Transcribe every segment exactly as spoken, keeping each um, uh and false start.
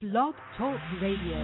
Blog Talk Radio.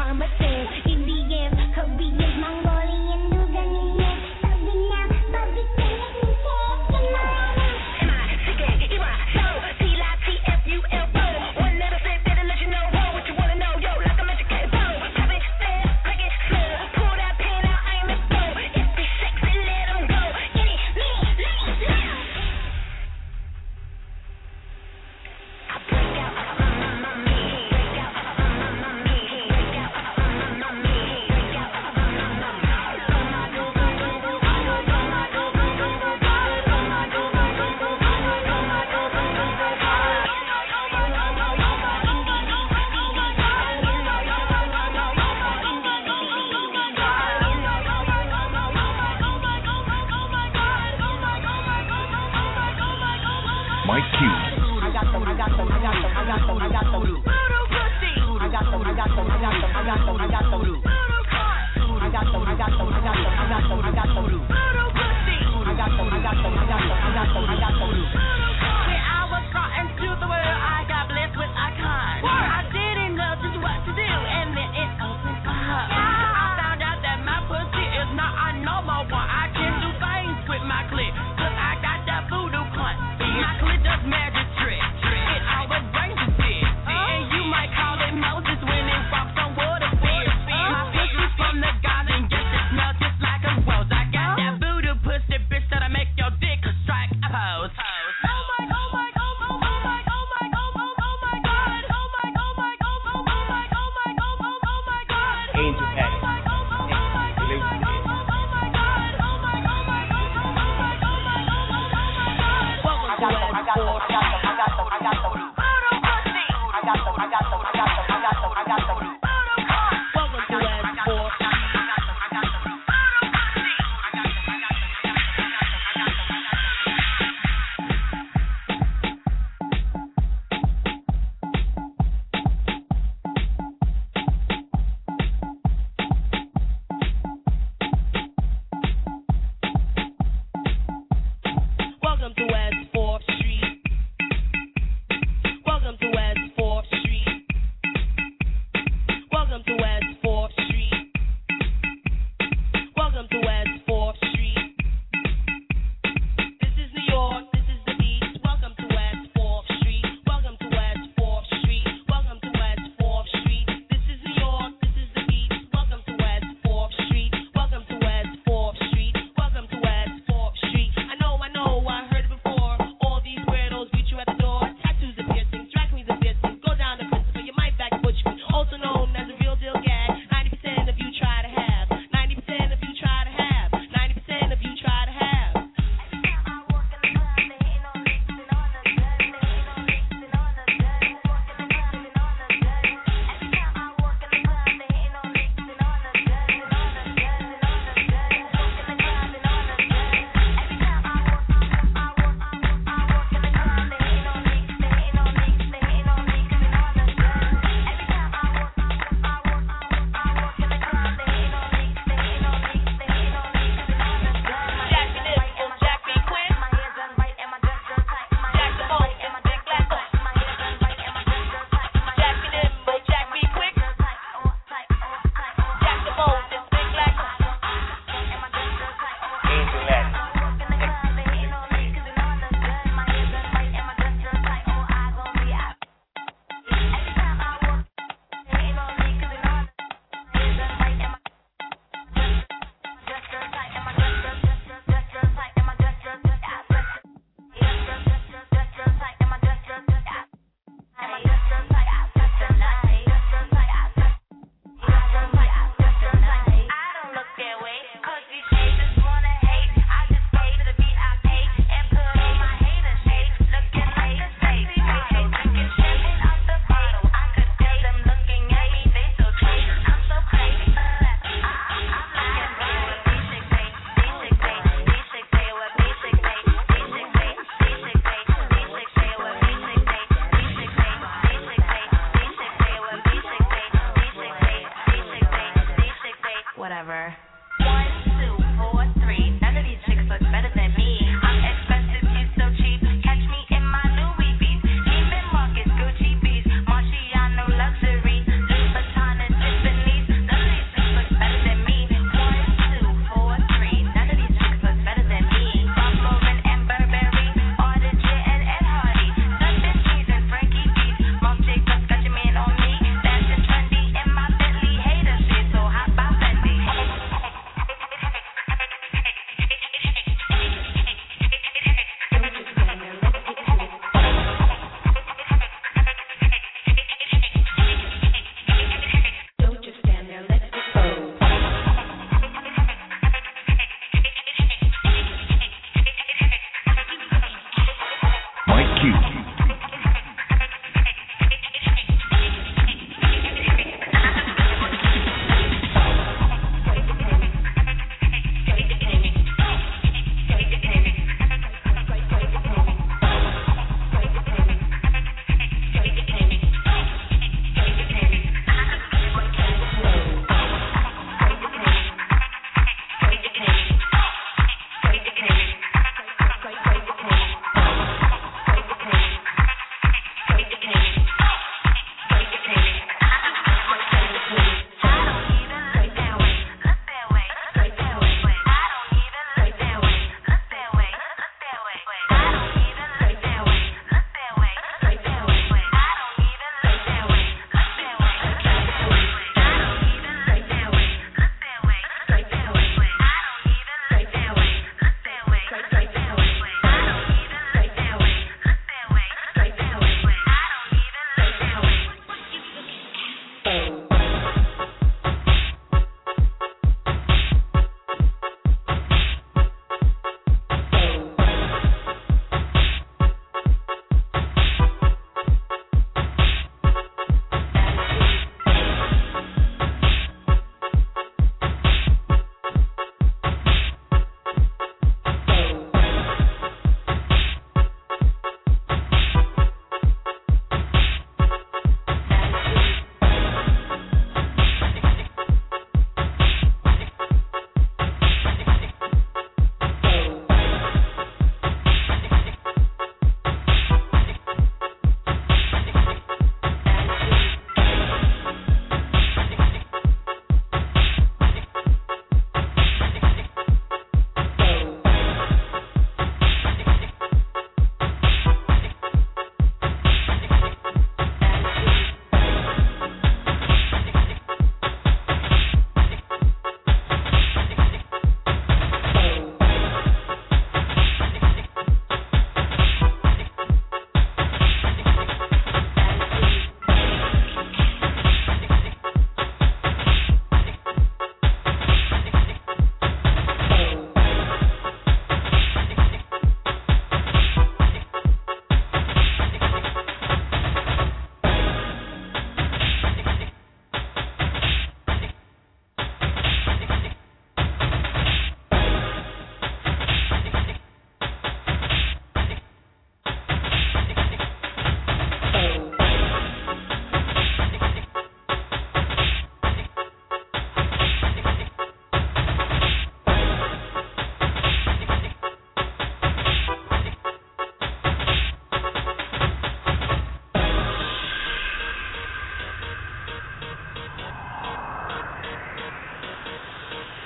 affirmative. Indians, Koreans, Mongolian, Duganese, Vietnam, Bobby, can let me take your mind. M I C K E Y, so T I T F U L O. One letter said that to let you know what you wanna know, yo, like a magic cable. Pop it, fast, break it, slow. Pull that pin out, aim it slow. If they sexy, let 'em go. Get it, me, let it go. I break out, my, my, my, me. Break out, my, my, my, me. Break out, my, my, my, me. Break out, my, my, my, me. Mike Q. I got some, I got some, I got some, I got some, I got some. I got some, I got some, I got some, I got some, I got some. I got some, I got some, I got some, I got some, I got some. I got some, I got some, I got some, I got some, I got some. When I was brought into the world, I got blessed with icons. I didn't know just what to do, and then it opened for her. I found out that my pussy is not a normal one. I can do things with my clit, 'cause I got that voodoo cunt. My clit does magic tricks. It always brings a dick. And you might call it Moses when it walks on water fear. My pussy's from the garden, yes, it smells just like a rose. I got that voodoo pussy, bitch, that'll make your dick strike a pose. Oh my, oh my, oh my, oh my, oh my, oh my, oh my God. Oh my, oh my, oh my, oh my, oh my, oh my, oh my God. Angel Patty.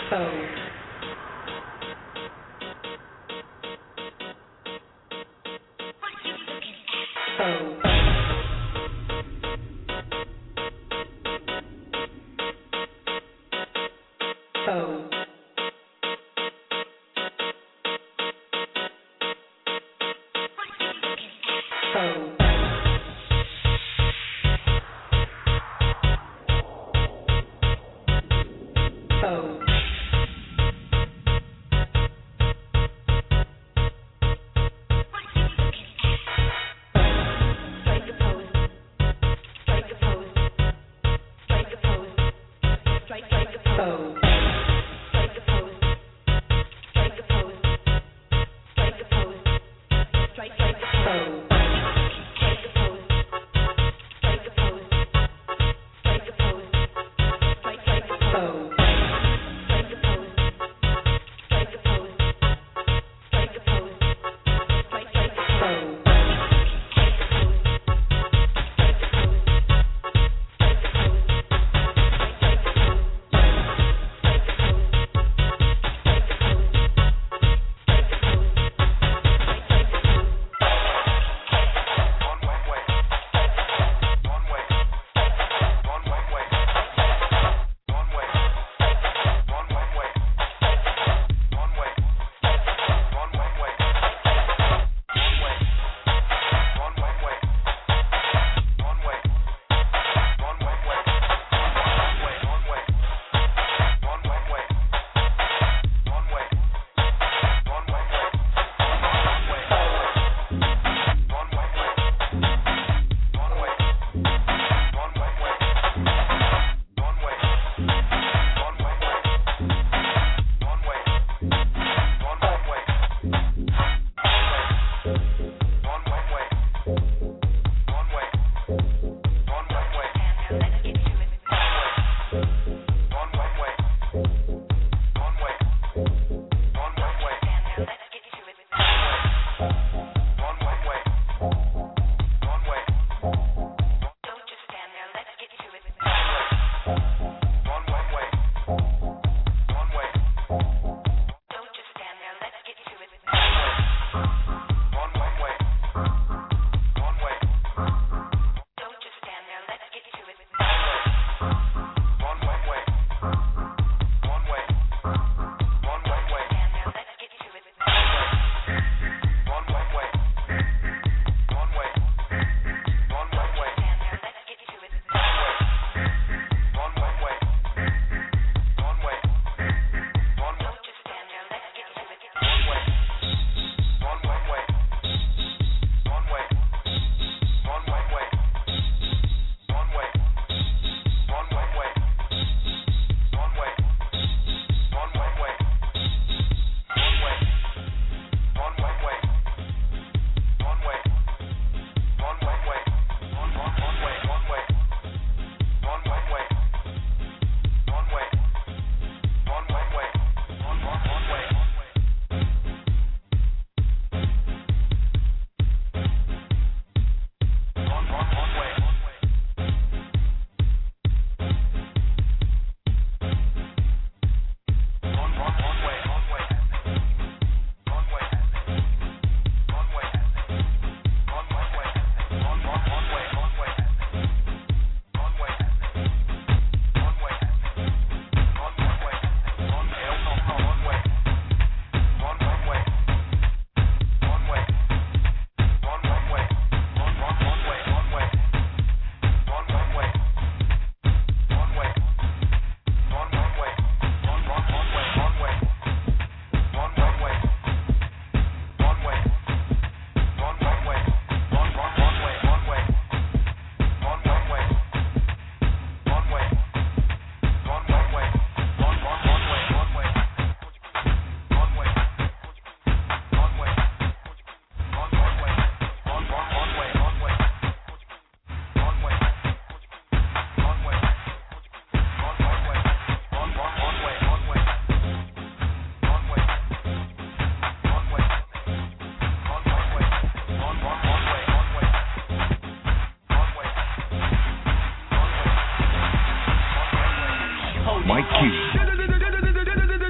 Mike Q.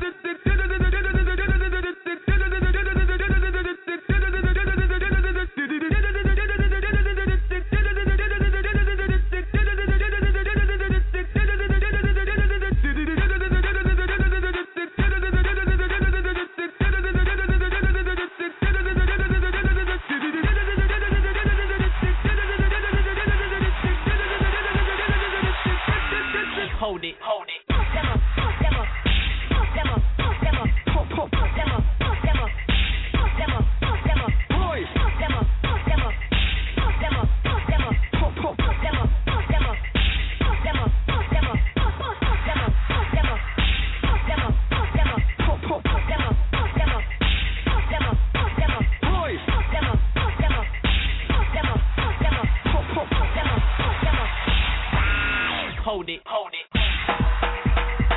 it, hold it. Demo, demo, demo, demo, demo, demo, demo, demo, demo, boy, demo, demo, demo, demo, demo, demo, demo, demo, demo, demo, demo, demo, demo, demo, demo, demo, demo, boy, demo, demo, demo, demo, demo, demo, demo. Hold it, hold it.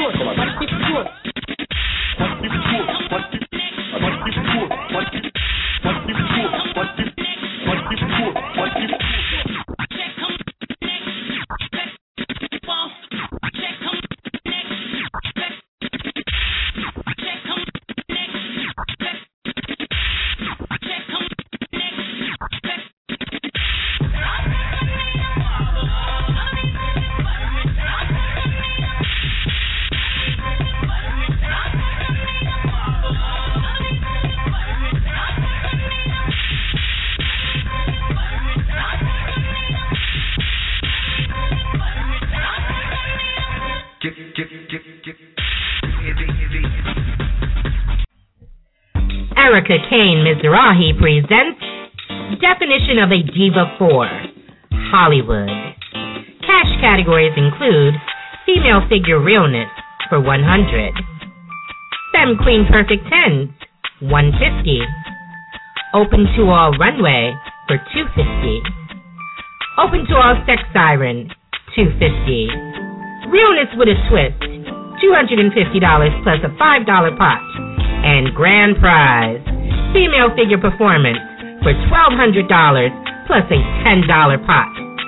Erica Kane Mizrahi presents Definition of a Diva four, Hollywood. Cash categories include Female Figure Realness for one hundred, Femme Queen Perfect tens, one hundred fifty, Open to All Runway for two hundred fifty, Open to All Sex Siren, two hundred fifty, Realness with a Twist, two hundred fifty dollars plus a five dollar pot, and Grand Prize, Female Figure Performance for twelve hundred dollars plus a ten dollar pot.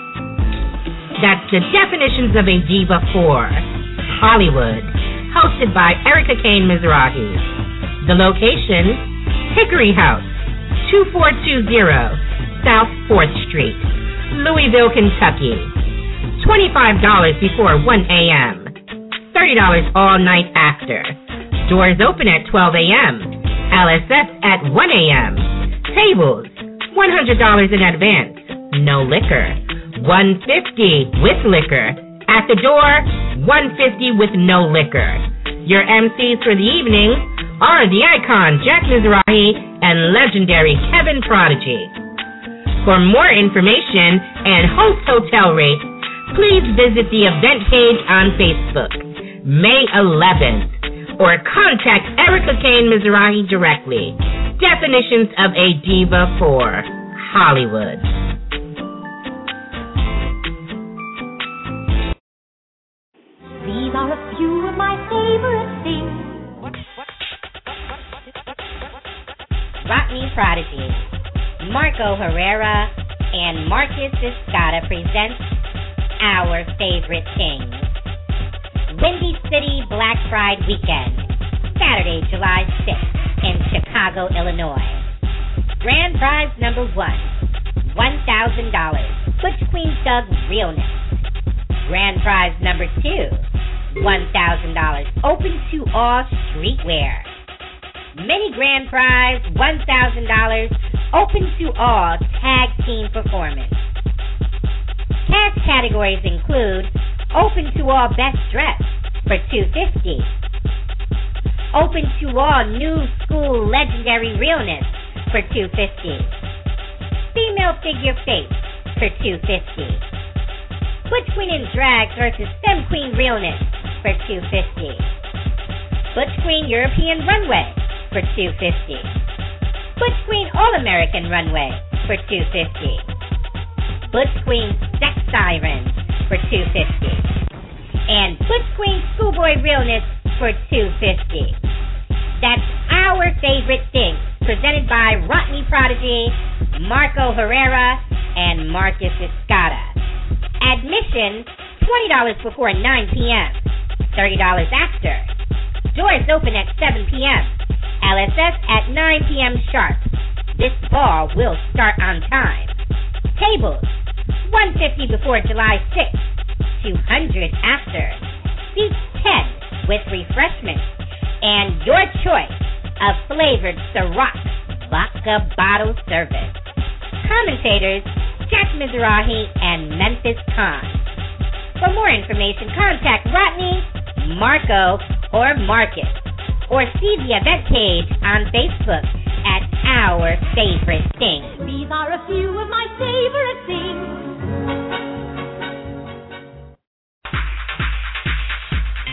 That's the Definitions of a Diva four, Hollywood, hosted by Erica Kane Mizrahi. The location, Hickory House, two four two zero South fourth Street, Louisville, Kentucky. twenty-five dollars before one a.m., thirty dollars all night after. Doors open at twelve a.m., L S S at one a.m. Tables, one hundred dollars in advance, no liquor. one hundred fifty dollars with liquor. At the door, one hundred fifty dollars with no liquor. Your M Cs for the evening are the icon Jack Mizrahi and legendary Kevin Prodigy. For more information and host hotel rates, please visit the event page on Facebook, May eleventh, or contact Erica Kane Mizrahi directly. Definitions of a Diva four, Hollywood. These are a few of my favorite things. Rottney Prodigy, Marco Herrera, and Marcus Escada presents Our Favorite Things. Windy City Black Pride Weekend, Saturday, July sixth in Chicago, Illinois. Grand prize number one, one thousand dollars, Butch Queen Thug Realness. Grand prize number two, one thousand dollars, Open to All Streetwear. Mini grand prize, one thousand dollars, Open to All Tag Team Performance. Cash categories include Open to All Best Dress for two hundred fifty dollars. Open to All New School Legendary Realness for two hundred fifty dollars. Female Figure Face for two hundred fifty dollars. Butch Queen in Drag versus Femme Queen Realness for two hundred fifty dollars. Butch Queen European Runway for two hundred fifty dollars. Butch Queen All-American Runway for two hundred fifty dollars. Butch Queen Sex Siren for two hundred fifty dollars. And Butch Queen Schoolboy Realness for two hundred fifty dollars. That's Our Favorite Things, presented by Rottney Prodigy, Marco Herrera, and Marcus Escada. Admission, twenty dollars before nine p.m., thirty dollars after. Doors open at seven p.m., L S S at nine p.m. sharp. This ball will start on time. Tables, one hundred fifty dollars before July sixth, two hundred dollars after. Seats ten with refreshments. And your choice of flavored Ciroc vodka bottle service. Commentators, Jack Mizrahi and Memphis Khan. For more information, contact Rottney, Marco, or Marcus, or see the event page on Facebook at Our Favorite Things. These are a few of my favorite things.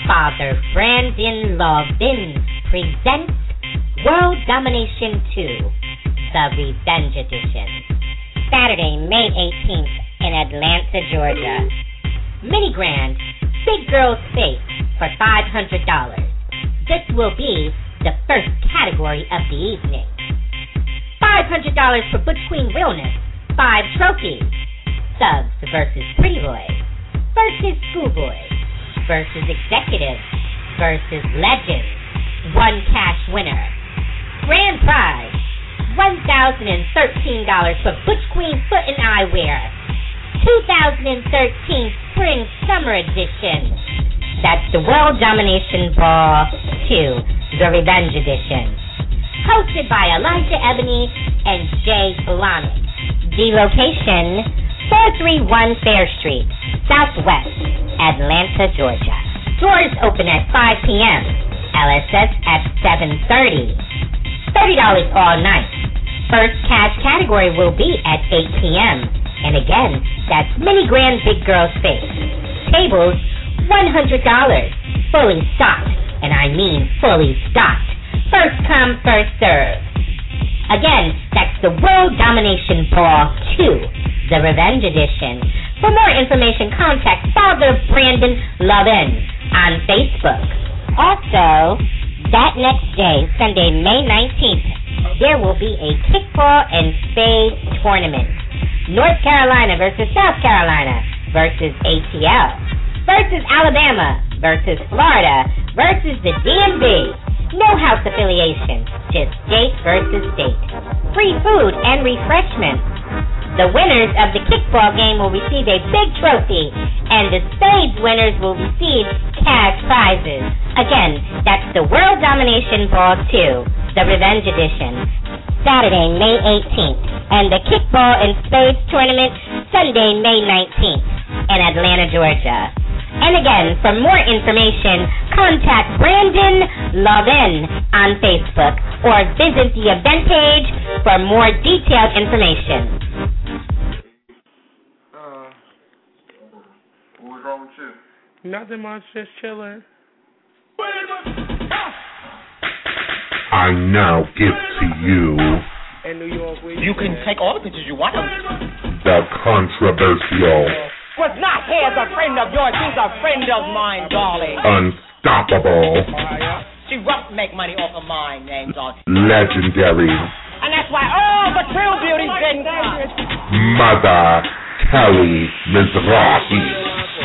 Father Brandon Lovin presents World Domination two, The Revenge Edition, Saturday, May eighteenth in Atlanta, Georgia. Mini Grand, Big Girl's Face for five hundred dollars. This will be the first category of the evening. five hundred dollars for Butch Queen Realness, five trophies. Subs versus Pretty Boy, versus Schoolboy, versus Executive, versus Legends. One cash winner. Grand prize, one thousand thirteen dollars for Butch Queen Foot and Eyewear, two thousand thirteen Spring Summer Edition. That's the World Domination Ball two, The Revenge Edition. Hosted by Elijah Ebony and Jay Blahnik. The location, four thirty-one Fair Street, Southwest, Atlanta, Georgia. Doors open at five p.m. L S S at seven thirty. thirty dollars all night. First cash category will be at eight p.m. And again, that's Mini Grand Big Girl's Face. Tables, one hundred dollars. Fully stocked. And I mean fully stocked. First come, first serve. Again, that's the World Domination Ball two, The Revenge Edition. For more information, contact Father Brandon Lovin on Facebook. Also, that next day, Sunday, May nineteenth, there will be a kickball and spades tournament. North Carolina versus South Carolina versus A T L versus Alabama versus Florida versus the D M V. No house affiliation, just state versus state. Free food and refreshments. The winners of the kickball game will receive a big trophy, and the spades winners will receive cash prizes. Again, that's the World Domination Ball two, The Revenge Edition, Saturday, May eighteenth, and the kickball and spades tournament, Sunday, May nineteenth, in Atlanta, Georgia. And again, for more information, contact Brandon Lovin on Facebook or visit the event page for more detailed information. Uh, what's wrong with you? Nothing much, just chilling. I now give to you In New York, we You can take all the pictures you want. the controversial, Was not here as a friend of yours. He's a friend of mine, darling. unstoppable, She won't make money off of my name, darling. legendary, And that's why all the true beauties didn't come. Mother Kelly Mizrahi.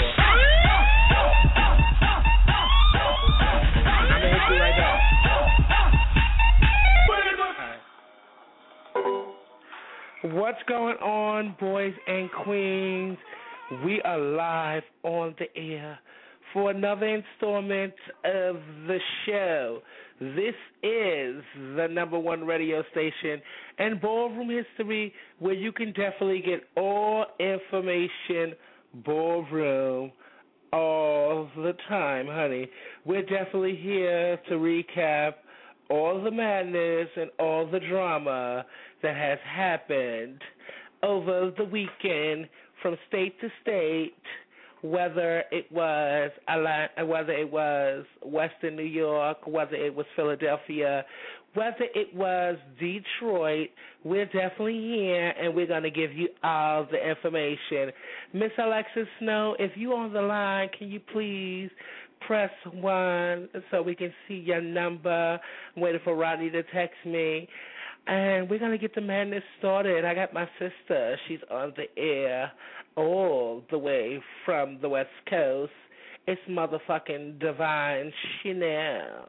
What's going on, boys and queens? We are live on the air for another installment of the show. This is the number one radio station in ballroom history, where you can definitely get all information ballroom all the time, honey. We're definitely here to recap all the madness and all the drama that has happened over the weekend from state to state, whether it was whether it was Western New York, whether it was Philadelphia, whether it was Detroit. We're definitely here, and we're going to give you all the information. Miss Alexis Snow, if you're on the line, can you please press one so we can see your number? I'm waiting for Rodney to text me. And we're going to get the madness started. I got my sister. She's on the air all the way from the West Coast. It's motherfucking Divine Chanel.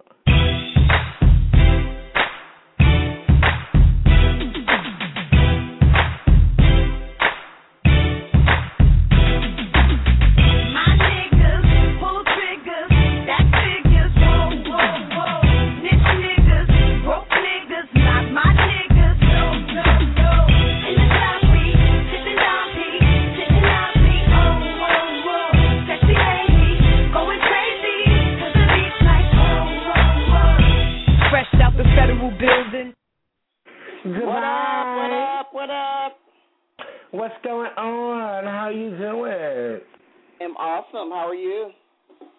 What's going on? How you doing? I'm awesome. How are you?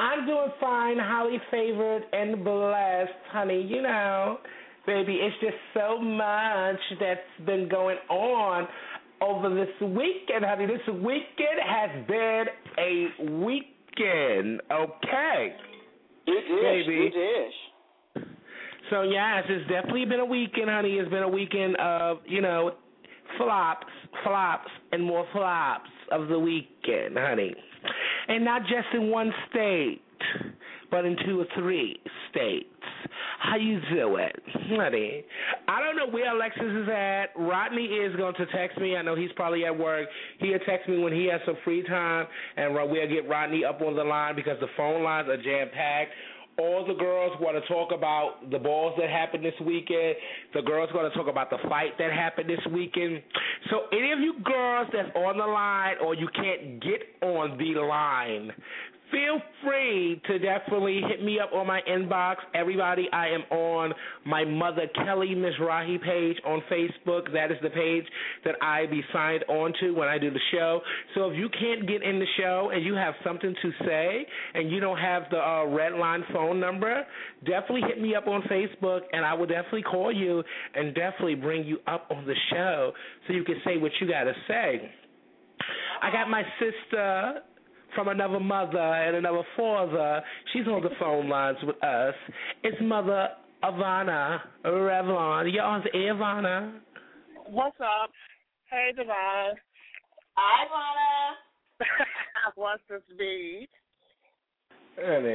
I'm doing fine, highly favored and blessed, honey. You know, baby, it's just so much that's been going on over this weekend, honey. This weekend has been a weekend, okay? It is, baby. it is. So, yes, it's definitely been a weekend, honey. It's been a weekend of, you know, flops, flops, and more flops of the weekend, honey. And not just in one state, but in two or three states. How you doing, honey? I don't know where Alexis is at. Rodney is going to text me. I know he's probably at work. He'll text me when he has some free time, and we'll get Rodney up on the line because the phone lines are jam-packed. All the girls want to talk about the balls that happened this weekend. The girls want to talk about the fight that happened this weekend. So any of you girls that's on the line or you can't get on the line, feel free to definitely hit me up on my inbox. Everybody, I am on my Mother Kelly Mizrahi page on Facebook. That is the page that I be signed on to when I do the show. So if you can't get in the show and you have something to say and you don't have the uh, red line phone number, definitely hit me up on Facebook and I will definitely call you and definitely bring you up on the show so you can say what you got to say. I got my sister from another mother and another father. She's on the phone lines with us. It's Mother Ivana Revlon. You're on the air, Ivana. What's up? Hey, Devon. Hi, Ivana. What's this be? Honey.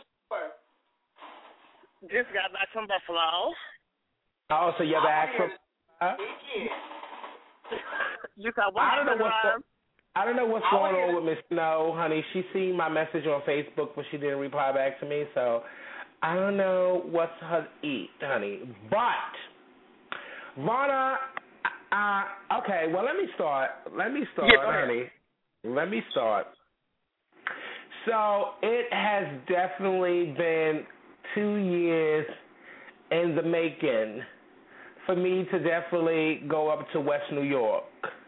Just got back from Buffalo. Oh, so you're back from... Huh? You got what? I don't know what's going I don't know what's going on with Miss Snow, honey. She seen my message on Facebook, but she didn't reply back to me, so I don't know what's her eat, honey. But, Vonna, uh, okay, well, let me start. Let me start, yeah, honey. Let me start. So, it has definitely been two years in the making for me to definitely go up to West New York.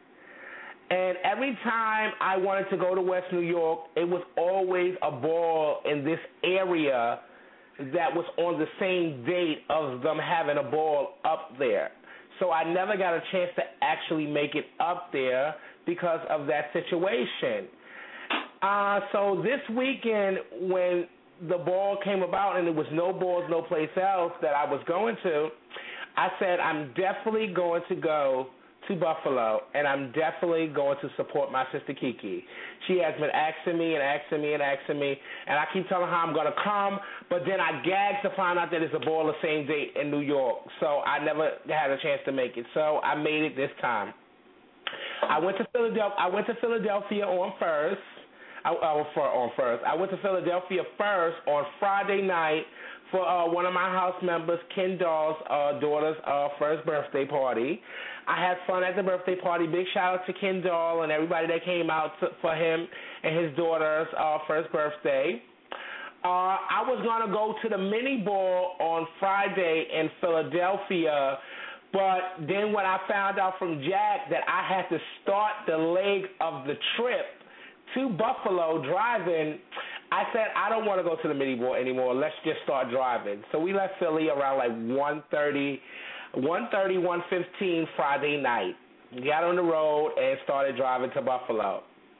And every time I wanted to go to West New York, it was always a ball in this area that was on the same date of them having a ball up there. So I never got a chance to actually make it up there because of that situation. Uh, so this weekend when the ball came about and there was no balls, no place else that I was going to, I said I'm definitely going to go to Buffalo, and I'm definitely going to support my sister Kiki. She has been asking me and asking me and asking me, and I keep telling her I'm going to come, but then I gagged to find out that it's a ball the same date in New York, so I never had a chance to make it. So I made it this time. I went to Philadelphia. I went to Philadelphia on first. I, uh, for, on first. I went to Philadelphia first on Friday night for uh, one of my house members, Ken Doll's uh, daughter's uh, first birthday party. I had fun at the birthday party. Big shout out to Ken Doll and everybody that came out to, for him and his daughter's uh, first birthday. Uh, I was going to go to the mini ball on Friday in Philadelphia, but then when I found out from Jack that I had to start the leg of the trip to Buffalo driving, I said, I don't want to go to the mini ball anymore. Let's just start driving. So we left Philly around like one thirty, one thirty, one fifteen Friday night. Got on the road and started driving to Buffalo.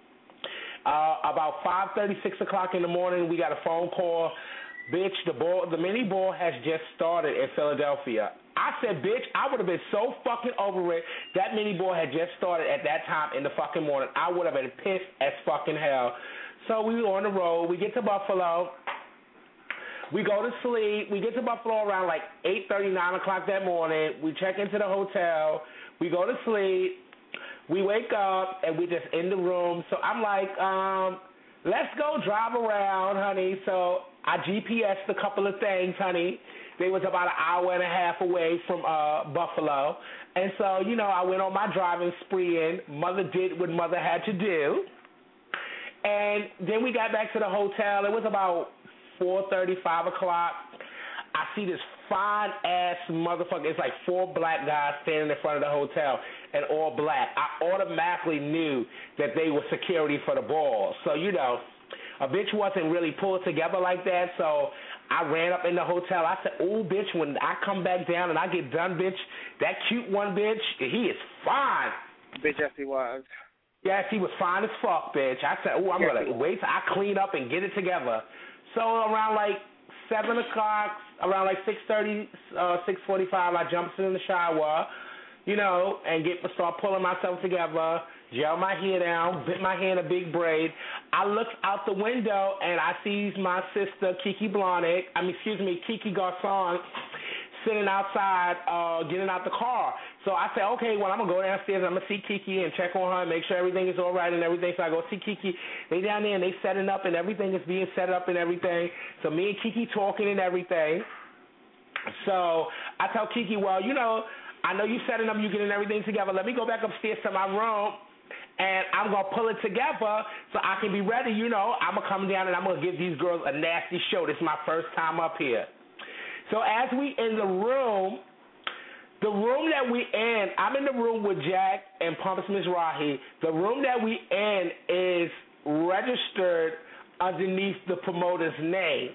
Uh, about five thirty, six o'clock in the morning, we got a phone call. Bitch, the ball, the mini ball has just started in Philadelphia. I said, bitch, I would have been so fucking over it. That mini ball had just started at that time in the fucking morning. I would have been pissed as fucking hell. So we were on the road. We get to Buffalo. We go to sleep. We get to Buffalo around like eight thirty, nine o'clock that morning. We check into the hotel. We go to sleep. We wake up, and we just in the room. So I'm like, um, let's go drive around, honey. So I G P S'd a couple of things, honey. They was about an hour and a half away from uh, Buffalo. And so, you know, I went on my driving spree and Mother did what Mother had to do. And then we got back to the hotel. It was about four thirty, five o'clock. I see this fine-ass motherfucker. It's like four black guys standing in front of the hotel and all black. I automatically knew that they were security for the ball. So, you know, a bitch wasn't really pulled together like that, so I ran up in the hotel. I said, ooh, bitch, when I come back down and I get done, bitch, that cute one, bitch, he is fine. Bitch, yes, he was. Yes, he was fine as fuck, bitch. I said, ooh, I'm yes, going to wait till I clean up and get it together. So around like seven o'clock, around like six thirty, uh, six forty-five, I jumped in the shower, you know, and get start pulling myself together, gel my hair down, bit my hair in a big braid. I looked out the window and I sees my sister Kiki Blonick, I mean, excuse me, Kiki Garcon, sitting outside, uh, getting out the car. So I said, okay, well, I'm going to go downstairs, I'm going to see Kiki and check on her and make sure everything is all right and everything. So I go see Kiki. They down there and they setting up and everything is being set up and everything. So me and Kiki talking and everything. So I tell Kiki, well, you know, I know you setting up, you getting everything together. Let me go back upstairs to my room, and I'm going to pull it together so I can be ready. You know, I'm going to come down and I'm going to give these girls a nasty show. This is my first time up here. So as we in the room, the room that we in, I'm in the room with Jack and Pumps Mizrahi. The room that we in is registered underneath the promoter's name.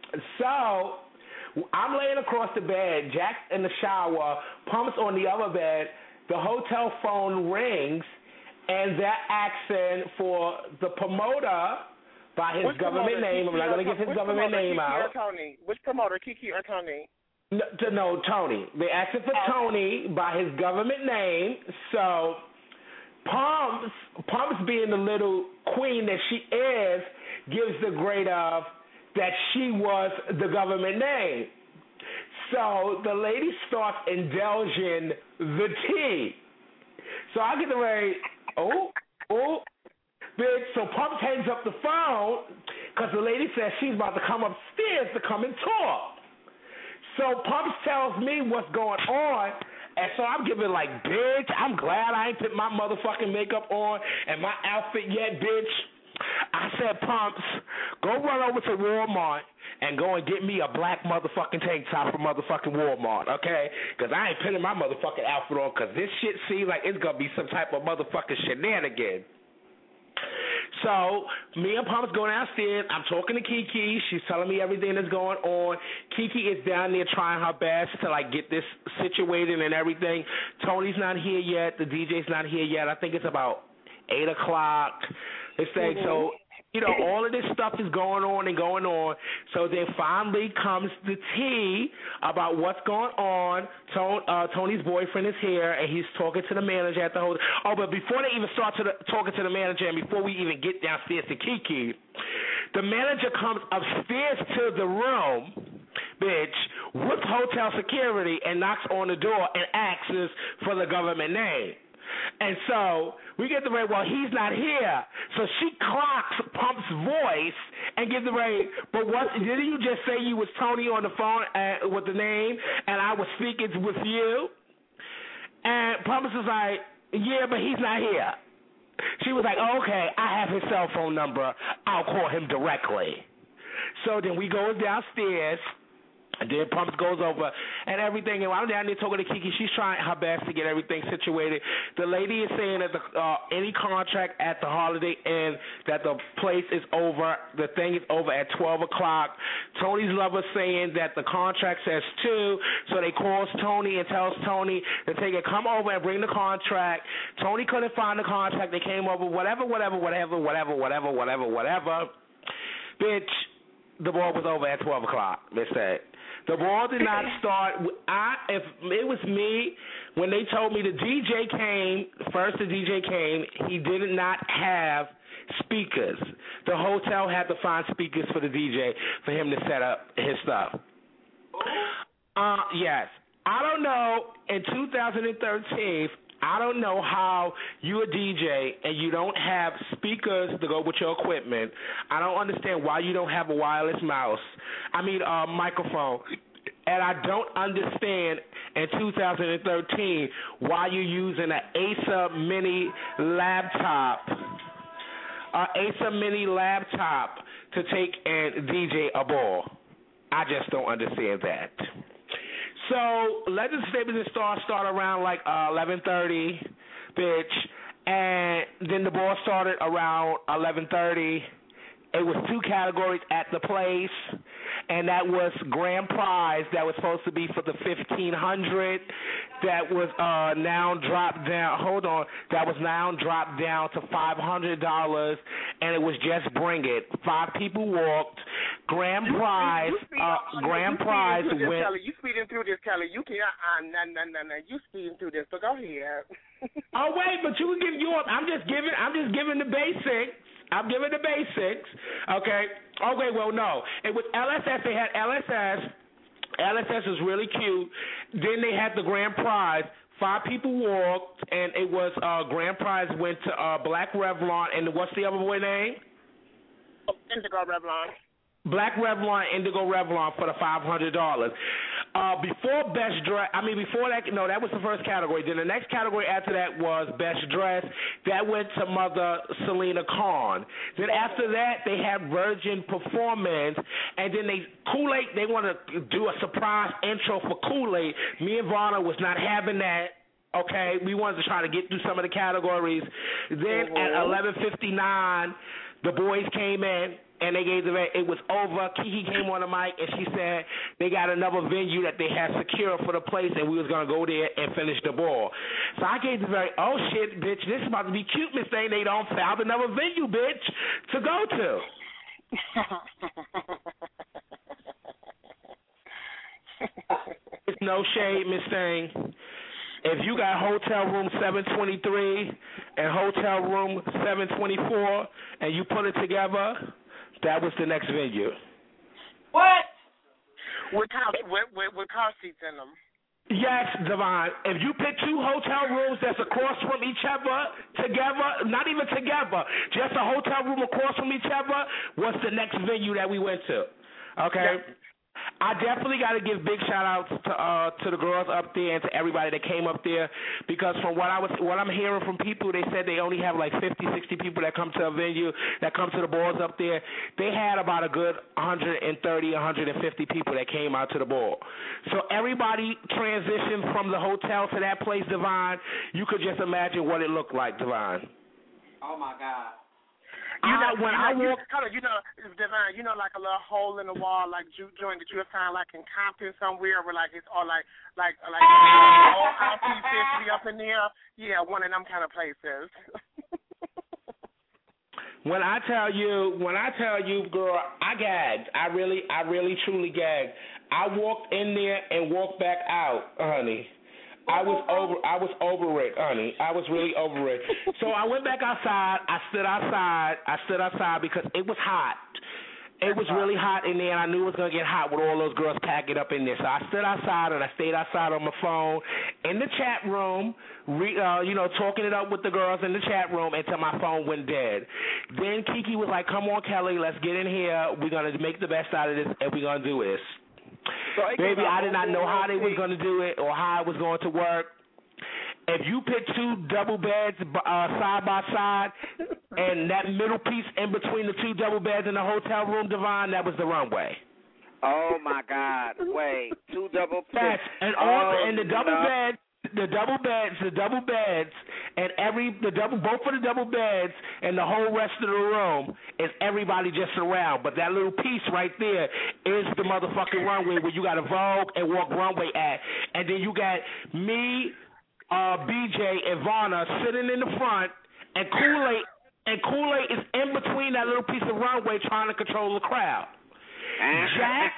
So I'm laying across the bed, Jack in the shower, Pumps on the other bed. The hotel phone rings, and they're asking for the promoter by his Which government promoter, name. Kiki I'm not going to give his government promoter, name Kiki out. Or Tony? Which promoter, Kiki or Tony? No, no, Tony. They asking for okay. Tony by his government name. So Pumps, Pumps being the little queen that she is, gives the grade of that she was the government name. So the lady starts indulging the tea. So I get the way, oh, oh, bitch. So Pumps hangs up the phone because the lady says she's about to come upstairs to come and talk. So Pumps tells me what's going on, and so I'm giving like, bitch, I'm glad I ain't put my motherfucking makeup on and my outfit yet, bitch. I said, Pumps, go run over to Walmart and go and get me a black motherfucking tank top from motherfucking Walmart, okay? Because I ain't putting my motherfucking outfit on because this shit seems like it's going to be some type of motherfucking shenanigan. So me and Pumps go downstairs. I'm talking to Kiki. She's telling me everything that's going on. Kiki is down there trying her best to like get this situated and everything. Tony's not here yet. The D J's not here yet. I think it's about eight o'clock. This thing. Mm-hmm. So you know, all of this stuff is going on and going on. So then finally comes the tea about what's going on. Tony, uh, Tony's boyfriend is here, and he's talking to the manager at the hotel. Oh, but before they even start to the, talking to the manager, and before we even get downstairs to Kiki, the manager comes upstairs to the room, bitch, with hotel security and knocks on the door and asks for the government name. And so we get the rate, well, he's not here. So she clocks Pump's voice and gives the rate, but what, didn't you just say you was Tony on the phone uh, with the name and I was speaking with you? And Pumps was like, yeah, but he's not here. She was like, oh, okay, I have his cell phone number. I'll call him directly. So then we go downstairs. And then Pumps goes over and everything. And while I'm down there talking to Kiki, she's trying her best to get everything situated. The lady is saying that the, uh, any contract at the Holiday Inn, that the place is over, the thing is over at twelve o'clock. Tony's lover saying that the contract says two, so they calls Tony and tells Tony that they can come over and bring the contract. Tony couldn't find the contract. They came over, whatever, whatever, whatever, whatever, whatever, whatever, whatever. Bitch, the ball was over at twelve o'clock, they said. The ball did not start. I, if it was me, when they told me the D J came, first the D J came, he did not have speakers. The hotel had to find speakers for the D J for him to set up his stuff. Uh, yes. I don't know, in two thousand thirteen, I don't know how you're a D J and you don't have speakers to go with your equipment. I don't understand why you don't have a wireless mouse. I mean, a uh, microphone. And I don't understand in two thousand thirteen why you're using an Acer Mini laptop, an Acer Mini laptop to take and D J a ball. I just don't understand that. So Legends Stables and Stars start around like uh, eleven thirty, bitch, and then the ball started around eleven thirty, it was two categories at the place, and that was grand prize that was supposed to be for the fifteen hundred. That was uh, now dropped down. Hold on, that was now dropped down to five hundred dollars, and it was just bring it. Five people walked. Grand You- prize. you speed- Uh, you grand speeding prize through this, went. Kelly. You speeding through this, Kelly. You can't. Uh, no, no, no, no. You speeding through this. So go ahead. Oh wait, but you can give yours. I'm just giving. I'm just giving the basics. I'm giving the basics. Okay. Okay. Well, no. It was L S S. They had L S S. L S S was really cute. Then they had the grand prize. Five people walked, and it was uh, grand prize went to uh, Black Revlon, and what's the other boy name? Indigo Revlon. Black Revlon, Indigo Revlon for the five hundred dollars. Uh, before best dress, I mean before that, no, that was the first category. Then the next category after that was best dress. That went to Mother Selena Khan. Then after that, they had Virgin Performance, and then they Kool-Aid. They want to do a surprise intro for Kool-Aid. Me and Vanna was not having that. Okay, we wanted to try to get through some of the categories. Then Mhm. at eleven fifty-nine, the boys came in. And they gave the it was over. Kiki came on the mic and she said they got another venue that they had secured for the place, and we was gonna go there and finish the ball. So I gave the very oh shit, bitch, this is about to be cute, Miss Thing. They don't found another venue, bitch, to go to. It's no shade, Miss Thing. If you got hotel room seven twenty-three and hotel room seven twenty-four and you put it together, that was the next venue. What? With car, with, with, with car seats in them. Yes, Devon. If you pick two hotel rooms that's across from each other, together, not even together, just a hotel room across from each other, what's the next venue that we went to? Okay? Yeah. I definitely got to give big shout outs to uh, to the girls up there and to everybody that came up there, because from what I was what I'm hearing from people, they said they only have like fifty, sixty people that come to a venue, that come to the balls up there. They had about a good one hundred thirty, one hundred fifty people that came out to the ball. So everybody transitioned from the hotel to that place, Devon. You could just imagine what it looked like, Devon. Oh my God. You know, I, when you I know, walked, you know, Divine, you know, like a little hole in the wall, like juke joint that you would find like in Compton somewhere, where like it's all like, like, like all I P fifty up in there. Yeah, one of them kind of places. When I tell you, when I tell you, girl, I gagged. I really, I really, truly gagged. I walked in there and walked back out, honey. I was over I was over it, honey. I was really over it. So I went back outside. I stood outside. I stood outside because it was hot. It was really hot in there, and I knew it was going to get hot with all those girls packing up in there. So I stood outside, and I stayed outside on my phone in the chat room, re, uh, you know, talking it up with the girls in the chat room until my phone went dead. Then Kiki was like, come on, Kelly, let's get in here. We're going to make the best out of this, and we're going to do this. So Baby, I did not know how they was going to do it or how it was going to work. If you put two double beds uh, side by side and that middle piece in between the two double beds in the hotel room, Devon, that was the runway. Oh, my God. Wait, two double beds. Yes, and, all, oh, and the double no. beds. The double beds, the double beds, and every the double both of the double beds and the whole rest of the room is everybody just around. But that little piece right there is the motherfucking runway where you got to Vogue and walk runway at, and then you got me, uh, B J, and Vanna sitting in the front, and Kool-Aid and Kool-Aid is in between that little piece of runway trying to control the crowd. Jack,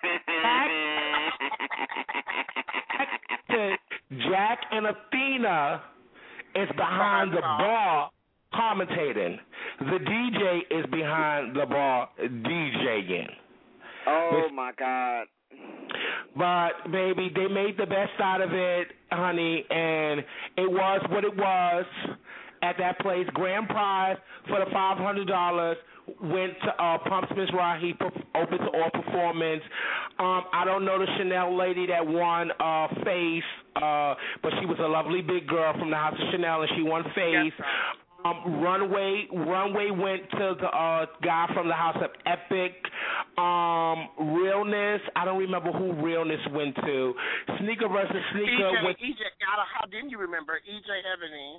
Jack, Jack and Athena is behind the bar commentating. The D J is behind the bar DJing. Oh, my God. But, baby, they made the best out of it, honey, and it was what it was at that place. Grand prize for the five hundred dollars went to uh, Pumps Miss Rahi, open to all performance. Um, I don't know the Chanel lady that won uh, Face, uh, but she was a lovely big girl from the House of Chanel, and she won Face. Yes, um, Runway Runway went to the uh, guy from the House of Epic. Um, Realness, I don't remember who Realness went to. Sneaker versus Sneaker. E J, went, E J, how didn't you remember? E J Ebony.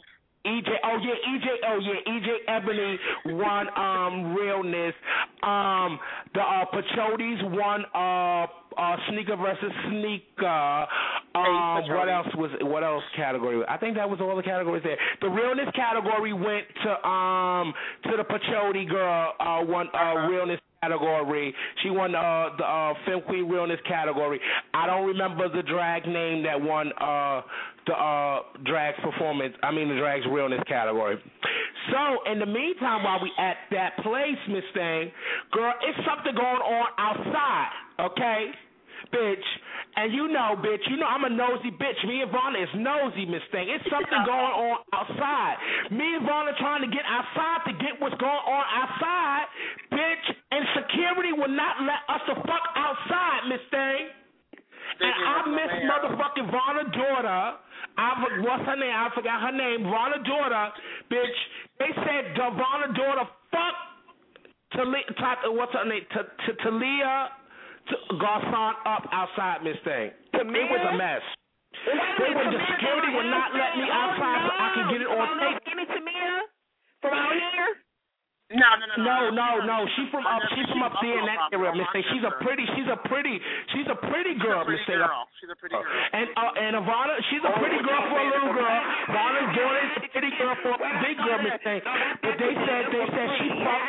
E J, oh yeah, E J, oh yeah, E J Ebony won um realness. Um, the uh, Pachodes won uh, uh sneaker versus sneaker. Um, what else was what else category? I think that was all the categories there. The realness category went to um to the Pachode girl. Uh, won uh realness category. She won uh, the uh, Film Queen Realness category. I don't remember the drag name that won uh, the uh, drag performance. I mean the drag's realness category. So in the meantime, while we at that place, Miss Thing, girl, it's something going on outside. Okay. Bitch, and you know, bitch, you know I'm a nosy bitch. Me and Vonna is nosy, Miss Thing. It's something going on outside. Me and Vonna trying to get outside to get what's going on outside, bitch, and security will not let us the fuck outside, Miss Thing. And I miss motherfucking Vonna daughter. I what's her name? I forgot her name. Vonna daughter, bitch. They said the Vonna daughter fuck Talia. What's her name? Talia. Garcon up outside, Miss Thing. It was a mess. They were, the security would not let me outside so I could get it on tape. Give me Tamia from out here. No, no, no, no, no, no. She from up. She from up there in that area, Miss Thing. She's a pretty. She's a pretty. She's a pretty girl, Miss Thing. She's a pretty girl. And uh, and Ivana, she's a pretty girl for a little girl. Ivana's daughter is a pretty girl for a big girl, Miss Thing. But they said they said she fucked.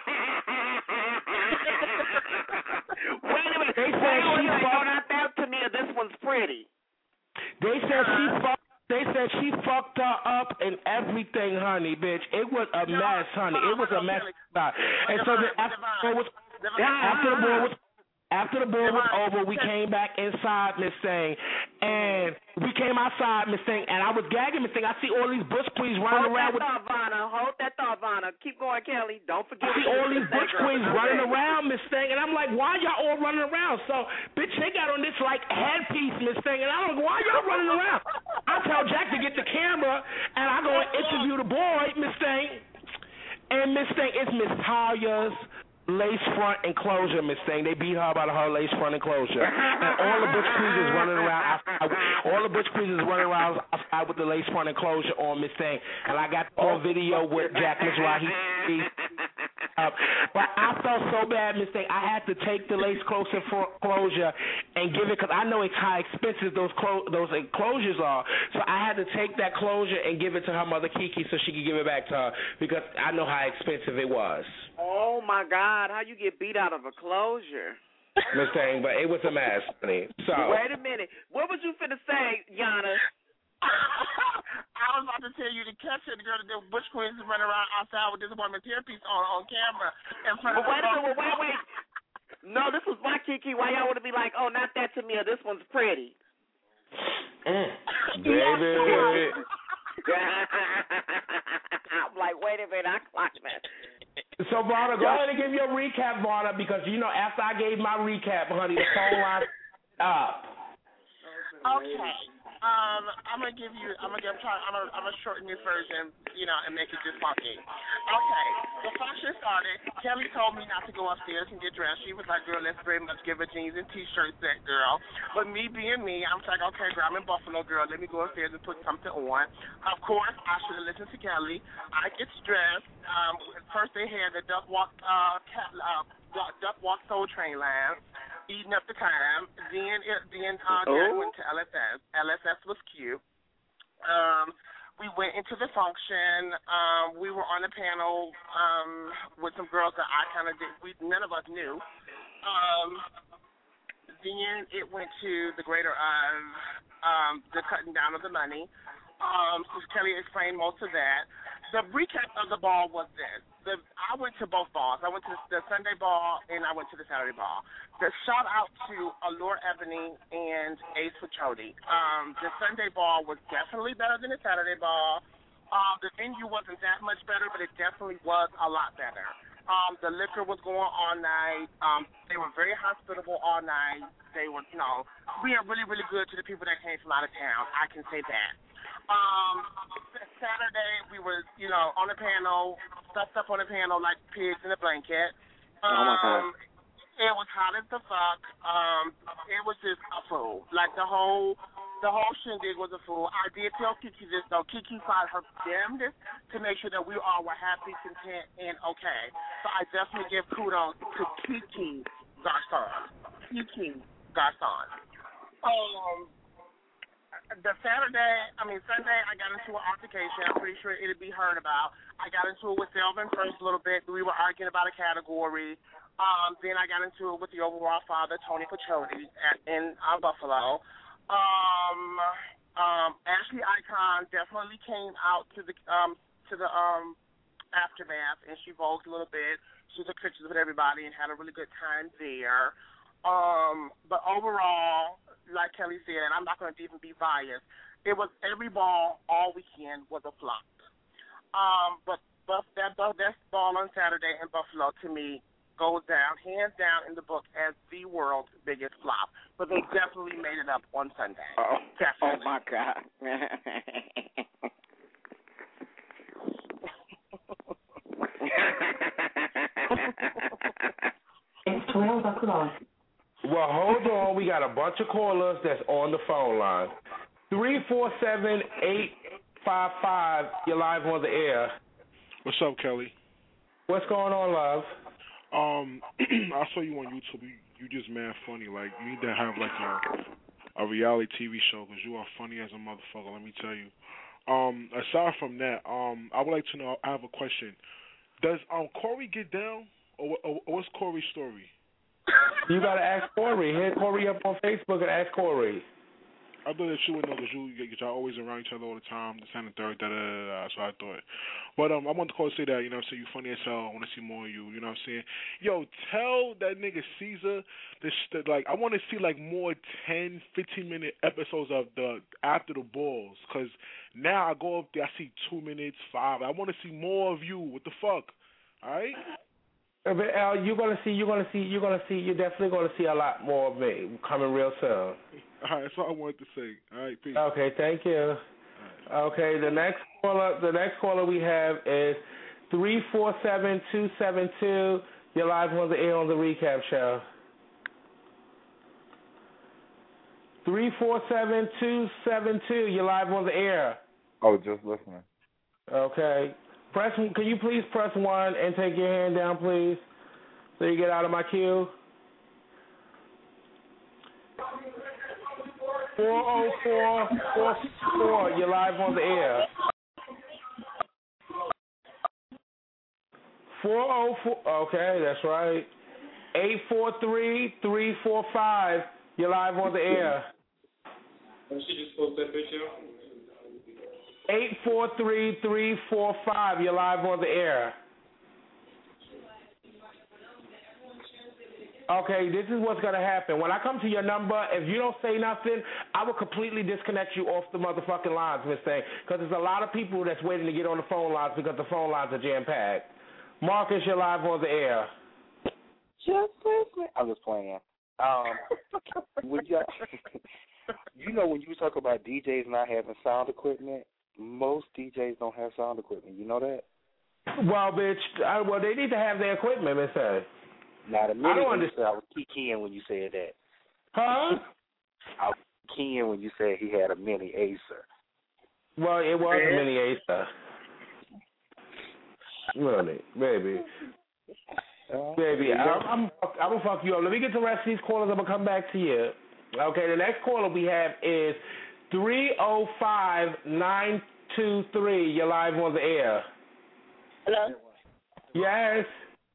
They said she fucked. Not that to me. This one's pretty. They said she fucked. They said she fucked her up and everything, honey, bitch. It was a mess, honey. It was a mess. And so the, after, was, after the ball was after the ball was over, we came back inside, Miss Thing, and we came outside, Miss Thing, and I was gagging, Miss Thing. I see all these Bush Queens running Hold around that with. Thought, Vanna. Hold that thought, Vanna. Keep going, Kelly. Don't forget. I see all these Bush Queens running around, Miss Thing, and I'm like, why y'all all running around? So, bitch, they got on this like headpiece, Miss Thing, and I'm like, why y'all running around? I tell Jack to get the camera, and I go and interview the boy, Miss Thing, and Miss Thing, it's Miss Talia's lace front enclosure, Miss Thing. They beat her about her lace front enclosure. And all the Butch Queens is running around outside. All the Butch Queens is running around outside with the lace front enclosure on, Miss Thing. And I got on video with Jack Mizrahi. Uh, but I felt so bad, Miss Thing. I had to take the lace closer enclosure and give it, because I know it's how expensive those clo- those enclosures are. So I had to take that closure and give it to her mother Kiki so she could give it back to her, because I know how expensive it was. Oh my God! How you get beat out of a closure? Miss Thing, but it was a mess, honey. So wait a minute. What was you finna say, Yana? I was about to tell you to catch it, the girl, the Bush Queens is running around outside with this woman's hairpiece on on camera in front well, of wait a minute, wait, wait. No, this was my Kiki. Why y'all want to be like, oh, not that to me, or this one's pretty? Mm, baby. I'm like, wait a minute, I clocked that. So, Vonna, go ahead and give your recap, Vonna, because, you know, after I gave my recap, honey, the phone line up. Okay. Um, I'm gonna give you. I'm gonna give. I'm gonna. I'm gonna shorten this version, you know, and make it just funky. Okay. The function started. Kelly told me not to go upstairs and get dressed. She was like, "Girl, let's very much give her jeans and t-shirt set, girl." But me being me, I'm like, "Okay, girl, I'm in Buffalo, girl. Let me go upstairs and put something on." Of course, I should have listened to Kelly. I get dressed. Um, first they had the duck walk, uh, cat, uh, duck walk Soul Train line. Eating up the time. Then, it, then uh, oh. went to L S S. L S S was cute. Um, we went into the function. Um, we were on a panel um, with some girls that I kind of did. We none of us knew. Um, then it went to the greater of um, the cutting down of the money. Um, so Kelly explained most of that. The recap of the ball was this. The, I went to both balls. I went to the Sunday ball and I went to the Saturday ball. The shout out to Allure Ebony and Ace Pachodi. Um, the Sunday ball was definitely better than the Saturday ball. Um, the venue wasn't that much better, but it definitely was a lot better. Um, the liquor was going all night. Um, they were very hospitable all night. They were, you know, being really, really good to the people that came from out of town. I can say that. Um, Saturday we were, you know, on the panel, stuffed up on the panel like pigs in a blanket. Um, oh my God. It was hot as the fuck. Um, it was just a fool. Like the whole, the whole shindig was a fool. I did tell Kiki this, though. Kiki tried her damnedest to make sure that we all were happy, content, and okay. So I definitely give kudos to Kiki Garcon. Kiki Garcon. Um, the Saturday, I mean, Sunday, I got into an altercation. I'm pretty sure it'll be heard about. I got into it with Selvin first a little bit. We were arguing about a category. Um, then I got into it with the overall father, Tony Pacioli, at, in uh, Buffalo. Um, um, Ashley Icon definitely came out to the um to the um aftermath, and she vogued a little bit. She took pictures with everybody and had a really good time there. Um, but overall, like Kelly said, and I'm not going to even be biased, it was every ball all weekend was a flop. Um, but but that that ball on Saturday in Buffalo to me goes down, hands down in the book as the world's biggest flop. But they definitely made it up on Sunday. Oh, definitely. Oh my God. It's twelve o'clock. Well, hold on. We got a bunch of callers that's on the phone line. three four seven, eight five five, you're live on the air. What's up, Kelly? What's going on, love? Um, I saw you on YouTube. You, you just mad funny. Like, you need to have, like, a, a reality T V show because you are funny as a motherfucker, let me tell you. Um, aside from that, um, I would like to know, I have a question. Does um Corey get down, or, or, or what's Corey's story? You got to ask Corey. Hit Corey up on Facebook and ask Corey. I thought that you would know because you, y'all always around each other all the time, this and the third, da da da da. That's what I thought. But um, I want to call and say that, you know what I'm saying, you funny as hell. I want to see more of you, you know what I'm saying? Yo, tell that nigga Caesar, this, that, like, I want to see, like, more ten, fifteen-minute episodes of the After the Balls because now I go up there, I see two minutes, five. I want to see more of you. What the fuck? All right? But Al, you're gonna see, you're gonna see, you're gonna see, you're definitely gonna see a lot more of me coming real soon. All right, that's all I wanted to say. All right, peace. Okay, thank you. Okay, the next caller, the next caller we have is three four seven two seven two. You're live on the air on the recap show. Three four seven two seven two. You're live on the air. Oh, just listening. Okay. Press. Can you please press one and take your hand down, please, so you get out of my queue? Four oh four four four. You're live on the air. Four oh four. Okay, that's right. Eight four three three four five. You're live on the air. She just spoke that bitch out. Eight four three three four five. You're live on the air. Okay, this is what's gonna happen. When I come to your number, if you don't say nothing, I will completely disconnect you off the motherfucking lines, Miss Thing, because there's a lot of people that's waiting to get on the phone lines because the phone lines are jam packed. Marcus, you're live on the air. Just listening. I'm just playing. Um, would you, you know, when you talk about D Js not having sound equipment, most D Js don't have sound equipment. You know that? Well, bitch, I, well, they need to have their equipment, Miss Thing. Not a minute. I don't understand. I was keying when you said that. Huh? I was keying when you said he had a mini Acer. Well, it was a mini Acer. Really, baby. Uh, Baby, I'm, I'm, I'm going to fuck you up. Let me get the rest of these callers. I'm going to come back to you. Okay, the next caller we have is three oh five nine two three. You're live on the air. Hello? Yes.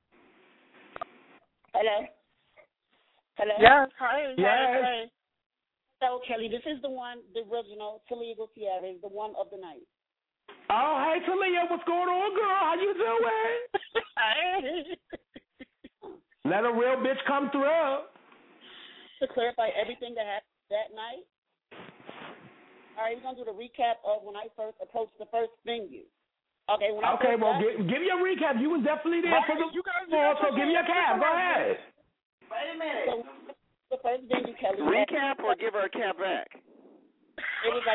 Hello? Hello? Yes, hi. Yes. Hi, hi. So, Kelly, this is the one, the original, Talia Gutierrez, the one of the night. Oh, hey, Talia, what's going on, girl? How you doing? Let a real bitch come through. To clarify everything that happened that night, all right, we're going to do the recap of when I first approached the first venue. Okay, when I Okay, first well, got, give, give your recap. You was definitely there right, for the you guys, you ball, guys so give me a cap. Go ahead. Wait a minute. So, the first venue, Kelly. Recap or give her a cap back? It was like...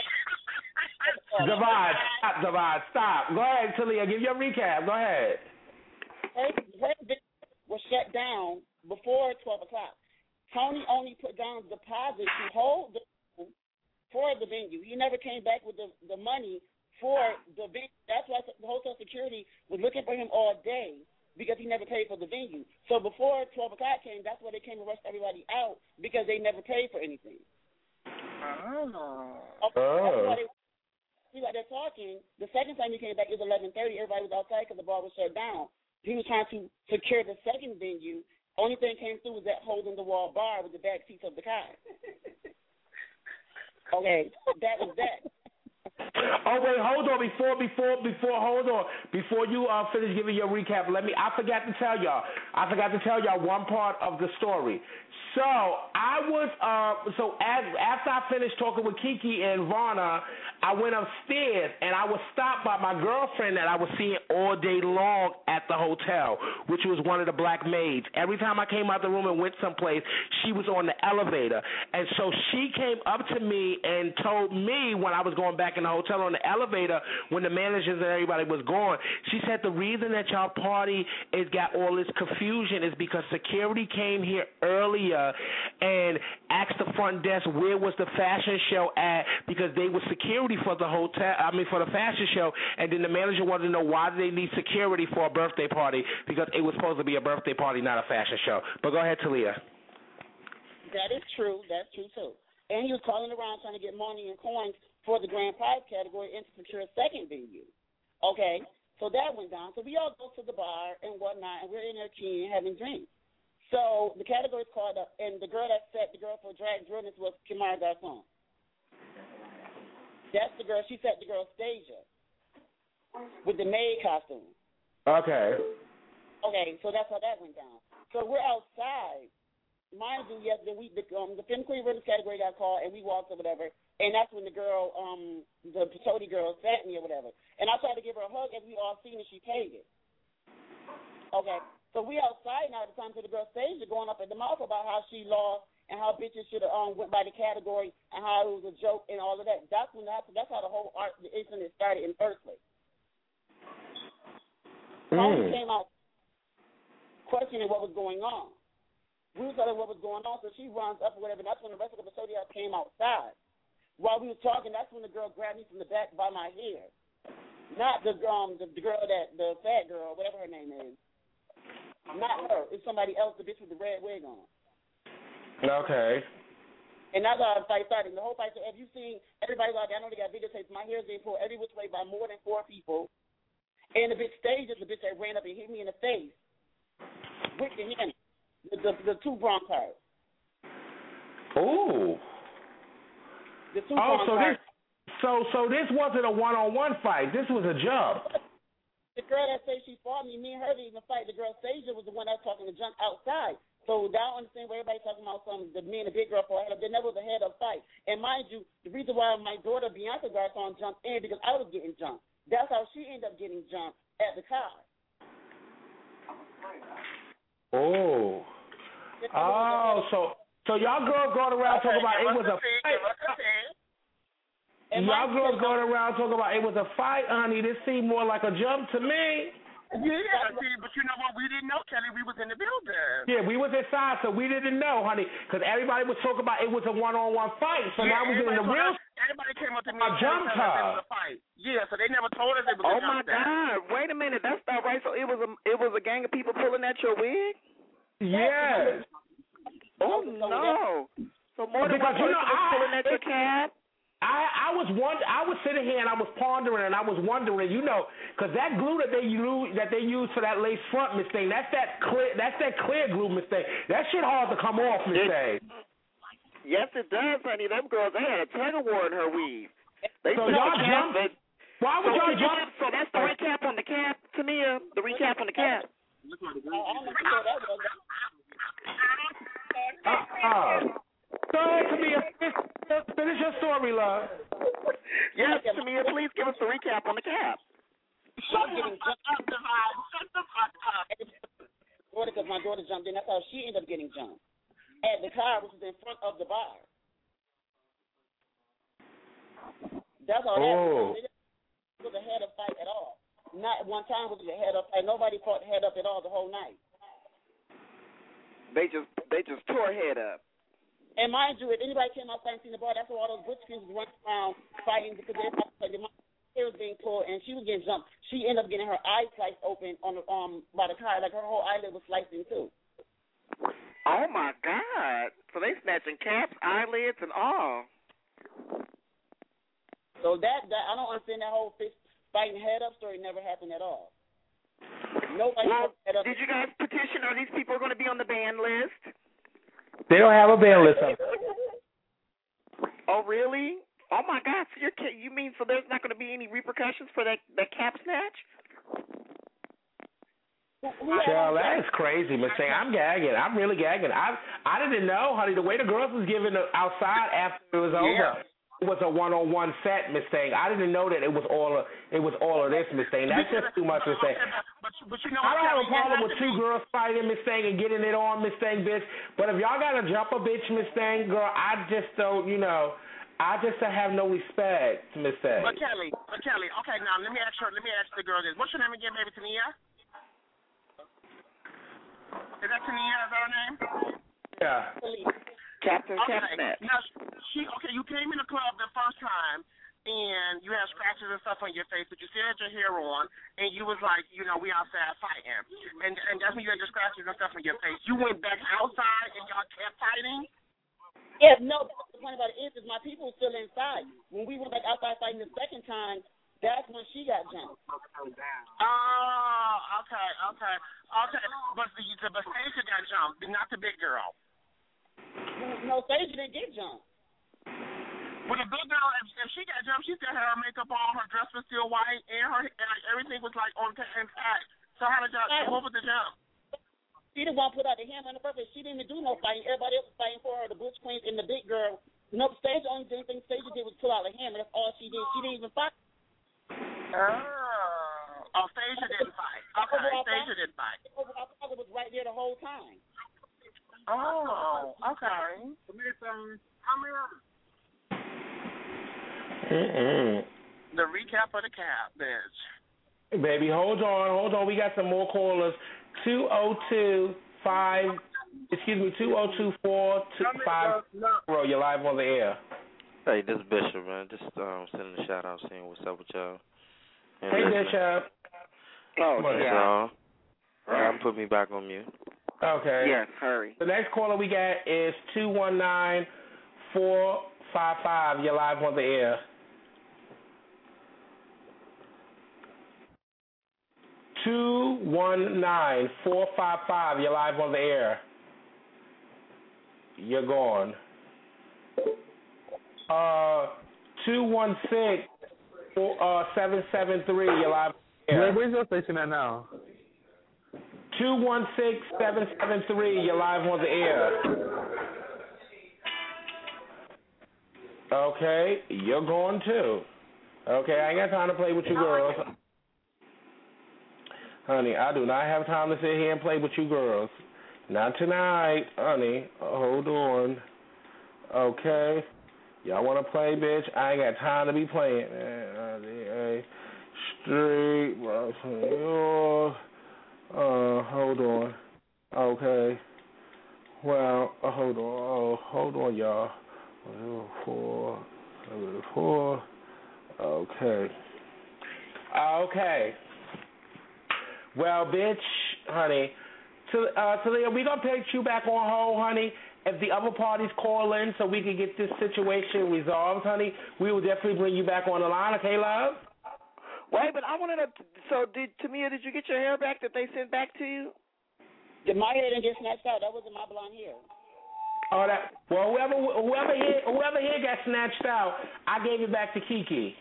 Divide, stop, divide, stop. Go ahead, Talia, give your recap. Go ahead. First, first venue was shut down before twelve o'clock. Tony only put down deposit to hold the for the venue. He never came back with the, the money for the venue. That's why the hotel security was looking for him all day because he never paid for the venue. So before twelve o'clock came, that's why they came and rushed everybody out because they never paid for anything. Oh. Oh. That's we got there talking. The second time he came back, it was eleven thirty. Everybody was outside because the bar was shut down. He was trying to secure the second venue. Only thing came through was that hole in the wall bar with the back seats of the car. Okay, that was that. Oh wait, hold on before before before hold on before you uh, finish giving your recap. Let me. I forgot to tell y'all. I forgot to tell y'all one part of the story. So I was uh so as after I finished talking with Kiki and Varna, I went upstairs and I was stopped by my girlfriend that I was seeing all day long at the hotel, which was one of the black maids. Every time I came out the room and went someplace, she was on the elevator, and so she came up to me and told me when I was going back in the hotel on the elevator when the managers and everybody was gone. She said the reason that y'all party is got all this confusion is because security came here earlier and asked the front desk where was the fashion show at because they were security for the hotel, I mean for the fashion show, and then the manager wanted to know why do they need security for a birthday party because it was supposed to be a birthday party, not a fashion show. But go ahead, Talia. That is true. That's true too. And he was calling around trying to get money and coins for the grand prize category and to secure a second venue. Okay, so that went down. So we all go to the bar and whatnot, and we're in there keying, having drinks. So the category is called up, and the girl that set the girl for drag realness was Kimara Garcon. That's the girl. She set the girl stage up with the maid costume. Okay. Okay, so that's how that went down. So we're outside. Mind you, yes, the we the um the Femme Queen Realness category got called, and we walked or whatever, and that's when the girl, um, the Patoti girl, sat me or whatever, and I tried to give her a hug, as we all seen, and she paid it. Okay. So we outside now at the time to the girl stage going up at the mouth about how she lost and how bitches should have um, went by the category and how it was a joke and all of that. That's when that, that's how the whole art the incident started in the first place. Tony mm. came out questioning what was going on. We was telling what was going on, so she runs up or whatever. That's when the rest of the custodians came outside. While we were talking, that's when the girl grabbed me from the back by my hair. Not the um the, the girl that the fat girl, whatever her name is. Not her. It's somebody else, the bitch with the red wig on. Okay. And that's how the fight started. The whole fight, so have you seen everybody like, I know they got videotapes, my hair's being pulled every which way by more than four people. And the bitch staged the bitch that ran up and hit me in the face with the hand, the, the, the two bronc cards. Ooh. The two oh, bronc so cards. this, so, so this wasn't a one-on-one fight. This was a jump. The girl that said she fought me, me and her didn't even fight. The girl Stasia was the one that was talking to junk outside. So I don't understand where everybody's talking about some the me and the big girl fought. There never was a head up fight. And mind you, the reason why my daughter Bianca Garcon jumped in because I was getting jumped. That's how she ended up getting jumped at the car. Oh. Oh, so so y'all girls going around talking about it was a fight. Y'all girls going around talking about it was a fight, honey. This seemed more like a jump to me. Yeah, see, but you know what? We didn't know, Kelly. We was in the building. Yeah, we was inside, so we didn't know, honey, because everybody was talking about it was a one-on-one fight. So yeah, now we getting the real. Everybody came up to me and told us it was a fight. Yeah, so they never told us it was a oh jump. Oh my God! Wait a minute, that's not right. So it was a it was a gang of people pulling at your wig. Yes. Oh no! So more than because, one person you know, was I, pulling at your cab. I, I was wonder, I was sitting here and I was pondering and I was wondering, you know, because that glue that they use that they use for that lace front, Miss Thing, that's that clear that's that clear glue, Miss Thing. That shit hard to come off, Miss Thing. Yes, it does, honey. Them girls, they had a tug of war in her weave. They so y'all jump. Why would so y'all jump? So that's the recap on the cap, Tamia. The recap on the cap. Uh-uh. Go ahead, Tamia. Finish your story, love. Yes, Tamia, please give us the recap on the cap. I'm getting jumped up the high. Shut the fuck up. Because my daughter jumped in. That's how she ended up getting jumped. At the car, which was in front of the bar. That's all oh. that was. It was a head up fight at all. Not one time was it a head up fight. Nobody fought head up at all the whole night. They just they just tore head up. And mind you, if anybody came outside and seen the bar, that's where all those butch kids was running around fighting because they thought like, the hair was being pulled and she was getting jumped. She ended up getting her eye sliced open on the um by the car, like her whole eyelid was sliced in too. Oh my God! So they snatching caps, eyelids, and all. So that that I don't understand that whole fist fighting head up story never happened at all. Nobody well, head up. Did you guys petition? Are these people going to be on the ban list? They don't have a ban list up. Oh really? Oh my God! So you're you mean so there's not going to be any repercussions for that that cap snatch? Child, that is crazy, Miss Thing. I'm gagging. I'm really gagging. I I didn't know, honey. The way the girls was giving outside after it was over, yeah. It was a one-on-one set, Miss Thing. I didn't know that it was all of, it was all of this, Miss Thing. That's just too much, Miss Thing. But, but you know, I don't have a Kelly, problem with two girls fighting, Miss Thing, and getting it on, Miss Thing, bitch. But if y'all gotta jump a bitch, Miss Thing, girl, I just don't, you know, I just have no respect, Miss Thing. But Kelly, but Kelly, okay, now let me ask her. Let me ask the girl this. What's your name again, baby? Tania? Is that Tania? Is that her name? Yeah. Captain okay. Capsnap. Now she okay. You came in the club the first time, and you had scratches and stuff on your face, but you still had your hair on, and you was like, you know, we outside fighting, and and that's when you had your scratches and stuff on your face. You went back outside and y'all kept fighting. Yeah, no. The point about it is, is my people were still inside. When we went back outside fighting the second time, that's when she got jumped. Oh, okay, okay, okay. But the the Bastasia got jumped, not the big girl. No, Stasia didn't get jumped. Well, the big girl, if, if she got jumped, she still had her makeup on, her dress was still white, and her and like, everything was like on intact. So how did y'all? What was the jump? She didn't want to put out the hammer on the purpose. She didn't even do no fighting. Everybody else was fighting for her, the Butch Queens and the big girl. No, Stasia, only thing Stasia did was pull out the hammer. That's all she did. She didn't even fight. Oh, oh, Stasia didn't fight. Okay, Stasia didn't fight. Overall, father was right there the whole time. Oh, okay. Come here. Mm-mm. The recap of the cap, bitch. Baby, hold on, hold on. We got some more callers. Two oh two five, excuse me, two oh two four two five zero. You're live on the air. Hey, this is Bishop, man. Just um, sending a shout out, saying what's up with y'all. And hey, listen. Bishop. Oh, That's yeah. all. Yeah, put me back on mute. Okay. Yes, hurry. The next caller we got is two one nine four five five. You're live on the air. two one nine four five five. You're live on the air. You're gone. Uh, two one six seven seven three. You're live on the air. Where, where's your station at now? two one six seven seven three. You're live on the air. Okay, you're gone too. Okay, I ain't got time to play with you girls. Honey, I do not have time to sit here and play with you girls. Not tonight, honey. Hold on. Okay. Y'all want to play, bitch? I ain't got time to be playing. Street. Uh, hold on. Okay. Well, uh, hold on. Oh, hold on, y'all. Four, seven, four. Okay. Okay. Well, bitch, honey, to, uh, Talia, we gonna put you back on hold, honey. If the other parties call in so we can get this situation resolved, honey, we will definitely bring you back on the line, okay, love? Wait, but I wanted to. So, did Tamia, did you get your hair back that they sent back to you? Did my hair didn't get snatched out? That wasn't my blonde hair. Oh, that. Well, whoever whoever here whoever here got snatched out, I gave it back to Kiki.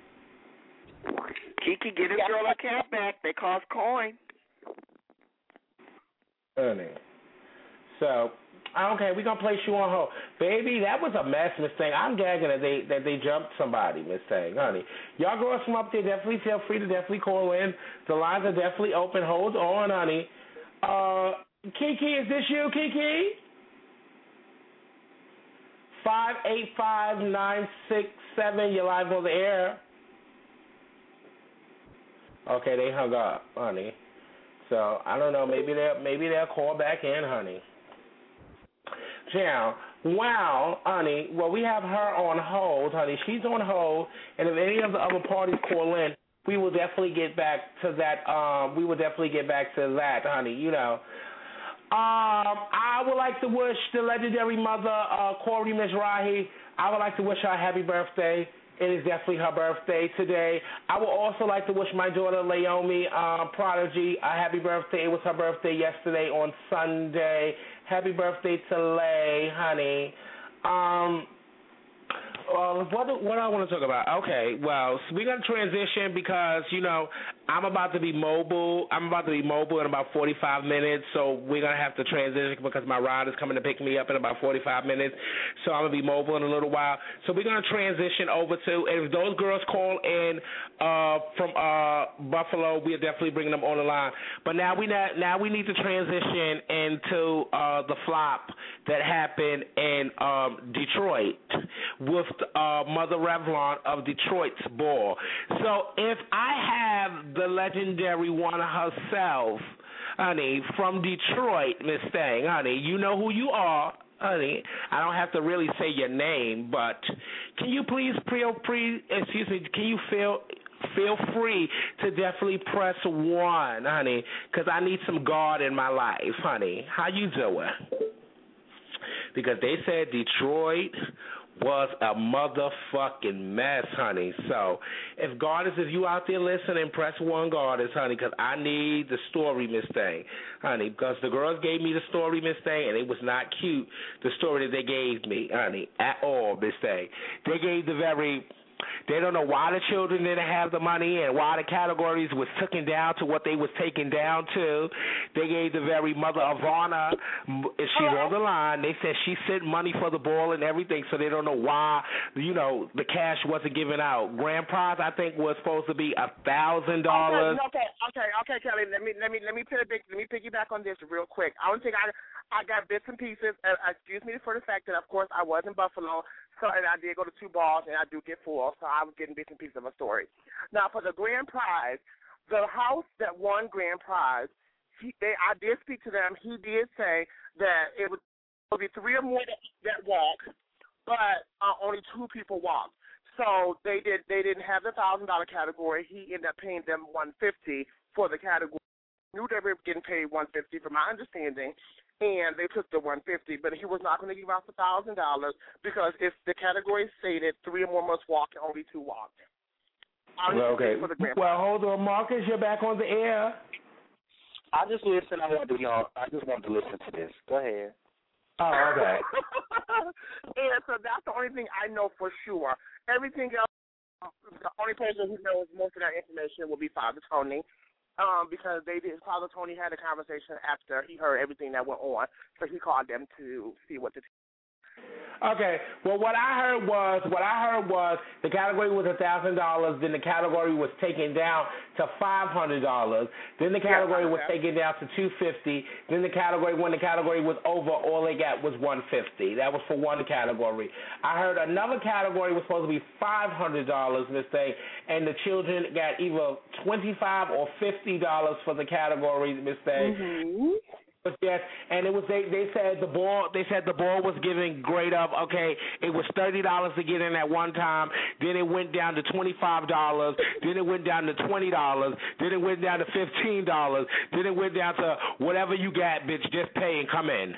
Kiki, get his girl a cap back. They cost coin. Honey. So, okay, we're going to place you on hold. Baby, that was a mess, Miss Thing. I'm gagging that they that they jumped somebody, Miss Thing, honey. Y'all girls from up there, definitely feel free to definitely call in. The lines are definitely open. Hold on, honey. Uh, Kiki, is this you, Kiki? five eight five nine six seven. You're live on the air. Okay, they hung up, honey. So I don't know. Maybe they'll maybe they'll call back in, honey. Now, wow, honey, well, we have her on hold, honey. She's on hold, and if any of the other parties call in, we will definitely get back to that. Um, we will definitely get back to that, honey, you know. Um, I would like to wish the legendary mother, uh, Corey Mizrahi, I would like to wish her a happy birthday. It is definitely her birthday today. I would also like to wish my daughter, Laomi uh, Prodigy, a happy birthday. It was her birthday yesterday on Sunday. Happy birthday to Lay, honey. Um... Uh, what do, what do I want to talk about? Okay, well, so we're gonna transition because you know I'm about to be mobile. I'm about to be mobile in about forty-five minutes, so we're gonna have to transition because my ride is coming to pick me up in about forty-five minutes. So I'm gonna be mobile in a little while. So we're gonna transition over to if those girls call in uh, from uh, Buffalo, we're definitely bringing them on the line. But now we not, now we need to transition into uh, the flop that happened in um, Detroit with uh, Mother Revlon of Detroit's ball. So if I have the legendary one herself, honey, from Detroit, Miss Thang, honey, you know who you are, honey. I don't have to really say your name, but can you please pre, pre excuse me, can you feel feel free to definitely press one, honey, because I need some God in my life, honey. How you doing? Because they said Detroit was a motherfucking mess, honey. So, if Goddess, if you out there listening, press one, Goddess, honey, because I need the story, Miss Thang, honey, because the girls gave me the story, Miss Thang, and it was not cute, the story that they gave me, honey, at all, Miss Thang. They gave the very... They don't know why the children didn't have the money and why the categories was taken down to what they was taken down to. They gave the very mother of honor, if she's on the line, they said she sent money for the ball and everything, so they don't know why, you know, the cash wasn't given out. Grand prize, I think, was supposed to be a thousand dollars. Okay, okay, okay, Kelly. Let me let me let me put a big, let me piggyback on this real quick. I don't think I I got bits and pieces. Uh, excuse me for the fact that, of course, I was in Buffalo. So, and I did go to two balls, and I do get full, so I was getting bits and pieces of a story. Now, for the grand prize, the house that won grand prize, he, they, I did speak to them. He did say that it would, it would be three or more that, that walked, but uh, only two people walked. So they did. They didn't have the thousand dollar category. He ended up paying them one fifty for the category. Knew they were getting paid one fifty, from my understanding. And they took the one fifty, but he was not going to give out the thousand dollars because if the category stated three or more must walk, and only two walked. Well, okay. Well, hold on, Marcus, you're back on the air. I just listen. I want to, you know, I just wanted to listen to this. Go ahead. Oh, okay. And so that's the only thing I know for sure. Everything else, the only person who knows most of that information will be Father Tony. Um, because they did, Father Tony had a conversation after he heard everything that went on, so he called them to see what the. T- Okay. Well, what I heard was what I heard was the category was a thousand dollars. Then the category was taken down to five hundred dollars. Then the category was taken down to two fifty. Then the category when the category was over, all they got was one fifty. That was for one category. I heard another category was supposed to be five hundred dollars, Miss Day, and the children got either twenty five or fifty dollars for the category, Miss Day. Mm-hmm. Yes, and it was they. They said the ball. They said the ball was giving grade of okay. It was thirty dollars to get in at one time. Then it went down to twenty five dollars. Then it went down to twenty dollars. Then it went down to fifteen dollars. Then it went down to whatever you got, bitch. Just pay and come in.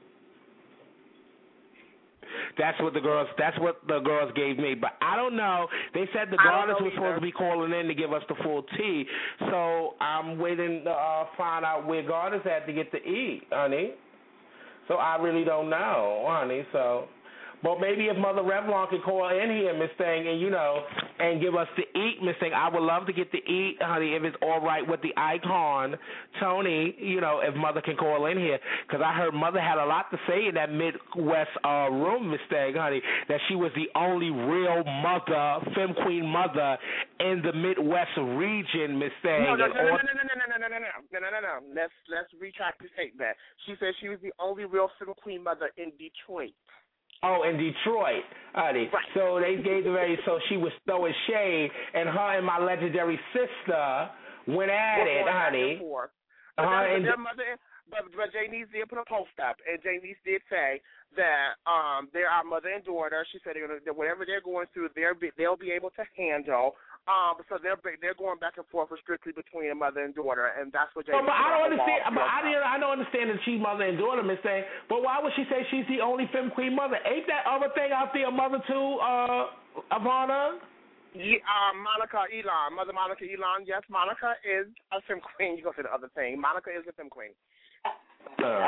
That's what the girls. That's what the girls gave me. But I don't know. They said the goddess was supposed to be calling in to give us the full tea. So I'm waiting to uh, find out where goddess had to get to eat, honey. So I really don't know, honey. So, but maybe if Mother Revlon could call in here, Miss Thing, and you know, and give us to eat, Miss Thing, I would love to get to eat, honey. If it's all right with the icon, Tony, you know, if Mother can call in here, because I heard Mother had a lot to say in that Midwest uh, room, Miss Thing, honey, that she was the only real mother, femme queen mother in the Midwest region, Miss Thing. No, no, no, no, no, no, no, no, no, no, no, no, no, no, no. Let's let's retract the statement. She said she was the only real femme queen mother in Detroit. Oh, in Detroit, honey. Right. So they gave the very, so she was throwing shade, and her and my legendary sister went at it, honey. Her uh, and and their mother, but but Janice did put a post up, and Janice did say that um they're our mother and daughter. She said they're gonna, that whatever they're going through, they're be, they'll be able to handle. Um, so they're they're going back and forth strictly between a mother and daughter, and that's what Janice. Oh, but I don't understand. Wall. But I didn't. I don't understand that she's mother and daughter, Miss Thing. But why would she say she's the only femme queen mother? Ain't that other thing out there mother too, uh, Ivana? Yeah, uh, Monica Elon, Mother Monica Elon. Yes, Monica is a femme queen. You go to the other thing. Monica is a femme queen. Uh.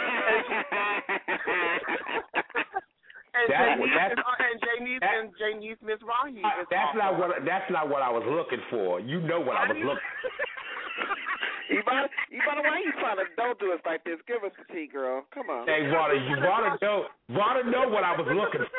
And That- Janice, that's- is, uh, and Janice and Janice Miss Rahi. Uh, is that's also. not what. That's not what I was looking for. You know what I was looking. Ivana, Ivana, why you trying to don't do us like this? Give us the tea, girl. Come on. Hey, Vada, you Vada know. Vada know what I was looking for.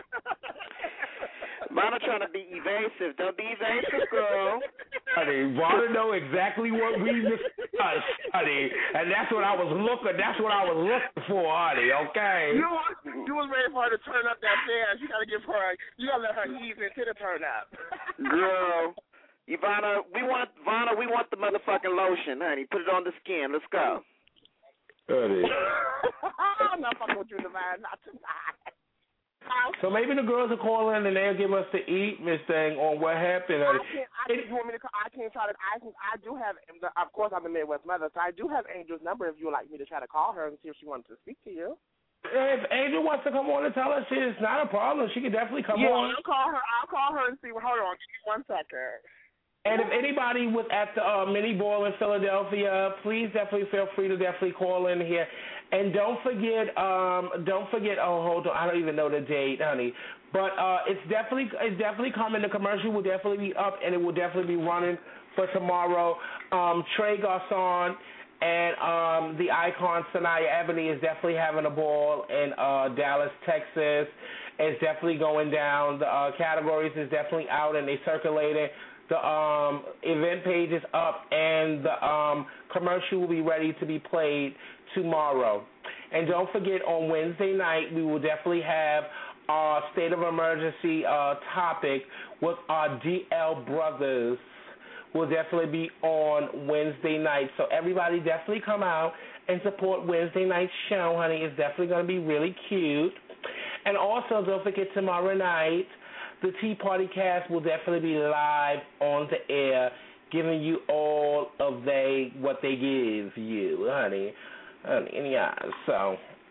Vada trying to be evasive. Don't be evasive, girl. Honey, Vada know exactly what we discussed, honey, and that's what I was looking. That's what I was looking for, honey. Okay. You was, you was ready for her to turn up that dance. You gotta give her. You gotta let her ease into the turn up. Girl, Ivana, we want Ivana, we want the motherfucking lotion, honey. Put it on the skin. Let's go. Honey. I'm not fucking with you, Divine. Not tonight. So maybe the girls will call in and they'll give us the eat, Miss Thing, on what happened. I Honey. can't. I, you want me to? call- I can't try to. I can. I do have. Of course, I'm the Midwest mother, so I do have Angel's number. If you would like me to try to call her and see if she wanted to speak to you. If Angel wants to come on and tell us shit, it's not a problem. She can definitely come yeah, on. I'll call her. I'll call her and see. Hold on, give me one second. And if anybody was at the uh, mini ball in Philadelphia, please definitely feel free to definitely call in here. And don't forget, um, don't forget. Oh, hold on, I don't even know the date, honey. But uh, it's definitely, it's definitely coming. The commercial will definitely be up, and it will definitely be running for tomorrow. Um, Trey Garcon and um, the icon Sanaya Ebony is definitely having a ball in uh, Dallas, Texas. It's definitely going down. The uh, categories is definitely out, and they circulating. The um, event page is up, and the um, commercial will be ready to be played tomorrow. And don't forget, on Wednesday night, we will definitely have our state of emergency uh, topic with our D L brothers. Will definitely be on Wednesday night. So everybody definitely come out and support Wednesday night's show, honey. It's definitely going to be really cute. And also, don't forget, tomorrow night, the Tea Party cast will definitely be live on the air, giving you all of they what they give you, honey. Honey, yeah. So,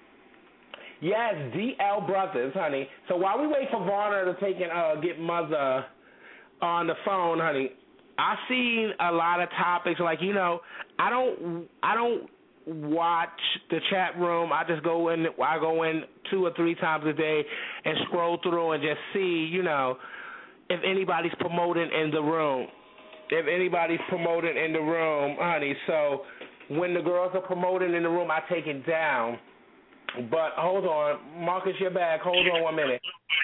yes, D L Brothers, honey. So while we wait for Varner to take and uh, get Mother on the phone, honey, I seen a lot of topics. Like, you know, I don't, I don't watch the chat room. I just go in. I go in two or three times a day and scroll through and just see, you know, if anybody's promoting in the room. If anybody's promoting in the room, honey. So when the girls are promoting in the room, I take it down. But hold on, Marcus, you're back. Hold on one minute.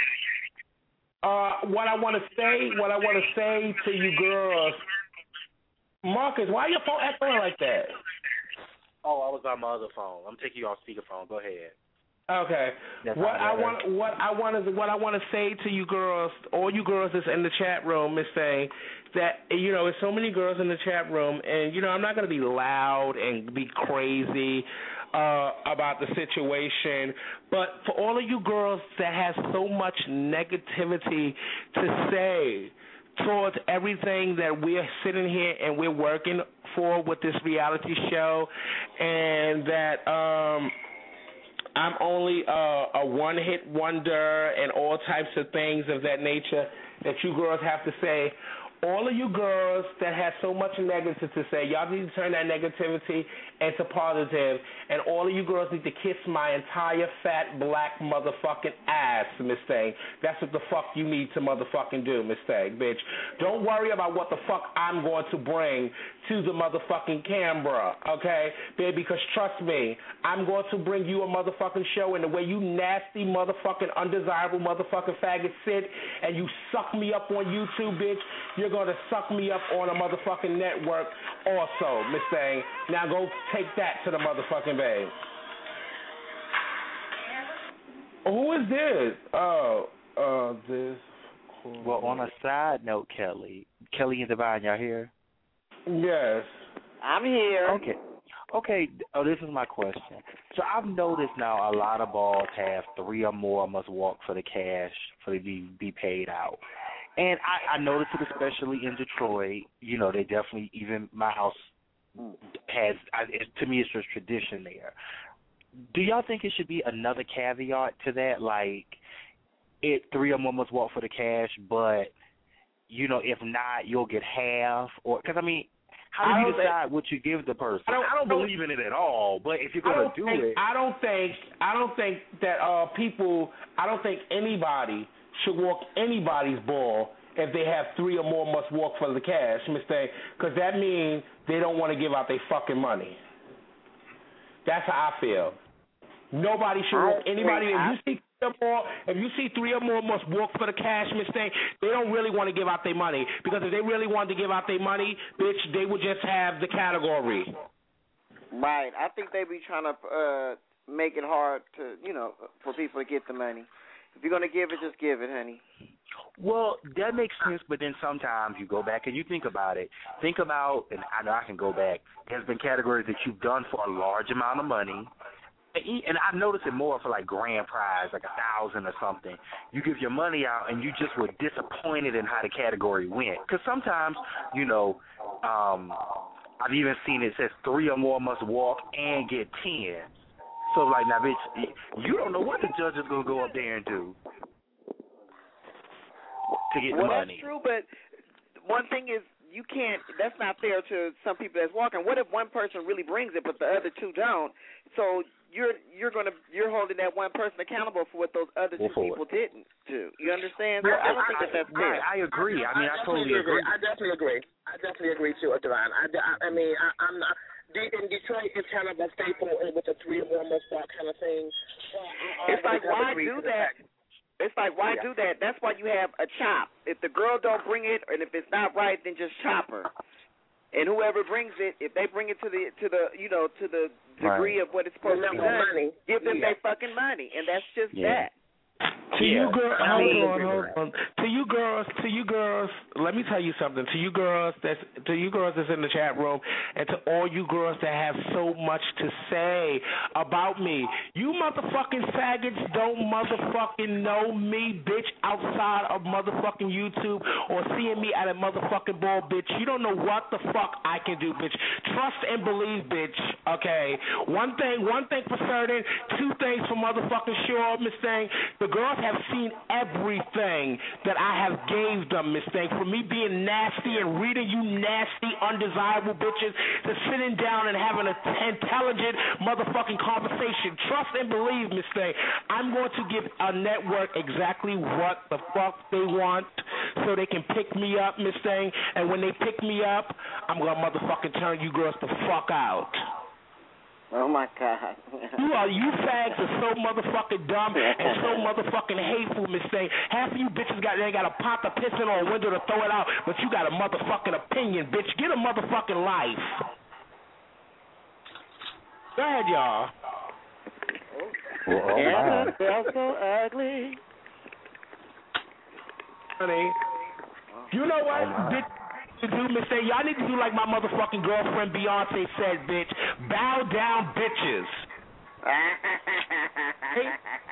Uh, what I want to say, what I want to say to you girls, Marcus, why your phone echoing like that? Oh, I was on my other phone. I'm taking you off speakerphone. Go ahead. Okay. That's what I better. want, what I want is, what I want to say to you girls, all you girls that's in the chat room, is saying that, you know, there's so many girls in the chat room, and you know, I'm not going to be loud and be crazy uh, about the situation, but for all of you girls that has so much negativity to say towards everything that we're sitting here and we're working for with this reality show, and that um, I'm only uh, a one-hit wonder and all types of things of that nature that you girls have to say. All of you girls that have so much negative to say, y'all need to turn that negativity into positive, and all of you girls need to kiss my entire fat black motherfucking ass, Miss Thing. That's what the fuck you need to motherfucking do, Miss Thing, bitch. Don't worry about what the fuck I'm going to bring to the motherfucking camera, okay, baby, because trust me, I'm going to bring you a motherfucking show, and the way you nasty motherfucking undesirable motherfucking faggot sit and you suck me up on YouTube, bitch, you're going to suck me up on a motherfucking network also, Miss Thing. Now go take that to the motherfucking bay. Who is this? Oh, uh, this. Well, on a side note, Kelly, Kelly and Divine, y'all here? Yes. I'm here. Okay. Okay, oh, this is my question. So I've noticed now a lot of balls have three or more must walk for the cash for to be, be paid out. And I, I noticed it especially in Detroit. You know, they definitely, even my house has, I, it, to me, it's just tradition there. Do y'all think it should be another caveat to that, like it three or more must walk for the cash, but, you know, if not, you'll get half? Or because, I mean, how do you decide think, what you give the person? I don't, I don't believe in it at all, but if you're going to do think, it. I don't think, I don't think that uh, people, I don't think anybody should walk anybody's ball if they have three or more must walk for the cash, Miss Thing, because that means they don't want to give out their fucking money. That's how I feel. Nobody should walk anybody. If you see three or more, if you see three or more must walk for the cash, Miss Thing, they don't really want to give out their money, because if they really wanted to give out their money, bitch, they would just have the category. Right. I think they be trying to uh, make it hard to, you know, for people to get the money. If you're gonna give it, just give it, honey. Well, that makes sense, but then sometimes you go back and you think about it. Think about, and I know I can go back, there's been categories that you've done for a large amount of money, and I've noticed it more for like grand prize, like a thousand or something. You give your money out and you just were disappointed in how the category went. Because sometimes, you know, um, I've even seen it says three or more must walk and get ten. So, like, now, bitch, you don't know what the judge is going to go up there and do to get well, the money. Well, that's true, but one thing is you can't, that's not fair to some people that's walking. What if one person really brings it, but the other two don't? So you're you're gonna you're holding that one person accountable for what those other two well, people didn't do. You understand? So I don't think that that's fair. I, I agree. I mean, I, I totally agree. agree. I definitely agree. I definitely agree too, Devon. I, I, I mean, I, I'm not. In Detroit, it's kind of a staple with the three or more must walk kind of thing. It's like, why do that? It's like, why do that? That's why you have a chop. If the girl don't bring it, and if it's not right, then just chop her. And whoever brings it, if they bring it to the to the you know to the degree right. of what it's supposed to be done, money. give them yeah. their fucking money, and that's just yeah. that. To yeah. you girls, I mean, hold on, hold on. To you girls, to you girls, let me tell you something. To you girls, that's to you girls that's in the chat room, and to all you girls that have so much to say about me, you motherfucking faggots don't motherfucking know me, bitch, outside of motherfucking YouTube or seeing me at a motherfucking ball, bitch. You don't know what the fuck I can do, bitch. Trust and believe, bitch. Okay. One thing, one thing for certain. Two things for motherfucking sure, Miss Thing. The girls have seen everything that I have gave them, Miss Thing. From me being nasty and reading you nasty, undesirable bitches to sitting down and having an intelligent motherfucking conversation. Trust and believe, Miss Thing. I'm going to give a network exactly what the fuck they want so they can pick me up, Miss Thing. And when they pick me up, I'm going to motherfucking turn you girls the fuck out. Oh, my God. You are, you fags are so motherfucking dumb and so motherfucking hateful, Miss Thing. Half of you bitches got, they got a pot to piss in or a window to throw it out, but you got a motherfucking opinion, bitch. Get a motherfucking life. Go ahead, y'all. Well, oh, yeah, felt so ugly. Honey, you know what, oh, bitch? To do, Miss Thing, y'all need to do like my motherfucking girlfriend Beyonce said, bitch. Bow down, bitches. Hey.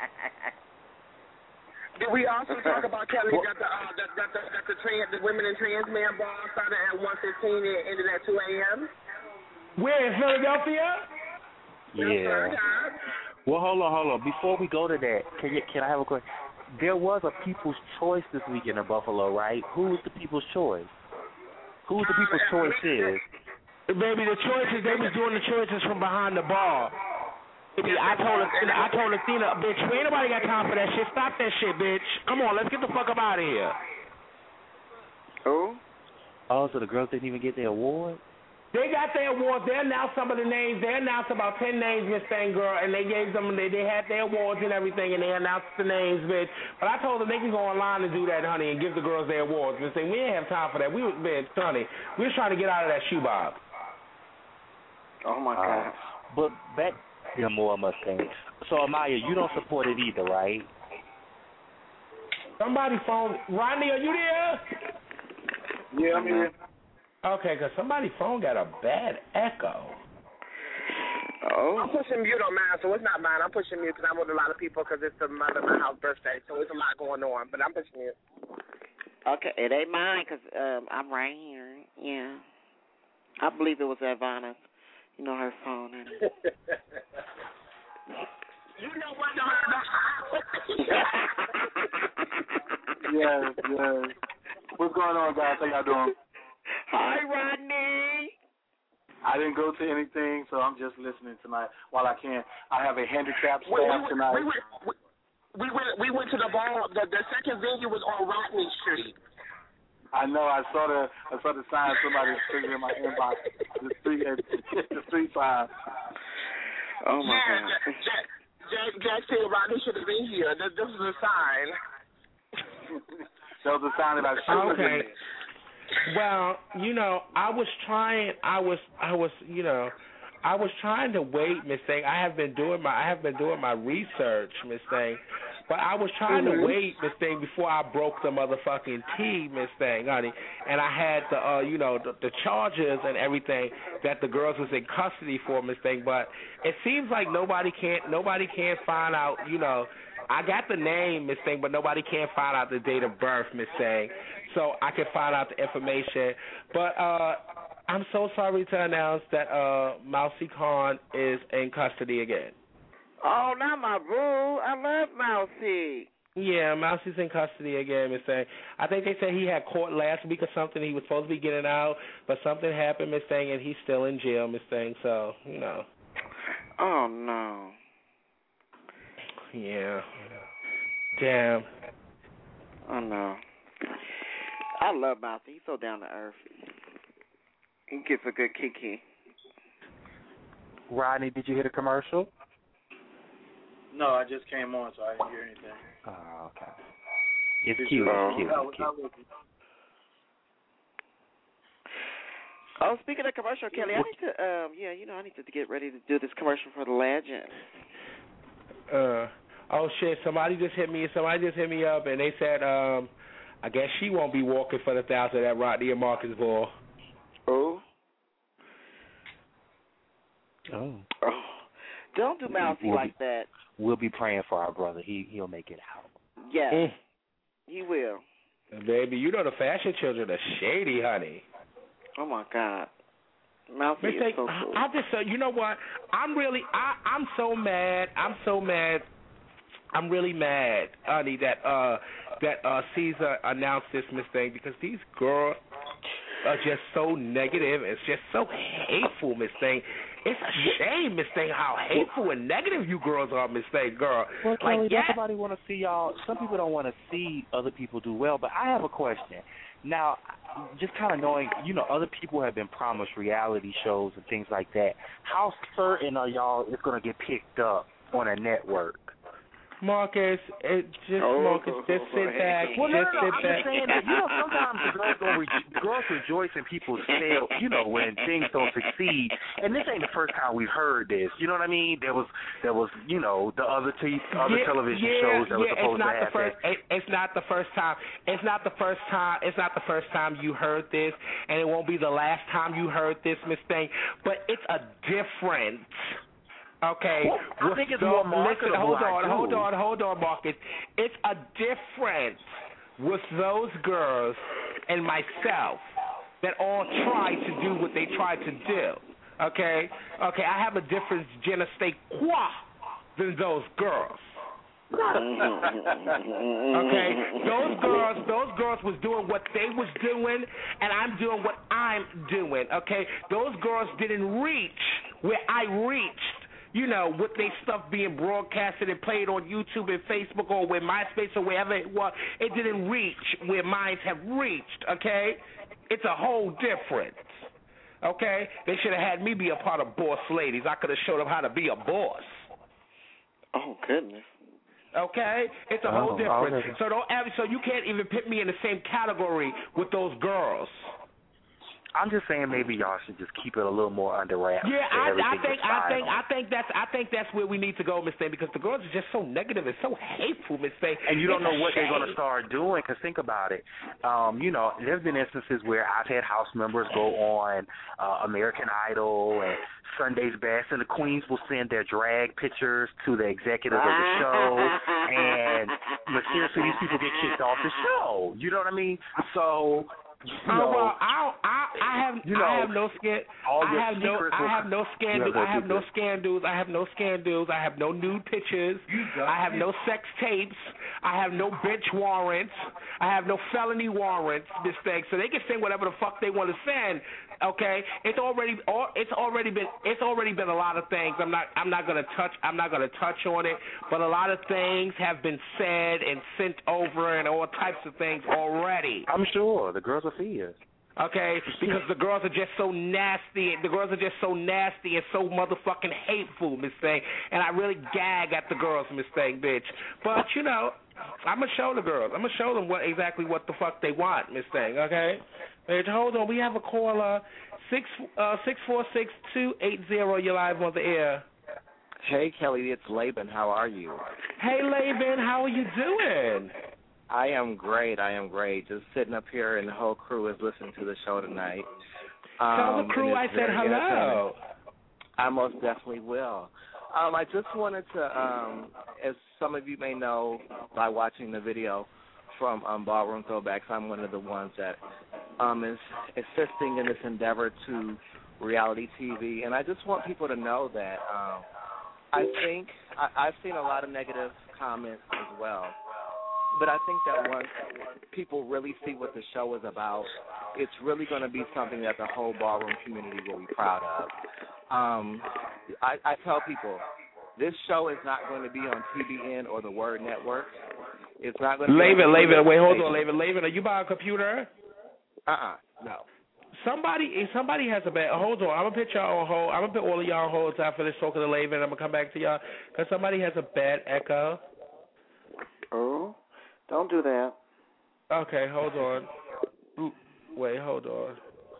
Did we also talk about Kelly that the uh, that, that, that, that the trans the women and trans man ball started at one fifteen and ended at two a.m. Where in Philadelphia? Yeah. Well, hold on, hold on. Before we go to that, can you can I have a question? There was a People's Choice this weekend in Buffalo, right? Who was the People's Choice? Who the People's Choice is? Baby, the choices, they was doing the choices from behind the bar. Baby, I told Athena, I told Athena, bitch, ain't nobody got time for that shit. Stop that shit, bitch. Come on, let's get the fuck up out of here. Who? Oh, so the girls didn't even get their award? They got their awards. They announced some of the names. They announced about ten names, Miss Thing Girl, and they gave them, they, they had their awards and everything, and they announced the names, bitch. But I told them they can go online and do that, honey, and give the girls their awards. Miss Thing, we didn't have time for that. We was, bitch, honey, we was trying to get out of that shoebox. Oh, my God. Uh, but back to more Mustangs. So, Amaya, you don't support it either, right? Somebody phone. Rodney, are you there? Yeah, I'm here. Okay, because somebody's phone got a bad echo. Oh. I'm pushing mute on mine, so it's not mine. I'm pushing mute because I'm with a lot of people because it's the mother of my house birthday, so it's a lot going on. But I'm pushing mute. Okay, it ain't mine because um, I'm right here. Yeah. I believe it was Ivana's. You know, her phone. And... You know what? No, no. Yes, yes. What's going on, guys? How y'all doing? Hi, Rodney. I didn't go to anything, so I'm just listening tonight while I can. I have a handicapped We, we, staff tonight. we, went, we, we went. We went to the ball. The, the second venue was on Rodney Street. I know. I saw the. I saw the sign. Somebody put it in my inbox. The street. The street sign. Oh my yeah, God. Jack, Jack, Jack, Jack said Rodney should have been here. This, this is a sign. That was a sign that I should have Okay. been. Well, you know, I was trying. I was. I was. You know, I was trying to wait, Miss Thing. I have been doing my. I have been doing my research, Miss Thing. But I was trying mm-hmm. to wait, Miss Thing, before I broke the motherfucking tea, Miss Thing, honey. And I had the, uh, you know, the, the charges and everything that the girls was in custody for, Miss Thing. But it seems like nobody can't. Nobody can't find out. You know, I got the name, Miss Thing, but nobody can't find out the date of birth, Miss Thing. So I can find out the information. But uh, I'm so sorry to announce that uh, Mousy Khan is in custody again. Oh, not my boo. I love Mousy. Yeah, Mousy's in custody again, Miss Thing. I think they said he had court last week or something. He was supposed to be getting out, but something happened, Miss Thing, and he's still in jail, Miss Thing. So, you know. Oh, no. Yeah. Damn. Oh, no. I love Mousy. He's so down to earth. He gets a good kiki. Rodney, did you hear the commercial? No, I just came on, so I didn't hear anything. Oh, okay. It's cute. It's cute. It's cute. Oh, speaking of commercial, Kelly, I need to, um, yeah, you know, I need to get ready to do this commercial for the Legend. Uh, oh shit! Somebody just hit me. Somebody just hit me up, and they said, um, I guess she won't be walking for the thousand at Rodney and Marcus Ball. Oh. Oh. Oh. Don't do Mousy we'll like be, that. We'll be praying for our brother. He he'll make it out. Yes, Mm. he will. Baby, you know the fashion children are shady, honey. Oh my God. Mousy is Mistake, so cool. I just said, you know what? I'm really, I, I'm so mad. I'm so mad. I'm really mad, honey, that uh, that uh, Caesar announced this mistake because these girls are just so negative. It's just so hateful, Miss Thing. It's a shame, Miss Thing, how hateful and negative you girls are, Miss Thing, girl. Well, like, Kelly, yeah. don't somebody want to see y'all. Some people don't want to see other people do well, but I have a question. Now, just kind of knowing, you know, other people have been promised reality shows and things like that. How certain are y'all it's going to get picked up on a network? Marcus, it just Oh, Marcus, just sit back, Well, no, just no, no, sit I'm back. just saying that, you know, sometimes the girls, don't re- the girls rejoice in people's fail, you know, when things don't succeed. And this ain't the first time we've heard this. You know what I mean? There was, there was, you know, the other t- other yeah, television yeah, shows that yeah, were supposed it's not to the have first, that. it, It's not the first time. It's not the first time. It's not the first time you heard this, and it won't be the last time you heard this, Miss Thing. But it's a difference. Okay, Well, I think it's more listen, marketable. hold on, I do. hold on, hold on, Marcus. It's a difference with those girls and myself that all try to do what they try to do. Okay, okay, I have a different je ne sais quoi than those girls. Okay, those girls, those girls was doing what they was doing, and I'm doing what I'm doing. Okay, those girls didn't reach where I reached. You know, with their stuff being broadcasted and played on YouTube and Facebook or where MySpace or wherever it was, it didn't reach where mine have reached. Okay, it's a whole difference. Okay, they should have had me be a part of Boss Ladies. I could have showed them how to be a boss. Oh goodness. Okay, it's a whole Oh, difference. okay. So don't ever, so you can't even put me in the same category with those girls. I'm just saying maybe y'all should just keep it a little more under wraps. Yeah, I, I think is I think on. I think that's I think that's where we need to go, Miss Thing, because the girls are just so negative and so hateful, Miss Thing. And you don't It's know a what they're shame. going to start doing, because think about it. Um, you know, there's been instances where I've had house members go on uh, American Idol and Sunday's Best, and the queens will send their drag pictures to the executive of the show, and mysteriously these people get kicked off the show. You know what I mean? So. You know, oh well, I I I have you know, I have no scan. all I your have no secrets I will- have no scandals. Yeah, I have no secrets. scandals. I have no scandals. I have no nude pictures. I have no sex tapes. I have no bench warrants. I have no felony warrants. This thing, so they can send whatever the fuck they want to send. Okay, it's already it's already been it's already been a lot of things. I'm not I'm not gonna touch I'm not gonna touch on it, but a lot of things have been said and sent over and all types of things already. I'm sure the girls are fierce. Okay, because the girls are just so nasty. The girls are just so nasty and so motherfucking hateful, Miss Thing. And I really gag at the girls, Miss Thing, bitch. But you know, I'm gonna show the girls. I'm gonna show them what exactly what the fuck they want, Miss Thing. Okay, bitch. Hold on, we have a caller, six uh six four six two eight zero. You're live on the air. Hey Kelly, it's Laban. How are you? Hey Laban, how are you doing? I am great. I am great. Just sitting up here, and the whole crew is listening to the show tonight. Um, Tell the crew and I it's said very hello. entertaining. I most definitely will. Um, I just wanted to, um, as some of you may know by watching the video from um, Ballroom Throwbacks, I'm one of the ones that um, is assisting in this endeavor to reality T V, and I just want people to know that um, I think I, I've seen a lot of negative comments as well. But I think that once people really see what the show is about, it's really going to be something that the whole ballroom community will be proud of. Um, I, I tell people, this show is not going to be on T B N or the Word Network. It's not going to be Laban, on Laban, wait, hold on, station. Laban, Laban, are you by a computer? Uh-uh, no. Somebody, if somebody has a bad. Hold on, I'm gonna put y'all on hold. I'm gonna put all of y'all on hold after this talking to Laban. I'm gonna come back to y'all because somebody has a bad echo. Oh, don't do that. Okay, hold on. Ooh, wait, hold on.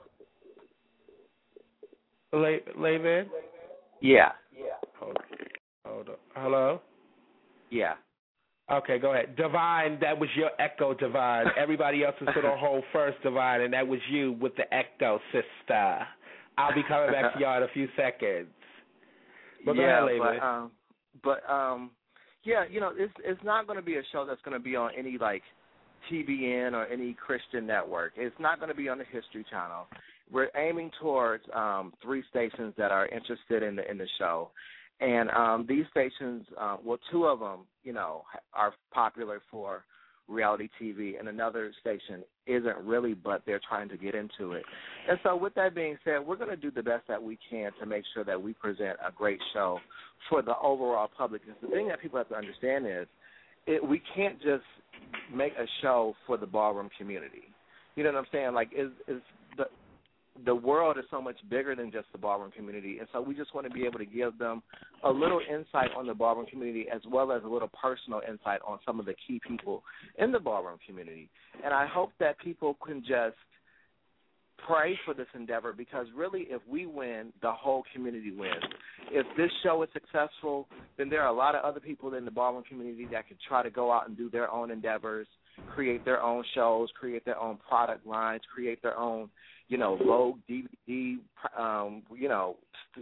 La- Laban? Yeah. Hold on. Hold on. Hello? Yeah. Okay, go ahead. Divine, that was your echo, Divine. Everybody else was put on hold first, Divine, and that was you with the echo, sister. I'll be coming back to y'all in a few seconds. But go yeah, ahead, Laban. but um, but um, yeah, you know, it's it's not going to be a show that's going to be on any like T B N or any Christian network. It's not going to be on the History Channel. We're aiming towards um, three stations that are interested in the in the show, and um, these stations, uh, well, two of them, you know, are popular for reality T V, and another station isn't really, but they're trying to get into it. And so with that being said, we're going to do the best that we can to make sure that we present a great show for the overall public. Because the thing that people have to understand is it, we can't just make a show for the ballroom community. You know what I'm saying? Like, is is the the world is so much bigger than just the ballroom community, and so we just want to be able to give them a little insight on the ballroom community as well as a little personal insight on some of the key people in the ballroom community. And I hope that people can just pray for this endeavor, because really if we win, the whole community wins. If this show is successful, then there are a lot of other people in the ballroom community that can try to go out and do their own endeavors, create their own shows, create their own product lines, create their own, you know, Vogue, D V D, um, you know,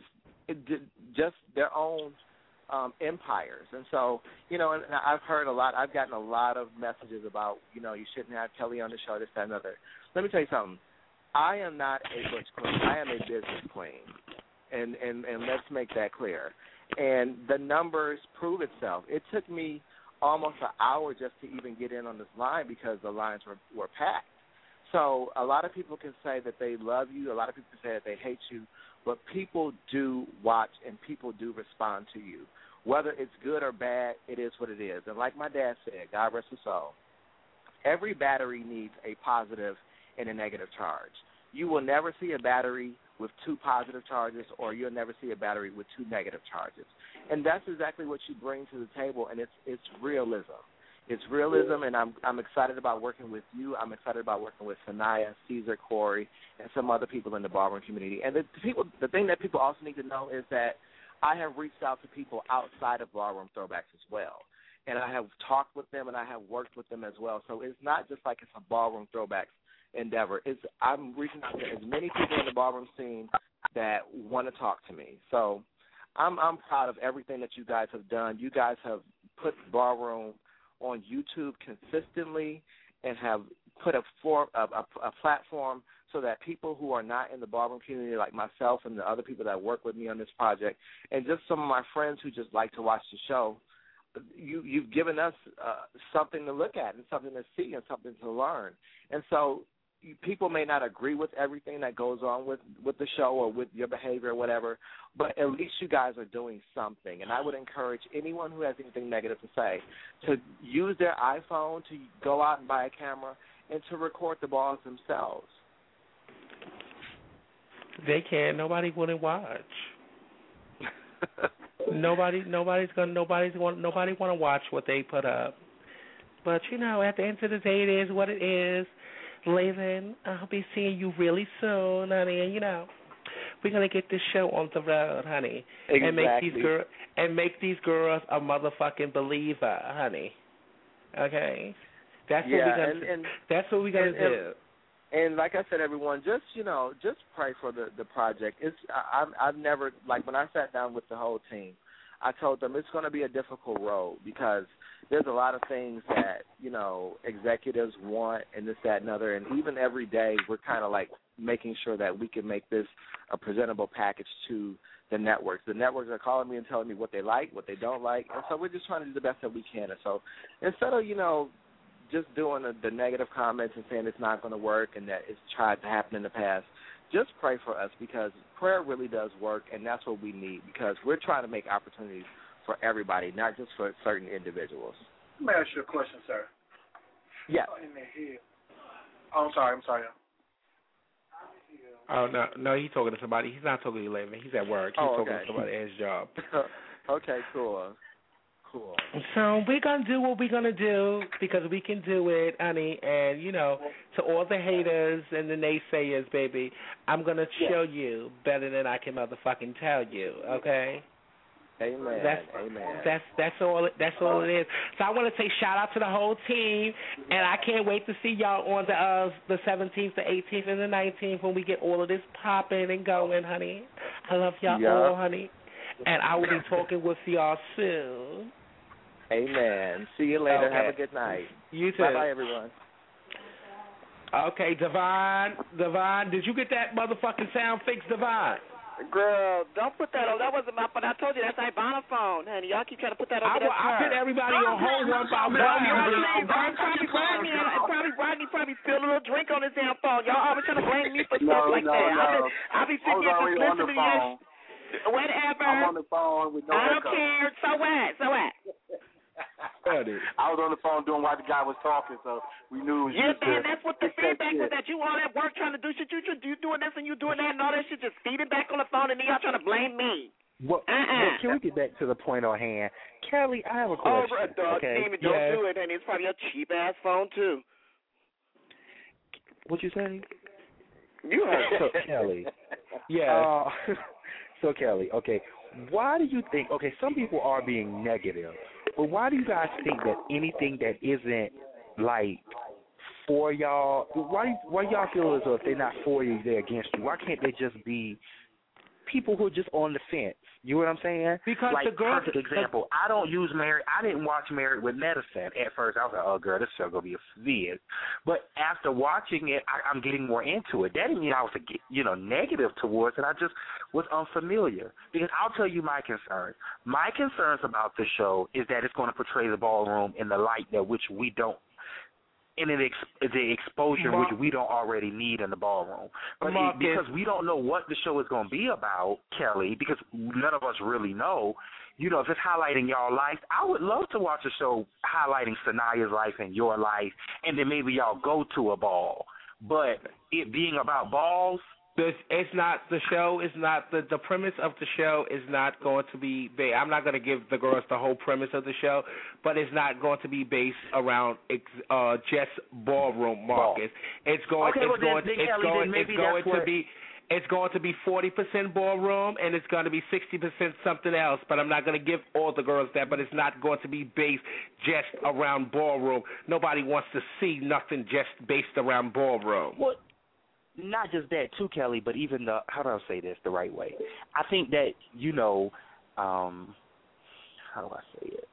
just their own um, empires. And so, you know, and I've heard a lot, I've gotten a lot of messages about, you know, you shouldn't have Kelly on the show, this, that, and other. Let me tell you something. I am not a butch queen. I am a business queen. And, and, and let's make that clear. And the numbers prove itself. It took me almost an hour just to even get in on this line because the lines were, were packed. So a lot of people can say that they love you. A lot of people can say that they hate you. But people do watch and people do respond to you. Whether it's good or bad, it is what it is. And like my dad said, God rest his soul, every battery needs a positive and a negative charge. You will never see a battery with two positive charges, or you'll never see a battery with two negative charges. And that's exactly what you bring to the table, and it's it's realism. It's realism, and I'm I'm excited about working with you. I'm excited about working with Sanaya, Caesar, Corey, and some other people in the ballroom community. And the, the people, the thing that people also need to know is that I have reached out to people outside of ballroom throwbacks as well, and I have talked with them and I have worked with them as well. So it's not just like it's a ballroom throwbacks endeavor. It's I'm reaching out to as many people in the ballroom scene that want to talk to me. So I'm I'm proud of everything that you guys have done. You guys have put ballroom on YouTube consistently and have put a, for, a, a, a platform so that people who are not in the ballroom community, like myself and the other people that work with me on this project, and just some of my friends who just like to watch the show, you, you've given us uh, something to look at and something to see and something to learn. And so you, people may not agree with everything that goes on with, with the show or with your behavior or whatever, but at least you guys are doing something. And I would encourage anyone who has anything negative to say to use their iPhone to go out and buy a camera and to record the balls themselves. They can't. Nobody wouldn't watch. nobody, nobody's gonna. Nobody's want. Nobody want to watch what they put up. But you know, at the end of the day, it is what it is. Layden, I'll be seeing you really soon, honey. And you know, we're gonna get this show on the road, honey, exactly. and make these girls and make these girls a motherfucking believer, honey. Okay, that's yeah, what we're gonna. And, and, that's what we're gonna and, do. And, and like I said, everyone, just you know, just pray for the the project. It's I, I've I've never like when I sat down with the whole team, I told them it's going to be a difficult road because there's a lot of things that, you know, executives want and this, that, and other. And even every day we're kind of like making sure that we can make this a presentable package to the networks. The networks are calling me and telling me what they like, what they don't like. And so we're just trying to do the best that we can. And so instead of, you know, just doing the, the negative comments and saying it's not going to work and that it's tried to happen in the past, just pray for us because prayer really does work, and that's what we need because we're trying to make opportunities for everybody, not just for certain individuals. Let me ask you a question, sir. Yeah. Oh, in the head. Oh, I'm sorry. I'm sorry. Oh, no, no, he's talking to somebody. He's not talking to you, Layden. He's at work. He's oh, talking okay. to somebody at his job. Okay, cool. Cool. So we're going to do what we're going to do because we can do it, honey. And, you know, to all the haters and the naysayers, baby, I'm going to yeah. show you better than I can motherfucking tell you, okay? Amen. That's, Amen. That's that's all. That's all it is. So I want to say shout out to the whole team, and I can't wait to see y'all on the uh, the seventeenth, the eighteenth, and the nineteenth when we get all of this popping and going, honey. I love y'all yeah. all, honey, and I will be talking with y'all soon. Amen. See you later. Okay. Have a good night. You too. Bye bye, everyone. Okay, Devon. Devon, did you get that motherfucking sound fixed, Devon? Girl, don't put that on. That wasn't my phone. I told you that's Ivana phone, honey. Y'all keep trying to put that over I, there. I put everybody on hold one by one. Probably Rodney, probably Rodney probably spilled a little drink on his damn phone. Y'all always trying to blame me for stuff no, like no, that. No. I'll be, I'll be sitting here just listening to this. Whatever. I'm on the phone with no I don't echo. care. So what? So what? I was on the phone doing while the guy was talking, so we knew it was yeah, just man, a, that's what the feedback was that you all that work trying to do shit. You, you, you doing this and you doing that and all that shit, just feeding back on the phone, and then y'all trying to blame me. Well, uh-uh. well, can we get back to the point on hand? Kelly, I have a question. Oh, dog, okay? Demon, don't yes. do it, and it's probably a cheap ass phone too. What you say? You heard so, Kelly. Yeah. Uh, so Kelly, okay, why do you think? Okay, some people are being negative. But why do you guys think that anything that isn't like for y'all, why why y'all feel as though if they're not for you, they're against you? Why can't they just be people who are just on the fence? You know what I'm saying? Because like, the girl, perfect example. I don't use Married. I didn't watch Married with Medicine at first. I was like, oh girl, this show gonna be a vid. But after watching it, I, I'm getting more into it. That didn't mean I was, you know, negative towards it. I just was unfamiliar. Because I'll tell you my concerns. My concerns about the show is that it's going to portray the ballroom in the light that which we don't. In an ex- the exposure Mar- which we don't already need in the ballroom. But it, because we don't know what the show is going to be about, Kelly, because none of us really know, you know, if it's highlighting y'all life, I would love to watch a show highlighting Sanaya's life and your life, and then maybe y'all go to a ball. But it being about balls, This, it's not the show is not the the premise of the show is not going to be ba- I'm not going to give the girls the whole premise of the show, but it's not going to be based around uh, just ballroom markets. It's going okay, it's well, going then, then it's Kelly, going then it's maybe going that's to what... be it's going to be forty percent ballroom and it's going to be sixty percent something else. But I'm not going to give all the girls that. But it's not going to be based just around ballroom. Nobody wants to see nothing just based around ballroom. Well, not just that too, Kelly, but even the, how do I say this the right way? I think that, you know, um, how do I say it?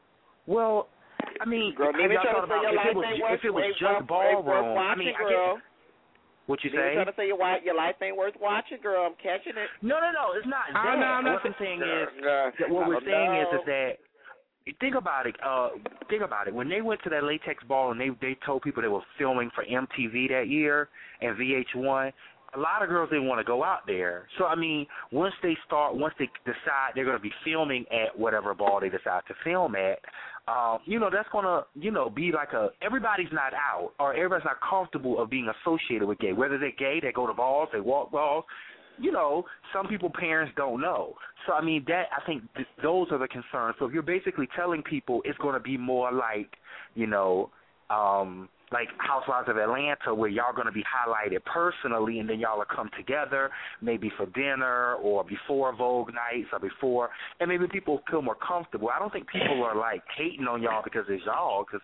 Well, I mean, girl, have y'all thought about if it was, if it was just ballroom, I mean, I get, what you say? I'm trying to say your, your life ain't worth watching, girl. I'm catching it. No, no, no, it's not that. Oh, no, I'm not what I'm saying girl, is, girl, that what we're saying know. is, is that, think about it. Uh, think about it. When they went to that latex ball and they they told people they were filming for M T V that year and V H one, a lot of girls didn't want to go out there. So I mean, once they start, once they decide they're going to be filming at whatever ball they decide to film at, uh, you know, that's going to, you know, be like a everybody's not out or everybody's not comfortable of being associated with gay. Whether they're gay, they go to balls, they walk balls. You know, some people, parents don't know. So, I mean, that I think th- those are the concerns. So if you're basically telling people it's going to be more like, you know, um, like Housewives of Atlanta where y'all going to be highlighted personally and then y'all will come together maybe for dinner or before Vogue nights or before, and maybe people feel more comfortable. I don't think people are, like, hating on y'all because it's y'all because,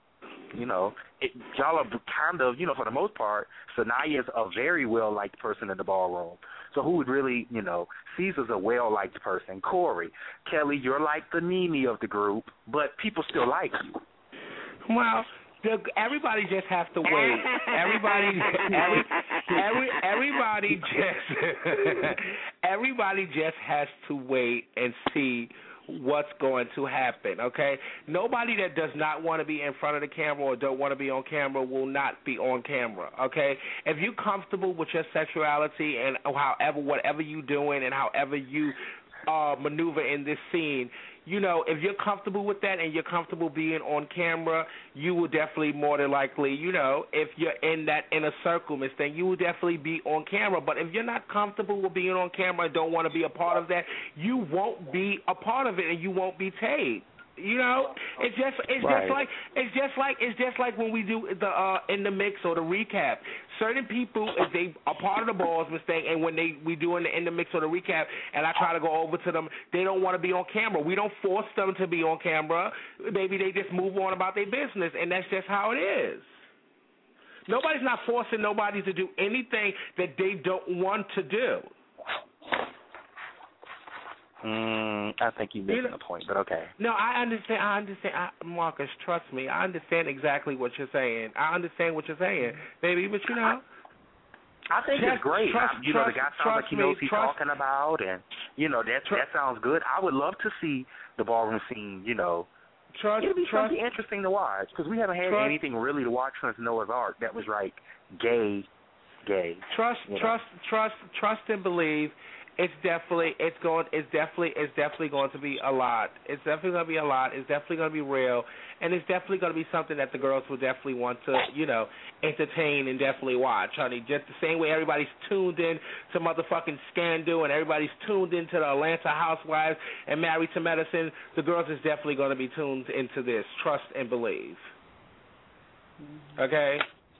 you know, it, y'all are kind of, you know, for the most part, Sanaya's a very well-liked person in the ballroom. So who would really, you know, Caesar's a well-liked person. Corey, Kelly, you're like the Mimi of the group, but people still like you. Well, the, everybody just has to wait. Everybody, every, every, everybody just, everybody just has to wait and see what's going to happen, okay? Nobody that does not want to be in front of the camera or don't want to be on camera will not be on camera, okay? If you're comfortable with your sexuality and however, whatever you're doing and however you uh, maneuver in this scene, you know, if you're comfortable with that and you're comfortable being on camera, you will definitely more than likely, you know, if you're in that inner circle, Miss Thing, you will definitely be on camera. But if you're not comfortable with being on camera and don't want to be a part of that, you won't be a part of it and you won't be paid. You know, it's just it's right. just like it's just like it's just like when we do the uh, in the mix or the recap. Certain people, if they are part of the balls mistake, and when they we do in the in the mix or the recap, and I try to go over to them, they don't want to be on camera. We don't force them to be on camera. Maybe they just move on about their business, and that's just how it is. Nobody's not forcing nobody to do anything that they don't want to do. Mm, I think you're missing you know, the point, but okay. No, I understand. I understand. I, Marcus, trust me. I understand exactly what you're saying. I understand what you're saying, baby. But you know, I think just it's great. Trust, I, you trust, know, the guy sounds like he knows me, he's trust, talking about, and you know that tr- that sounds good. I would love to see the ballroom scene. You know, trust, it'd be trust, something interesting to watch because we haven't had trust, anything really to watch since Noah's Ark that was like gay, gay. Trust, you know? trust, trust, trust, and believe. It's definitely it's going it's definitely it's definitely going to be a lot. It's definitely going to be a lot. It's definitely going to be real, and it's definitely going to be something that the girls will definitely want to, you know, entertain and definitely watch, honey. Just the same way everybody's tuned in to motherfucking Scandal and everybody's tuned into the Atlanta Housewives and Married to Medicine, the girls is definitely going to be tuned into this. Trust and believe. Okay.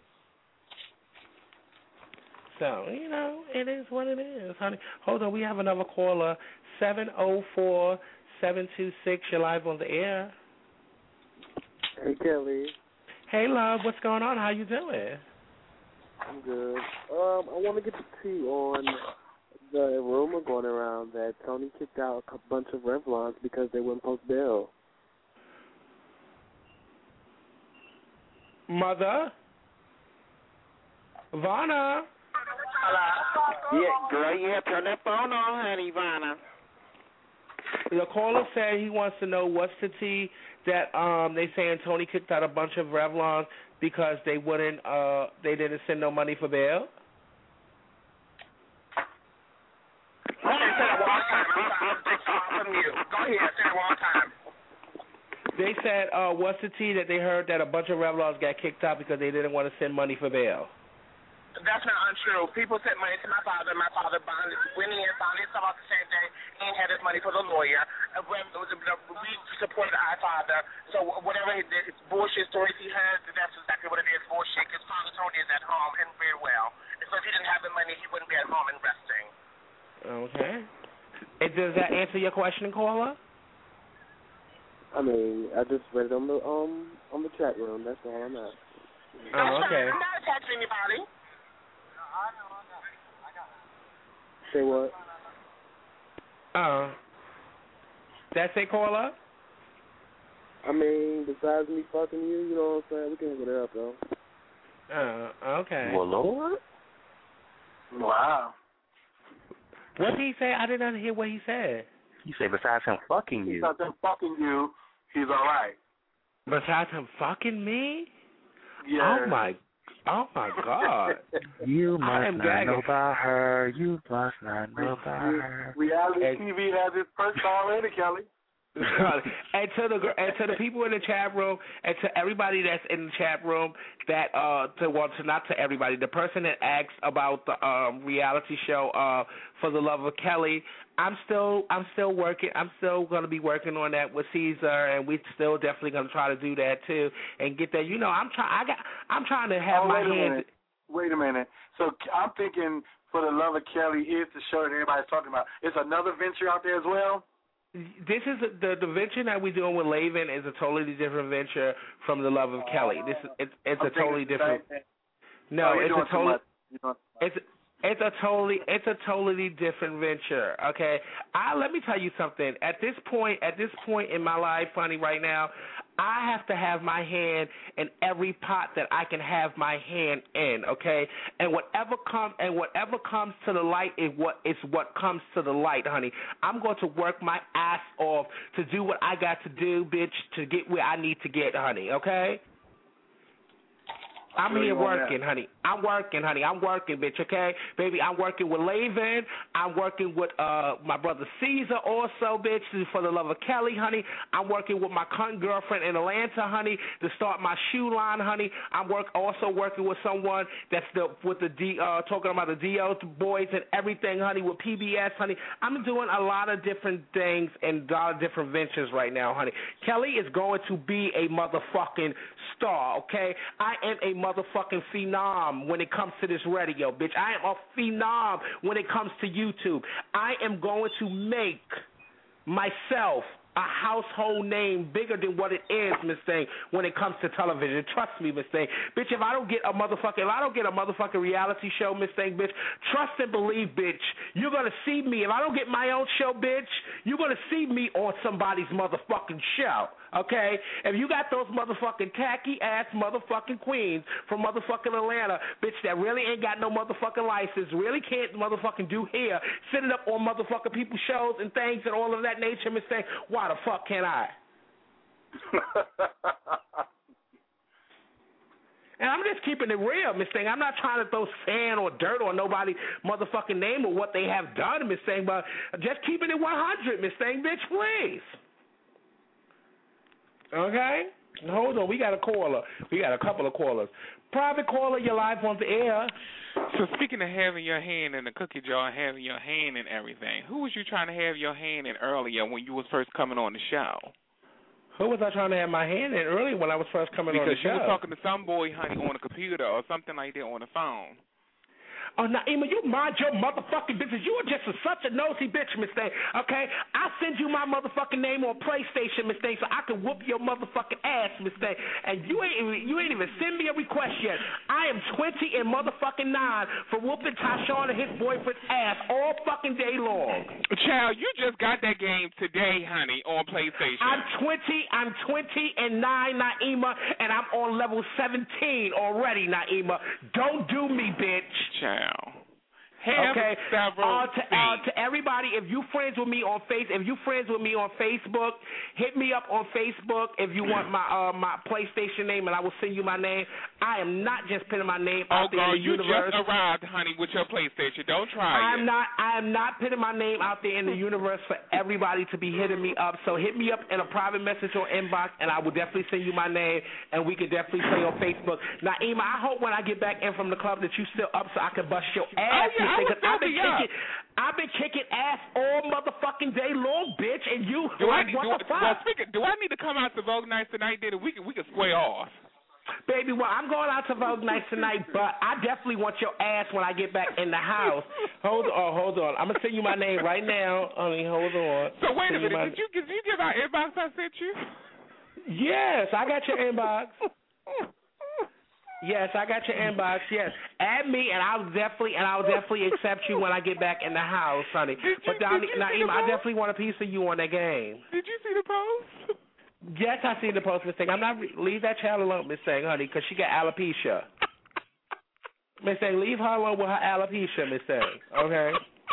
So, you know, it is what it is, honey. Hold on, we have another caller, seven oh four, seven two six. You're live on the air. Hey, Kelly. Hey, love. What's going on? How you doing? I'm good. Um, I want to get the tea on the rumor going around that Tony kicked out a bunch of Revlons because they wouldn't post bail. Mother? Vanna? Hello? Yeah, girl, yeah, turn that phone on, honey, Vanna. The caller said he wants to know what's the tea that um they saying Tony kicked out a bunch of Revlons because they wouldn't uh they didn't send no money for bail. Go ahead, say it one time. They said, uh, what's the tea that they heard that a bunch of Revlons got kicked out because they didn't want to send money for bail? That's not untrue. People sent money to my father. My father bonded, went in, found himself out the same day, and had his money for the lawyer. Uh, We we supported our father. So whatever his, his bullshit stories he has, that's exactly what it is, bullshit. His father Tony is at home and very well. And so if he didn't have the money, he wouldn't be at home and resting. Okay. And does that answer your question, caller? I mean, I just read it on the um on the chat room. That's all I'm at. Oh, okay. I'm not attaching anybody. Say what? Uh, that's it, caller? I mean, besides me fucking you, you know what I'm saying? We can hook it up, though. Oh, okay. Well, Lord? Wow. What did he say? I didn't hear what he said. You say besides him fucking you. Besides him fucking you, he's all right. Besides him fucking me? Yeah. Oh, my Oh, my God. You I must am not gagging. know about her. You must not know about her. Reality And- T V has its perks already, Kelly. and to the and to the people in the chat room, and to everybody that's in the chat room, that uh to well to not to everybody, the person that asked about the um reality show uh For the Love of Kelly, I'm still I'm still working I'm still gonna be working on that with Caesar, and we still definitely gonna try to do that too and get that. You know, I'm trying I got I'm trying to have oh, my wait a hands. minute. Wait a minute. So I'm thinking For the Love of Kelly is the show that everybody's talking about. It's another venture out there as well. This is a, the the venture that we're doing with Laven is a totally different venture from The Love of Kelly. This is it's it's I'm a totally thinking the different. same thing. No, Oh, you're it's doing a too totally much. You're doing too much. it's it's a totally it's a totally different venture. Okay, I let me tell you something. At this point, at this point in my life, funny right now, I have to have my hand in every pot that I can have my hand in. Okay, and whatever comes and whatever comes to the light is what is what comes to the light, honey. I'm going to work my ass off to do what I got to do, bitch, to get where I need to get, honey. Okay. I'm feel here you on working, that. honey. I'm working, honey. I'm working, bitch, okay? Baby, I'm working with Laven. I'm working with uh my brother Caesar also, bitch, For the Love of Kelly, honey. I'm working with my cunt girlfriend in Atlanta, honey, to start my shoe line, honey. I'm work also working with someone that's the with the D uh talking about the D O boys and everything, honey, with P B S, honey. I'm doing a lot of different things and a lot of different ventures right now, honey. Kelly is going to be a motherfucking star, okay? I am a motherfucking phenom when it comes to this radio, bitch. I am a phenom when it comes to YouTube. I am going to make myself a household name bigger than what it is, Miss Thing, when it comes to television. Trust me, Miss Thing. Bitch, if I don't get a motherfucking, if I don't get a motherfucking reality show, Miss Thing, bitch, trust and believe, bitch, you're going to see me. If I don't get my own show, bitch, you're going to see me on somebody's motherfucking show, okay? If you got those motherfucking tacky-ass motherfucking queens from motherfucking Atlanta, bitch, that really ain't got no motherfucking license, really can't motherfucking do hair, sitting up on motherfucking people's shows and things and all of that nature, Miss Thing, why the fuck can't I? And I'm just keeping it real, Miss Thing. I'm not trying to throw sand or dirt on nobody's motherfucking name or what they have done, Miss Thing, but just keeping it one hundred, Miss Thing, bitch, please. Okay? Hold on, we got a caller. We got a couple of callers. Private caller, you're live on the air. So speaking of having your hand in the cookie jar, having your hand in everything, who was you trying to have your hand in earlier when you was first coming on the show? Who was I trying to have my hand in earlier when I was first coming on the Because show? you were talking to some boy, honey, on a computer or something like that on the phone. Oh, Naima, you mind your motherfucking business. You are just a, such a nosy bitch, Miss Thing, okay? I send you my motherfucking name on PlayStation, Miss Thing, so I can whoop your motherfucking ass, Miss Thing. And you ain't you ain't even send me a request yet. I am twenty and motherfucking nine for whooping Tyshawn and his boyfriend's ass all fucking day long. Child, you just got that game today, honey, on PlayStation. I'm twenty, I'm twenty and nine, Naima, and I'm on level seventeen already, Naima. Don't do me, bitch. Child. Have okay. several Uh, to, uh, to everybody, if you friends with me on face, if you friends with me on Facebook, hit me up on Facebook if you want my uh, my PlayStation name, and I will send you my name. I am not just putting my name Oh, out there girl, in the you universe. just arrived, honey, with your PlayStation. Don't try I'm it. not. I am not putting my name out there in the universe for everybody to be hitting me up. So hit me up in a private message or inbox, and I will definitely send you my name, and we can definitely play on Facebook. Now, Ema, I hope when I get back in from the club that you still up so I can bust your ass. Oh, yeah, I because was I've been still be kicking, I've been kicking ass all motherfucking day long, bitch, and you Do I, like do, what the fuck? well, speaking, do I need to come out to Vogue Nights tonight? Then we can we can square off. Baby, well, I'm going out to Vogue Nights tonight, but I definitely want your ass when I get back in the house. Hold on, oh, hold on. I'm gonna send you my name right now. I mean, hold on. So wait a Send minute, my- did you did you give our inbox I sent you? Yes, I got your inbox. Yes, I got your inbox. Yes, add me, and I'll definitely and I'll definitely accept you when I get back in the house, honey. Did you, but Donnie, did you see Naima, the I post? definitely want a piece of you on that game. Did you see the post? Yes, I see the post, Miss Thing. I'm not leave that child alone, Miss Thing, honey, because she got alopecia. Miss Thing, leave her alone with her alopecia, Miss Thing. Okay,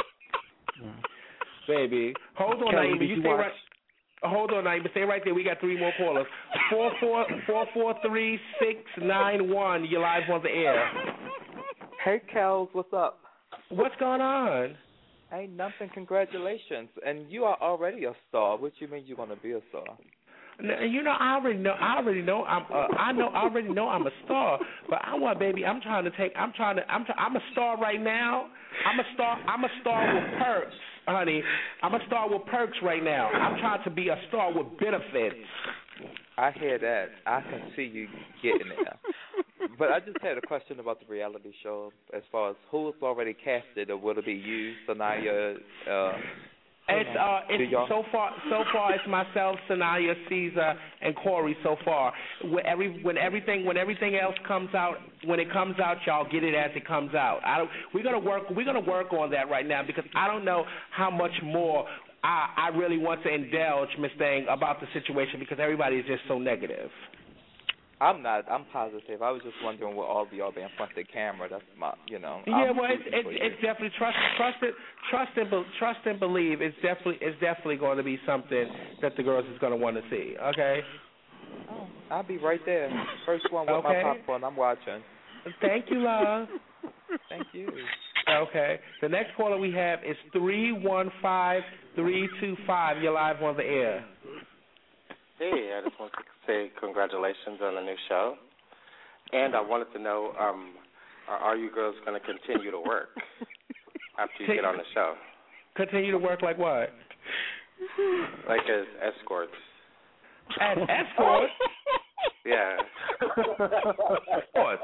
baby. Hold on, Kelly, Naima. did You you stay watch- right. Hold on, Naima. Stay right there. We got three more callers. Four four four four three six nine one. You're live on the air. Hey, Kels, what's up? What's going on? Ain't nothing. Congratulations. And you are already a star. What you mean you're gonna be a star? N- You know, I already know. I already know. I'm. Uh, I know. I already know. I'm a star. But I want, baby. I'm trying to take. I'm trying to. I'm. Try, I'm a star right now. I'm a star. I'm a star with perks, honey. I'm a star with perks right now. I'm trying to be a star with benefits. I hear that. I can see you getting there. But I just had a question about the reality show as far as who's already casted, or will it be you, Sanaya? Uh, It's uh, Do it's y'all- so far. So far, it's myself, Sanaya, Caesar, and Corey. So far, when every when everything when everything else comes out, when it comes out, y'all get it as it comes out. I don't. We're gonna work. We're gonna work on that right now because I don't know how much more I I really want to indulge, Miss Thing, about the situation because everybody is just so negative. I'm not. I'm positive. I was just wondering what all of y'all be in front of the camera. That's my, you know. Yeah, I'm well, it's rooting it's, for you. it's definitely trust trust it trust and be, trust and believe. It's definitely it's definitely going to be something that the girls is going to want to see. Okay. Oh, I'll be right there. First one with Okay. my popcorn. I'm watching. Thank you, love. Thank you. Okay. The next caller we have is three one five three two five. You're live on the air. Hey, I just want to say congratulations on the new show. And I wanted to know, um, are, are you girls going to continue to work after you get on the show? Continue to work like what? Like as escorts. As escorts? Yeah. What?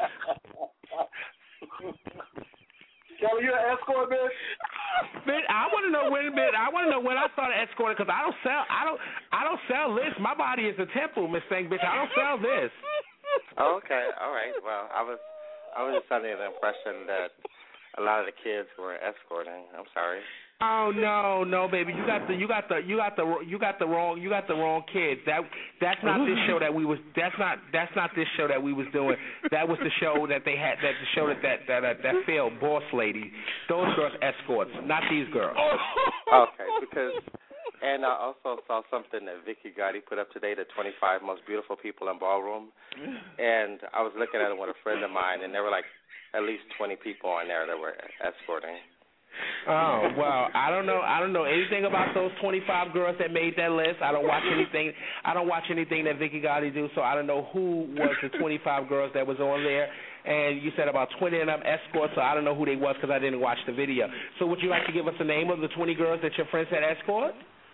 Kelly, you an escort, bitch? Man, I want to know when. Man, I want to know when I started escorting because I don't sell. I don't. I don't sell this. My body is a temple, Miss Thing, bitch. I don't sell this. Oh, okay. All right. Well, I was I was just under the impression that a lot of the kids were escorting. I'm sorry. Oh no, no, baby, you got the, you got the, you got the, you got the wrong, you got the wrong kids. That, that's not this show that we was. That's not, that's not this show that we was doing. That was the show that they had. That the show that that that that, that failed. Boss Lady. Those girls escorts, not these girls. Okay, because and I also saw something that Vicky Gotti put up today, the twenty-five most beautiful people in ballroom, and I was looking at it with a friend of mine, and there were like at least twenty people on there that were escorting. Oh well, I don't know. I don't know anything about those twenty-five girls that made that list. I don't watch anything. I don't watch anything that Vicky Gotti do, so I don't know who was the twenty-five girls that was on there. And you said about twenty of them escorts, so I don't know who they was because I didn't watch the video. So would you like to give us the name of the twenty girls that your friend said escort?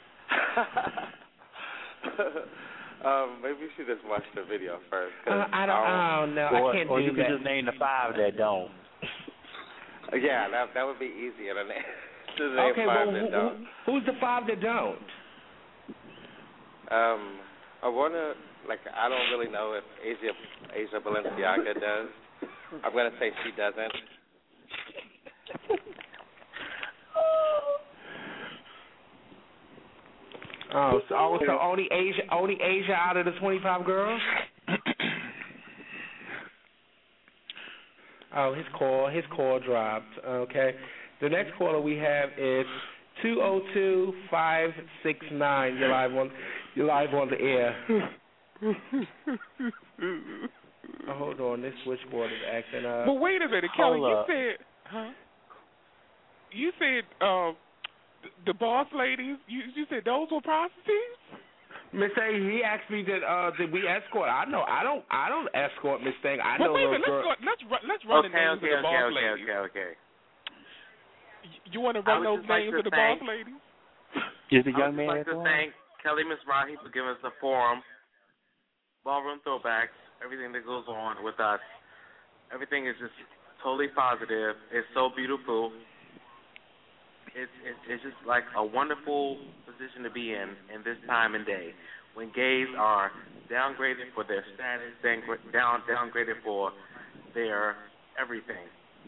um, maybe we should just watch the video first. 'cause Uh, I don't. I don't know. Or, I can't or do you that. could just name the five that don't. Yeah, that that would be easier than to name Okay, five well, that who, don't. who's the five that don't? Um, I wanna like I don't really know if Asia Asia Balenciaga does. I'm gonna say she doesn't. Oh, so, oh, so only Asia, only Asia out of the twenty-five girls? Oh, his call, his call dropped. Okay. The next caller we have is two oh two, five six nine. You're live on, you're live on the air. Oh, hold on, this switchboard is acting up. But wait a minute, Kelly. Hold You up. said, huh? You said uh, the, the boss ladies. You you said those were prostitutes. Miss A, he asked me that uh, did we escort? I know I don't I don't escort Miss Thing. I But know wait a those minute, let's girls. go. Let's run, let's run the Okay, names okay, of the okay, boss okay, ladies. okay, okay. You want to I run would those just like names to of the thank- boss ladies? Is the I young would man just like to at thank Kelly Mizrahi for giving us the forum, ballroom throwbacks, everything that goes on with us. Everything is just totally positive. It's so beautiful. It's, it's it's just like a wonderful position to be in in this time and day when gays are downgraded for their status, down downgraded for their everything.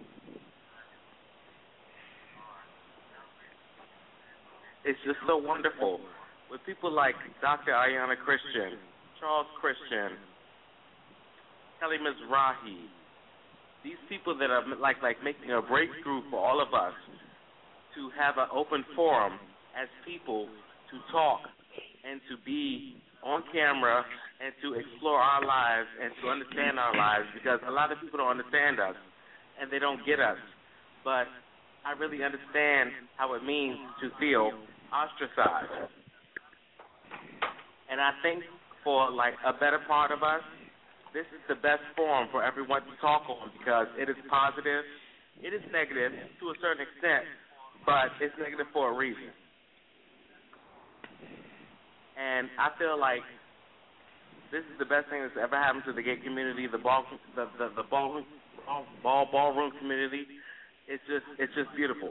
It's just so wonderful with people like Doctor Ayanna Christian, Charles Christian, Kelly Mizrahi. These people that are like like making a breakthrough for all of us to have an open forum as people to talk and to be on camera and to explore our lives and to understand our lives, because a lot of people don't understand us and they don't get us. But I really understand how it means to feel ostracized. And I think for like a better part of us, this is the best forum for everyone to talk on, because it is positive. It is negative to a certain extent, but it's negative for a reason. And I feel like this is the best thing that's ever happened to the gay community, the ball, the the, the ball, ball ballroom community. It's just it's just beautiful.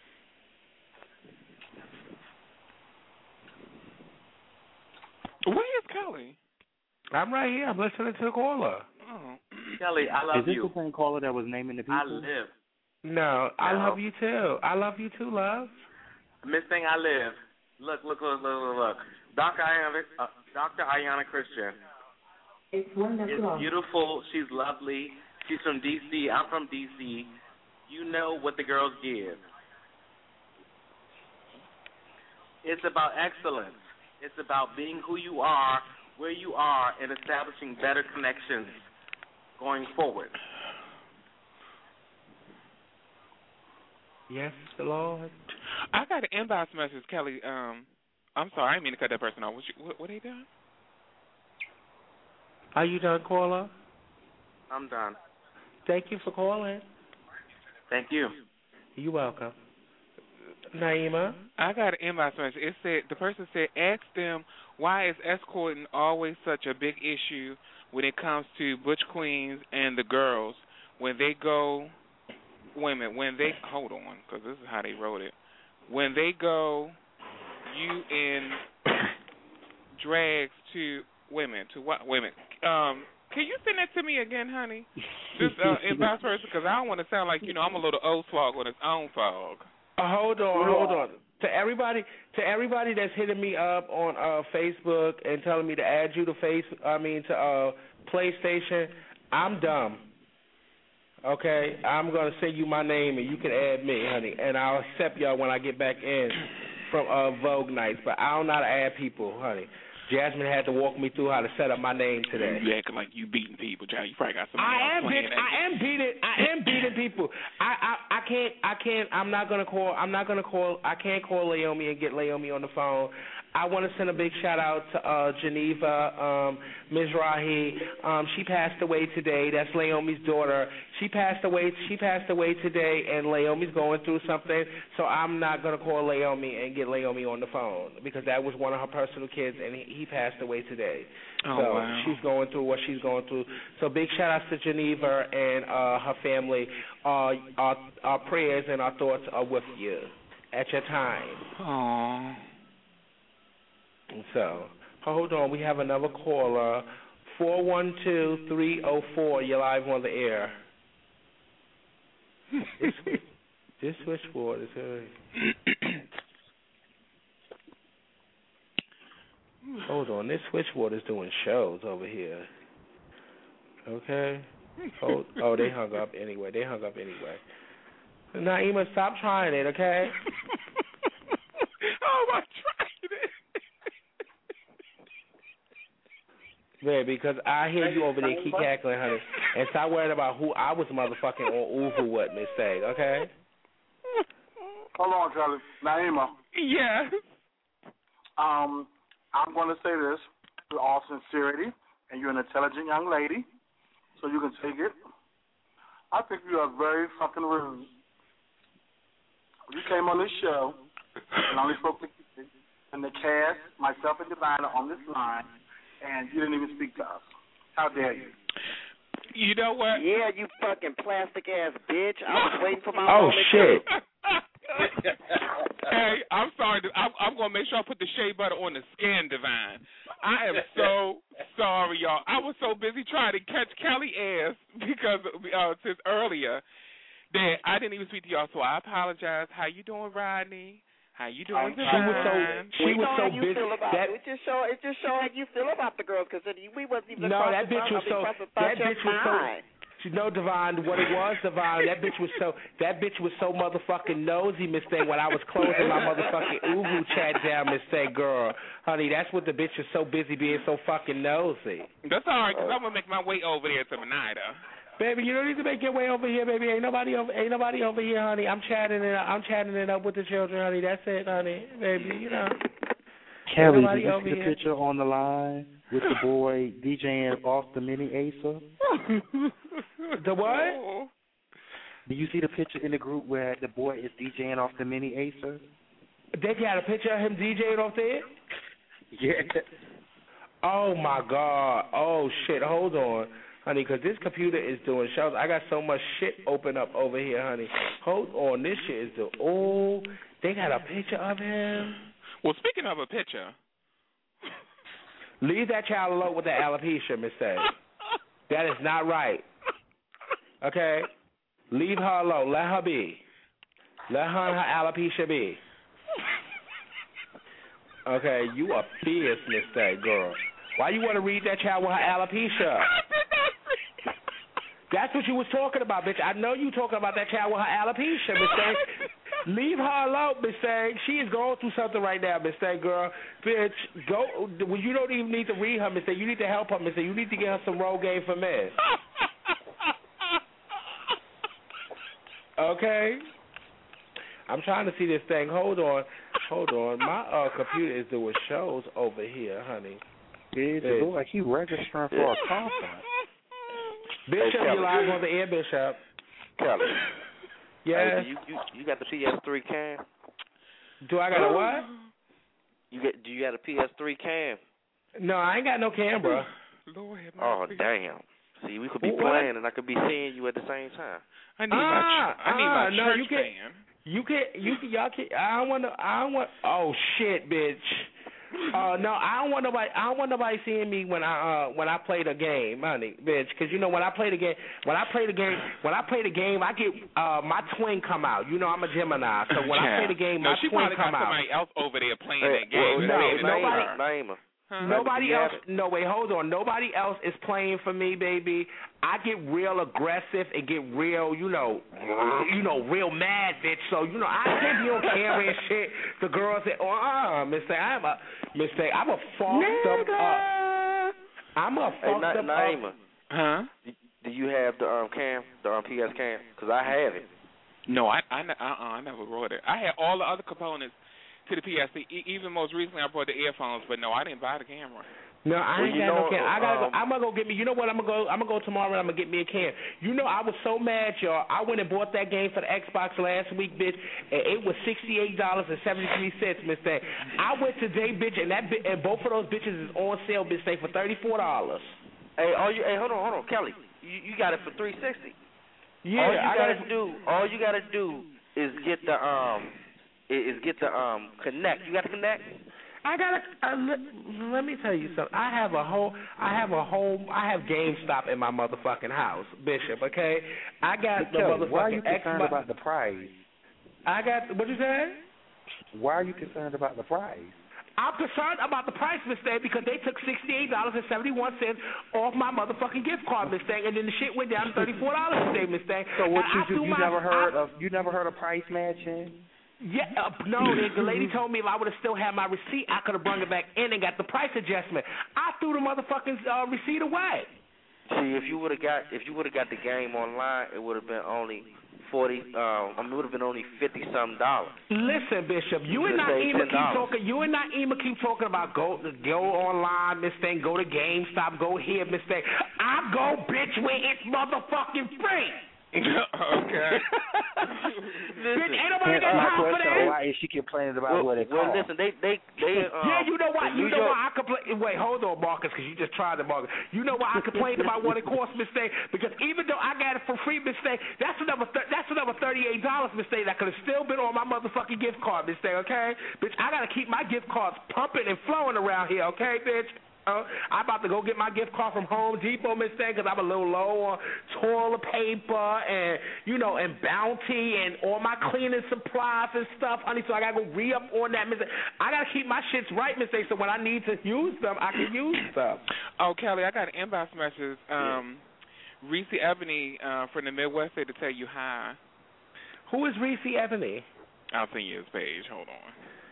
Where is Kelly? I'm right here. I'm listening to the caller. Oh. Kelly, I love Is this you. the same caller that was naming the people? I live. No, I No. love you too. I love you too, love. Miss Thing, I live. Look, look, look, look, look, look. Doctor Ayanna, uh, Doctor Ayanna Christian It's one is beautiful. She's lovely. She's from D C. I'm from D C. You know what the girls give. It's about excellence. It's about being who you are, where you are, and establishing better connections going forward. Yes, the Lord. I got an inbox message, Kelly. Um, I'm sorry, I didn't mean to cut that person off. What, you, what, what they doing? Are you done, caller? I'm done. Thank you for calling. Thank you. You're welcome. Naima? I got an inbox message. It said, the person said, ask them, why is escorting always such a big issue when it comes to butch queens and the girls when they go, wait a minute, when they, hold on, because this is how they wrote it. When they go, you in drags to women, to what, wait a minute, um, can you send that to me again, honey? This uh, inbox person, because I don't want to sound like, you know, I'm a little old fog on its own fog. Uh, hold on, hold on. To everybody, to everybody that's hitting me up on uh, Facebook and telling me to add you to face, I mean to uh, PlayStation, I'm dumb. Okay, I'm gonna send you my name and you can add me, honey, and I'll accept y'all when I get back in from uh, Vogue nights. But I don't know how to add people, honey. Jasmine had to walk me through how to set up my name today. You acting like you beating people, John. You probably got somebody I else am playing beat, that. I am beating I am beating people. I, I I can't I can't I'm not gonna call I'm not gonna call I can't call Laomi and get Laomi on the phone. I want to send a big shout out to uh, Geneva um, Mizrahi. Um, she passed away today. That's Laomi's daughter. She passed away. She passed away today, and Laomi's going through something. So I'm not gonna call Laomi and get Laomi on the phone because that was one of her personal kids, and he, he passed away today. Oh, so wow. she's going through what she's going through. So big shout outs to Geneva and uh, her family. Uh, our, our prayers and our thoughts are with you at your time. Aww. So, hold on. We have another caller. four one two, three oh four. You're live on the air. this, this switchboard is very... Hold on. This switchboard is doing shows over here. Okay? Oh, oh, they hung up anyway. They hung up anyway. Naima, stop trying it, okay? Oh, I'm trying it. Baby, because I hear you over there keep cackling, honey. And stop worrying about who I was motherfucking on Uvu what, Miss Thing, okay? Hold on, Charlie. Naima. Yes. Um, I'm going to say this with all sincerity, and you're an intelligent young lady, so you can take it. I think you are very fucking rude. You came on this show and only spoke to and the cast, myself and Divine are on this line, and you didn't even speak to us. How dare you? You know what? Yeah, you fucking plastic ass bitch. I was waiting for my Oh, moment shit. too. Hey, I'm sorry. to- I'm, I'm going to make sure I put the shea butter on the skin, Divine. I am so sorry, y'all. I was so busy trying to catch Kelly ass because uh, since earlier that I didn't even speak to y'all, so I apologize. How you doing, Rodney? How you doing, She was so Divine? she we was know so how you busy. feel about That, it. It just show it just show how you feel about the girls because we wasn't even no, across that the bitch was front, so I mean, that your bitch was so. mind. You know, Divine, what it was, Divine, that bitch was so that bitch was so motherfucking nosy, Miss Thing, when I was closing my motherfucking Uvu chat down, Miss Thing, girl. Honey, that's what the bitch is so busy being so fucking nosy. That's all right, because I'm going to make my way over there to Menida. Baby, you don't need to make your way over here, baby. Ain't nobody over ain't nobody over here, honey. I'm chatting it up I'm chatting it up with the children, honey. That's it, honey. Baby, you know. Kelly, Nobody did you over see the here. picture on the line with the boy DJing off the mini Acer? The what? Did you see the picture in the group where the boy is DJing off the mini Acer? They got a picture of him DJing off there? Yeah. Oh, my God. Oh, shit. Hold on, honey, because this computer is doing shows. I got so much shit open up over here, honey. Hold on. This shit is doing... Oh, they got a picture of him. Well, speaking of a picture. Leave that child alone with the alopecia, Miss Say. That is not right. Okay? Leave her alone. Let her be. Let her and her alopecia be. Okay, you are fierce, Miss Say, girl. Why you want to read that child with her alopecia? That's what you was talking about, bitch. I know you talking about that child with her alopecia, Miss Say. Leave her alone, Miss Say. She is going through something right now, Miss Say, girl. Bitch, go. Well, you don't even need to read her, Miss Say. You need to help her, Miss Say. You need to get her some Rogaine for men. Okay? I'm trying to see this thing. Hold on. Hold on. My uh, computer is doing shows over here, honey. It looks like he registering for a conference. Bishop, Hey, you live on the air, Bishop. Kelly. Yes. Hey, do you, you you got the P S three cam? Do I got a what? You get do you got a P S three cam? No, I ain't got no camera. Lord have Oh mercy. damn. See, we could be What? playing and I could be seeing you at the same time. I need Ah, my ch- I need ah, my no, church you can't. fan. You can you can y'all can I don't want to I don't want oh shit bitch. Uh no, I don't want nobody I don't want nobody seeing me when I uh when I play the game, honey, bitch, cuz you know when I play the game, when I play the game, when I play the game, I get uh my twin come out. You know I'm a Gemini. So when I play the game, no, my she twin probably come got out. somebody else over there playing Hey, that game. well, No, hey, nobody Name her. Huh? Nobody You else. have it? No, wait, hold on. Nobody else is playing for me, baby. I get real aggressive and get real, you know, you know, real mad, bitch. So you know, I can't be on camera and shit. The girls say, "Oh, uh, Mister, I'm a Mister, I'm a fucked up. Uh, I'm a Hey, fucked Na- up. Naima, Huh? do, do you have the um cam, the um P S cam? Because I have it. No, I I, ne- uh-uh, I never brought it. I had all the other components to the P S C. E- even most recently, I brought the earphones, but no, I didn't buy the camera. No, I Well, ain't you got know, no can. I gotta um, go. I'm gonna go get me. You know what? I'm gonna go. I'm gonna go tomorrow and I'm gonna get me a can. You know, I was so mad, y'all. I went and bought that game for the Xbox last week, bitch, and it was sixty-eight dollars and seventy-three cents, Miss Thing. I went today, bitch, and that bi- and both of those bitches is on sale, bitch, Thing, for thirty-four dollars. Hey, all you, hey, hold on, hold on, Kelly. You, you got it for three sixty. Yeah, all you I gotta gotta do, all you gotta do is get the um, is get the um connect. You got to connect. I gotta uh, let, let me tell you something. I have a whole, I have a whole, I have GameStop in my motherfucking house, Bishop. Okay, I got the Kelly, motherfucking why are you concerned Xbox. about the price? I got what you said? Why are you concerned about the price? I'm concerned about the price, Miss Thing, because they took sixty-eight dollars and seventy-one cents off my motherfucking gift card, Miss Thing, and then the shit went down to thirty-four dollars today, Miss Thing. So what And you I do? threw You my, never heard I, of? You never heard of price matching? Yeah, uh, no. The, the lady told me if I would have still had my receipt, I could have brought it back in and got the price adjustment. I threw the motherfucking uh, receipt away. See, if you would have got if you would have got the game online, it would have been only forty. Um, I mean, it would have been only fifty some dollars. Listen, Bishop, you You and just saved Naima keep ten dollars. talking. You and Naima keep talking about go go online, Miss Thing. Go to GameStop. Go here, Miss Thing. I go, bitch, where it's motherfucking free. Okay. Bitch, ain't nobody got My time for question: that. Why is she complaining about well, what it well, costs? listen, they they they. Um, Yeah, you know why? in You New know York- why I complain? Wait, hold on, Marcus, because you just tried to, Marcus. You know why I complained about what it cost, Miss Thing? Because even though I got it for free, Miss Thing, that's another th- that's another thirty-eight dollars, Miss Thing, that could have still been on my motherfucking gift card, Miss Thing. Okay, bitch, I gotta keep my gift cards pumping and flowing around here. Okay, bitch. Uh, I'm about to go get my gift card from Home Depot, Miss Thing, because I'm a little low on toilet paper and, you know, and Bounty and all my cleaning supplies and stuff, honey, so I got to go re-up on that, Miss Thing. I got to keep my shits right, Miss Thing, so when I need to use them, I can use them. Oh, Kelly, I got an inbox message. Um, Reese Ebony uh, from the Midwest said to tell you hi. Who is Reese Ebony? I'll send you his page. Hold on.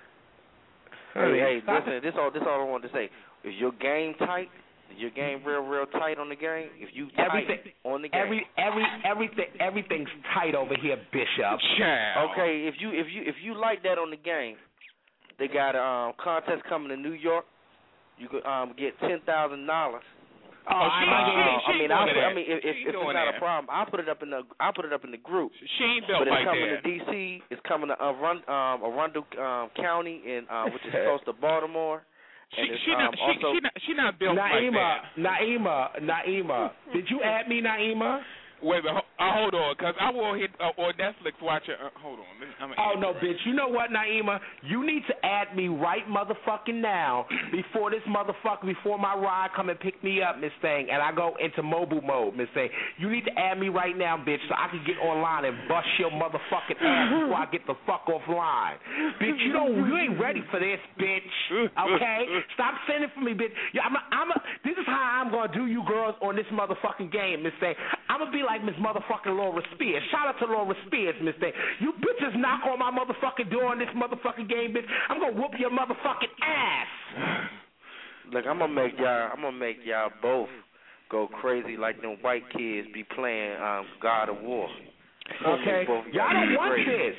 Hey, hey, listen, this all this all I wanted to say. Is your game tight? Is your game real, real tight on the game? If you tight Everything, on the game, every, every, everything, everything's tight over here, Bishop. Child. Okay, if you if you if you like that on the game, they got a um, contest coming to New York. You could um, get ten thousand dollars. Oh, she, uh, she, she, I mean, I, doing I that. mean, if, if, She if it's doing not that. a problem, I'll put it up in the I'll put it up in the group. She ain't built But it's like coming that. to D C. It's coming to Arund, um, Arundel um, County, in uh, which is close to Baltimore. She, And it's, she, um, not, she, also, she, not, she not built Naima, like that. Naima, Naima. Did you add me, Naima? Wait a minute. Hold, uh, hold on, because I will hit uh, or Netflix watch it. Uh, hold on. Let me- I'm Oh, no, bitch. You know what, Naima? You need to add me right motherfucking now before this motherfucker, before my ride come and pick me up, Miss Thing, and I go into mobile mode, Miss Thing. You need to add me right now, bitch, so I can get online and bust your motherfucking ass before I get the fuck offline. Bitch, you don't, you ain't ready for this, bitch, okay? Stop sending for me, bitch. Yeah, I'm a, I'm a, this is how I'm going to do you girls on this motherfucking game, Miss Thing. I'm going to be like Miss motherfucking Laura Spears. Shout out to Laura Spears, Miss Thing. You bitches knock on my motherfucking door in this motherfucking game, bitch. I'm going to whoop your motherfucking ass. look, I'm gonna make y'all I'm gonna make y'all both go crazy like them white kids be playing um, God of War. Okay? Both Y'all gonna don't be want crazy. this.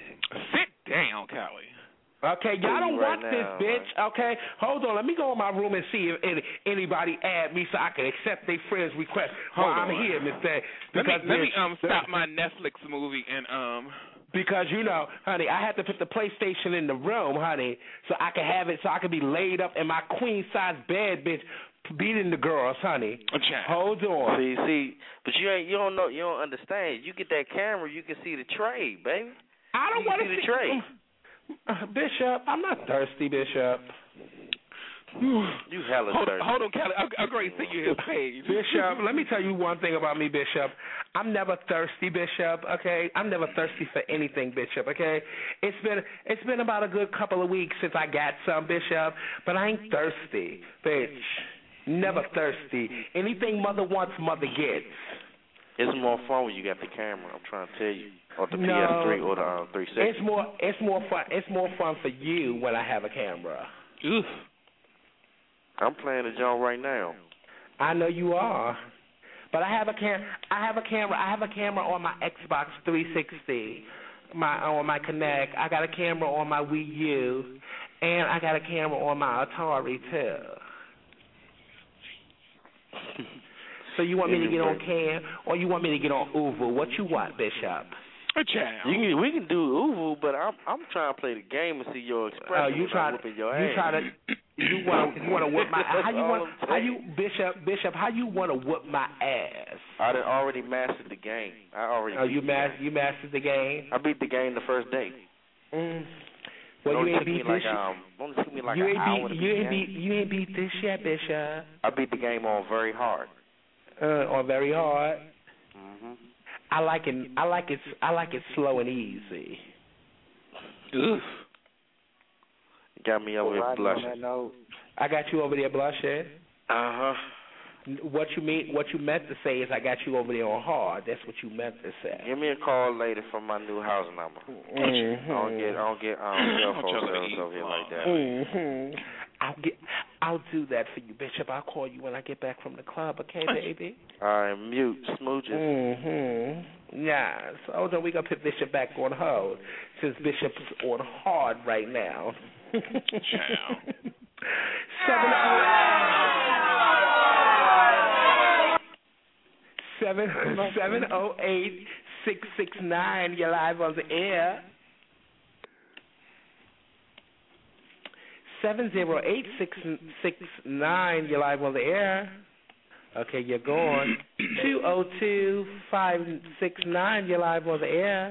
Sit down, Callie. Okay, y'all don't right want now, this, bitch. Okay, hold on. Let me go in my room and see if any, anybody add me so I can accept their friend's request while Hold I'm on. here, Mister Let me Because let me bitch, um stop my Netflix movie and um. Because you know, honey, I had to put the PlayStation in the room, honey, so I can have it, so I can be laid up in my queen size bed, bitch, beating the girls, honey. Hold on. See, see, but you ain't you don't know you don't understand. You get that camera, you can see the trade, baby. I don't you want see to the see trade. Uh, Bishop, I'm not thirsty, Bishop. You hella Hold, thirsty. hold on, Callie. I'm, I'm going to send you his page. Bishop, let me tell you one thing about me, Bishop. I'm never thirsty, Bishop. Okay, I'm never thirsty for anything, Bishop. Okay, it's been it's been about a good couple of weeks since I got some, Bishop, but I ain't thirsty, bitch. Never thirsty. Anything mother wants, mother gets. It's more fun when you got the camera. I'm trying to tell you, or the No. P S three or the um, three sixty. It's more it's more fun. It's more fun for you when I have a camera. Oof. I'm playing the joint right now. I know you are. But I have a cam I have a camera I have a camera on my Xbox three sixty, my on my Kinect. I got a camera on my Wii U, and I got a camera on my Atari too. So you want me to get on Cam, or you want me to get on Uvu? What you want, Bishop? A child. You can, we can do Uvu, but I'm I'm trying to play the game and see your expression. Oh, you when try I'm to whooping your you ass. try to you want to you want to whip my how you That's want all I'm how saying. you Bishop Bishop how you want to whip my ass? I done already mastered the game. I already. Oh, beat you the mas game. you mastered the game. I beat the game the first day. Mm. It Well, only you ain't took me beat like this. um, only took me like you an ain't hour beat to you beat ain't the game. beat you ain't beat this yet, Bishop. I beat the game on very hard. Uh, or very hard. hmm I like it. I like it. I like it slow and easy. Oof. Got me over Well, here Rodney, on blushing. that note, I got you over there blushing. Uh huh. What you mean? What you meant to say is I got you over there on hard. That's what you meant to say. Give me a call later from my new house number. Mm-hmm. I don't get, I don't get um, cell phone sales over here like that. Mm-hmm. I'll get, I'll do that for you, Bishop. I'll call you when I get back from the club, okay, baby? All right, mute smooches. Mm-hmm. Yeah. So hold on, we gonna put Bishop back on hold since Bishop's on hard right now. Ciao. Seven seven seven oh eight six six nine. You're live on the air. Seven zero eight six six nine. You're live on the air. Okay, you're gone. Two oh two five six nine. You're live on the air.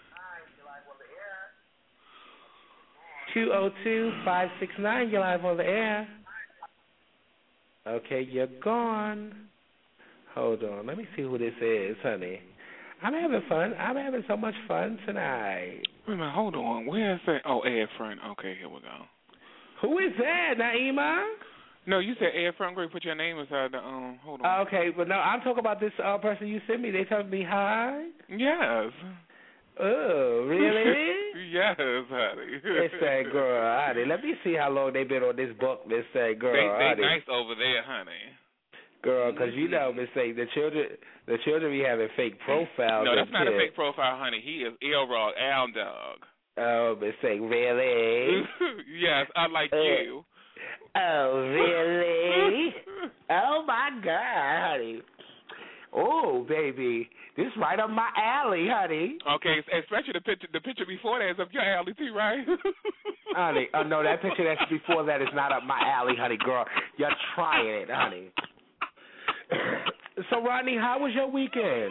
Two oh two five six nine. You're live on the air. Okay, you're gone. Hold on. Let me see who this is, honey. I'm having fun. I'm having so much fun tonight. Wait a minute, hold on. Where is that? Oh, Ed Friend. Okay, here we go. Who is that, Naima? No, you said Ed Friend. Great, put your name inside the um. Hold on. Okay, but no, I'm talking about this uh, person you sent me. They told me hi. Yes. Oh, really? Yes, honey. They say, girl, honey. Let me see how long they've been on this book. They say, girl, They, they honey. nice over there, honey. Girl, because you know, Miss say the children, the children be having fake profiles. No, that's and not shit. a fake profile, honey. He is Elrod Al Dog. Oh, Miss say, really? Yes, unlike Uh, you. Oh, really? Oh my God, honey. Oh, baby, this is right up my alley, honey. Okay, especially the picture. The picture before that is up your alley too, right? Honey, oh no, that picture that's before that is not up my alley, honey, girl. You're trying it, honey. So, Rodney, how was your weekend?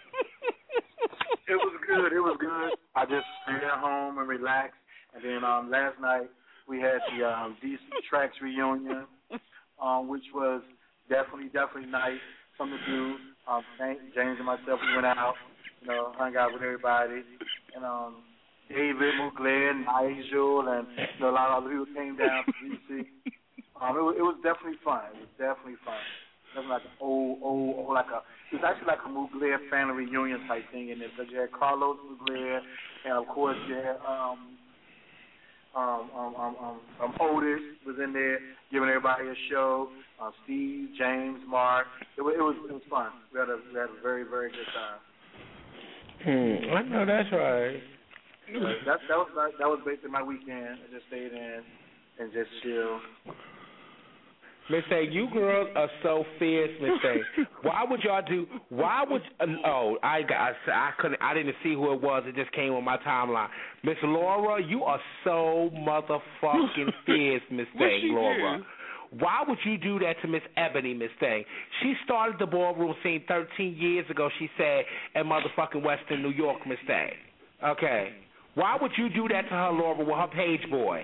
It was good. It was good. I just stayed at home and relaxed. And then um, last night we had the um, D C Tracks reunion, um, which was definitely, definitely nice. Something to do. Um, James and myself, we went out, you know, hung out with everybody. And um, David, Mugler, Nigel, and you know, a lot of other people came down from D C. Um, it was, it was definitely fun. It was definitely fun. It was like an old, old, old, like a, it was actually like a Mugler family reunion type thing in there. Because you had Carlos Mugler, and of course you had um, um, um, um, um, um, Otis was in there giving everybody a show. Uh, Steve, James, Mark. It was, it was, it was fun. We had a, we had a very, very good time. Hmm, I know that's right. Uh, that that was that was basically my weekend. I just stayed in and just chill. Miss A, you girls are so fierce, Miss A. Why would y'all do? Why would? Uh, oh, I got. I, I couldn't. I didn't see who it was. It just came on my timeline. Miss Laura, you are so motherfucking fierce, Miss Thing, Laura. Do? Why would you do that to Miss Ebony, Miss Thing? She started the ballroom scene thirteen years ago, she said, in motherfucking Western New York, Miss Thing. Okay. Why would you do that to her, Laura, with her page boy?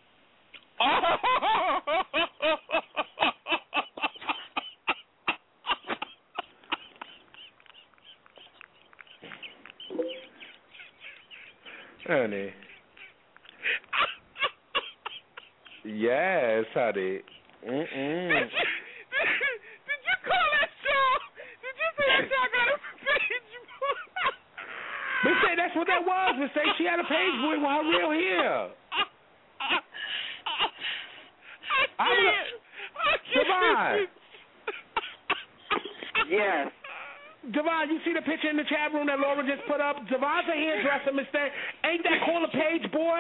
Honey. Yes, honey. Mm-mm. Did you, did you call that show? Did you say that show got a page boy? Miss A, that's what that was, Miss A. She had a page boy with her real hair. I can't. I can't. Devon. Yes. Devon, you see the picture in the chat room that Laura just put up? Devon's a hairdresser, Miss A. Ain't that called a page boy?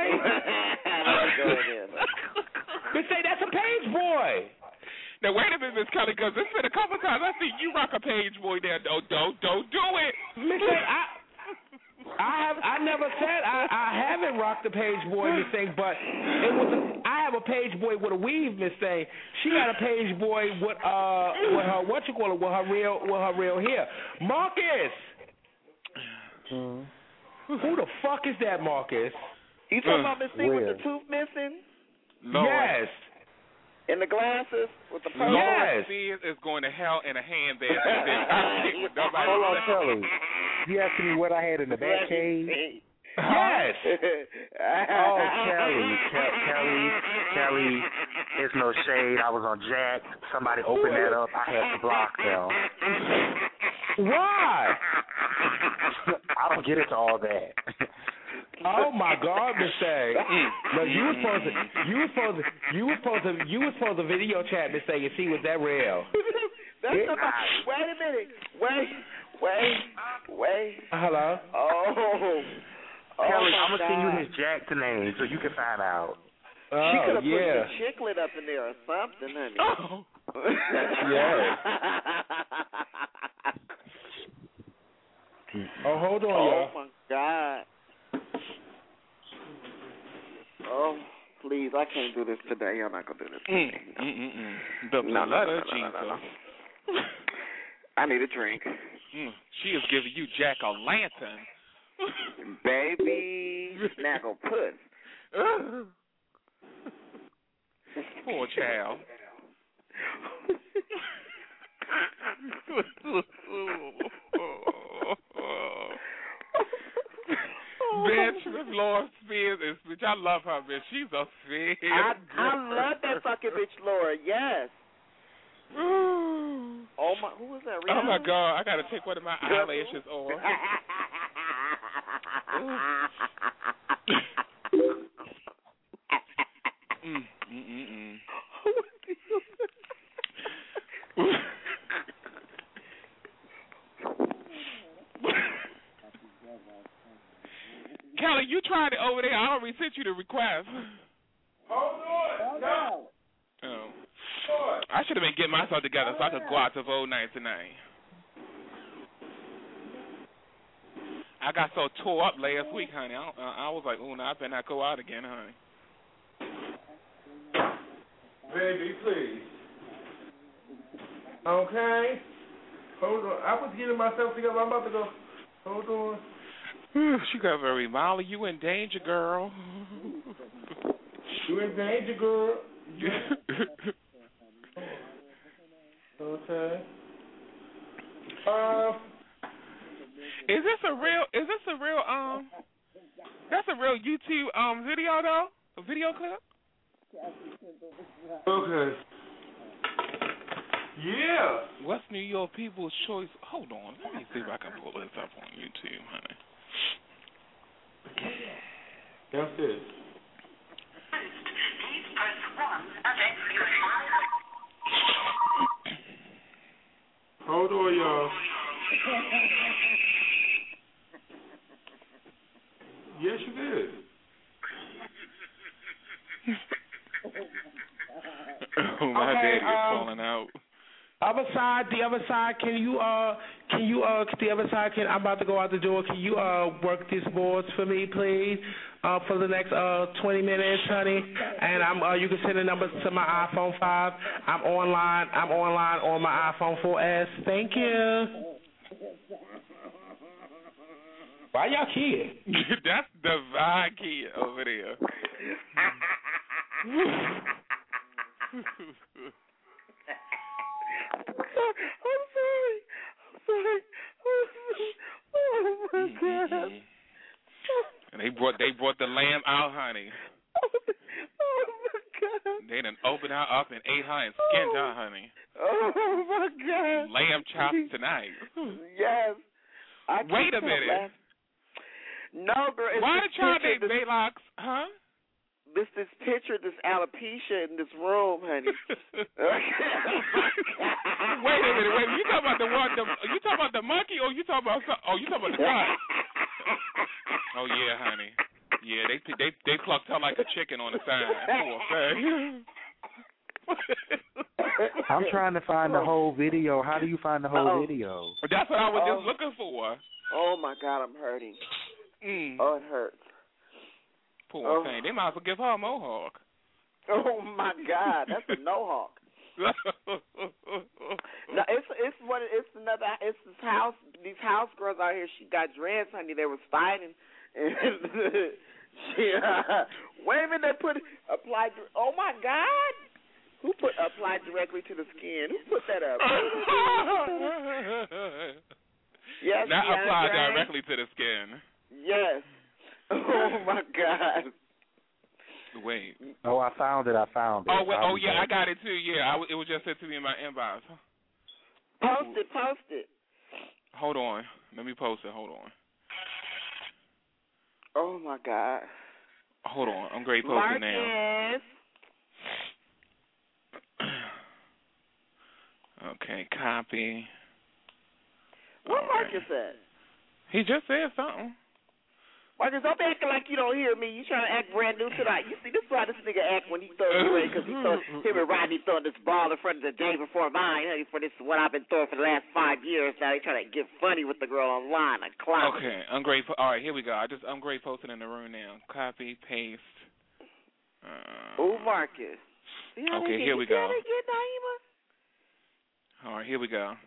Miss A, that's a page boy. Now wait a minute, Miss Kelly, because it's been a couple times I see you rock a page boy there. Don't, don't, don't do it. Miss A, I, I have, I never said I, I haven't rocked a page boy, Miss A, but it was. A, I have a page boy with a weave, Miss A. She got a page boy with uh, with her what you call it, with her real, with her real hair. Marcus. Hmm. Who the fuck is that, Marcus? You talking about Miss C with Where? the tooth missing? Lord. Yes. And the glasses with the pearl? Lord Spears is going to hell in a handbasket. Hold on, Kelly. You asking me what I had in the back cage? Yes. Oh, Kelly, Ke- Kelly, Kelly. There's no shade. I was on Jack. Somebody opened that up. I had to block them. Why? I don't get into all that. Oh my God, Miss A. No, you were supposed to. You were supposed to. You were supposed to. You were supposed to video chat Miss A and see was that real. That's yeah. about, wait a minute. Wait. Wait. Wait. Hello. Oh. Kelly, oh I'm gonna God. send you his Jack name so you can find out. Oh, she could have yeah. put the chiclet up in there or something, honey. Oh. Yes. Oh, hold on, oh, y'all. Oh my God. Oh, please, I can't do this today. Y'all not gonna do this today. Mm, mm, mm, mm. The no, no, blood no, of no, no, no, no. Jesus. I need a drink. Mm, she is giving you Jack o' lantern. Baby snaggle puss. Poor child. Bitch, Miss Laura Spears is bitch. I love her, bitch. She's a fit. I, I love that fucking bitch, Laura. Yes. Oh my, who was that? Rihanna? Oh my God, I gotta take one of my eyelashes off. mm, mm, mm, mm. Kelly, you tried it over there. I already sent you the request. Hold on. No. Oh. I should have been getting myself together so I could go out to Vogue night tonight. I got so tore up last week, honey. I, I was like, oh, no, I better not go out again, honey. Baby, please. Okay. Hold on. I was getting myself together. I'm about to go. Hold on. She got very Molly. You in danger, girl. You in danger, girl. Okay. Uh, is this a real? Is this a real? Um, that's a real YouTube um video though. A video clip. Okay. Yeah. What's New York People's Choice? Hold on. Let me see if I can pull this up on YouTube, honey. That's it. Hold on, y'all. Yes, you did. Oh, my okay, daddy is um, falling out. Other side, the other side. Can you uh, can you uh, the other side? Can I'm about to go out the door. Can you uh, work these boards for me, please, uh, for the next uh twenty minutes, honey? And I'm uh, you can send the numbers to my iPhone five. I'm online. I'm online on my iPhone four S. Thank you. Why y'all kid? That's divine kid over there. I'm sorry. I'm sorry. Oh my God. And they brought they brought the lamb out, honey. Oh my God. They done opened her up and ate her and skinned her, honey. Oh my God. Lamb chops tonight. Yes. I Wait a minute. Laugh. No, girl. It's Why this did y'all picture, make Maylocks, huh? This this picture, this alopecia in this room, honey. Wait a minute, wait. You talking about the one? The, you talking about the monkey, or you talking about? Some, oh, you talking about the cat? Oh yeah, honey. Yeah, they they they clucked her like a chicken on the side. Poor thing. I'm trying to find the whole video. How do you find the whole Uh-oh. video? That's what I was oh. just looking for. Oh my God, I'm hurting. Mm. Oh, it hurts. Poor oh. thing. They might as well give her a mohawk. Oh my God, that's a no hawk. No, it's it's what it's another. It's this house. These house girls out here. She got dreads, honey. They was fighting. And she, uh, wait a minute. They put applied. Oh my God. Who put applied directly to the skin? Who put that up? Yes. Not Deanna applied Gray. directly to the skin. Yes. Oh my God. Wait. Oh, I found it. I found it. Oh, wait, I'll oh be yeah, back. I got it too. Yeah, I w- it was just sent to me in my inbox. Post it, post it. Hold on. Let me post it. Hold on. Oh my God. Hold on. I'm great posting now. Marcus. Okay, copy. Where All Marcus right. at? He just said something. Marcus, don't be acting like you don't hear me. You trying to act brand new tonight. You see, this is how this nigga act when he throws it away, because he throw, him and Rodney throwing this ball in front of the day before mine, honey, for this what I've been throwing for the last five years. Now they trying to get funny with the girl online. A clown. Okay, I'm great. All right, here we go. I just I'm great posting in the room now. Copy, paste. Uh, Ooh, Marcus. See how okay, they here get, we see go. how they get, Naima? All right, here we go.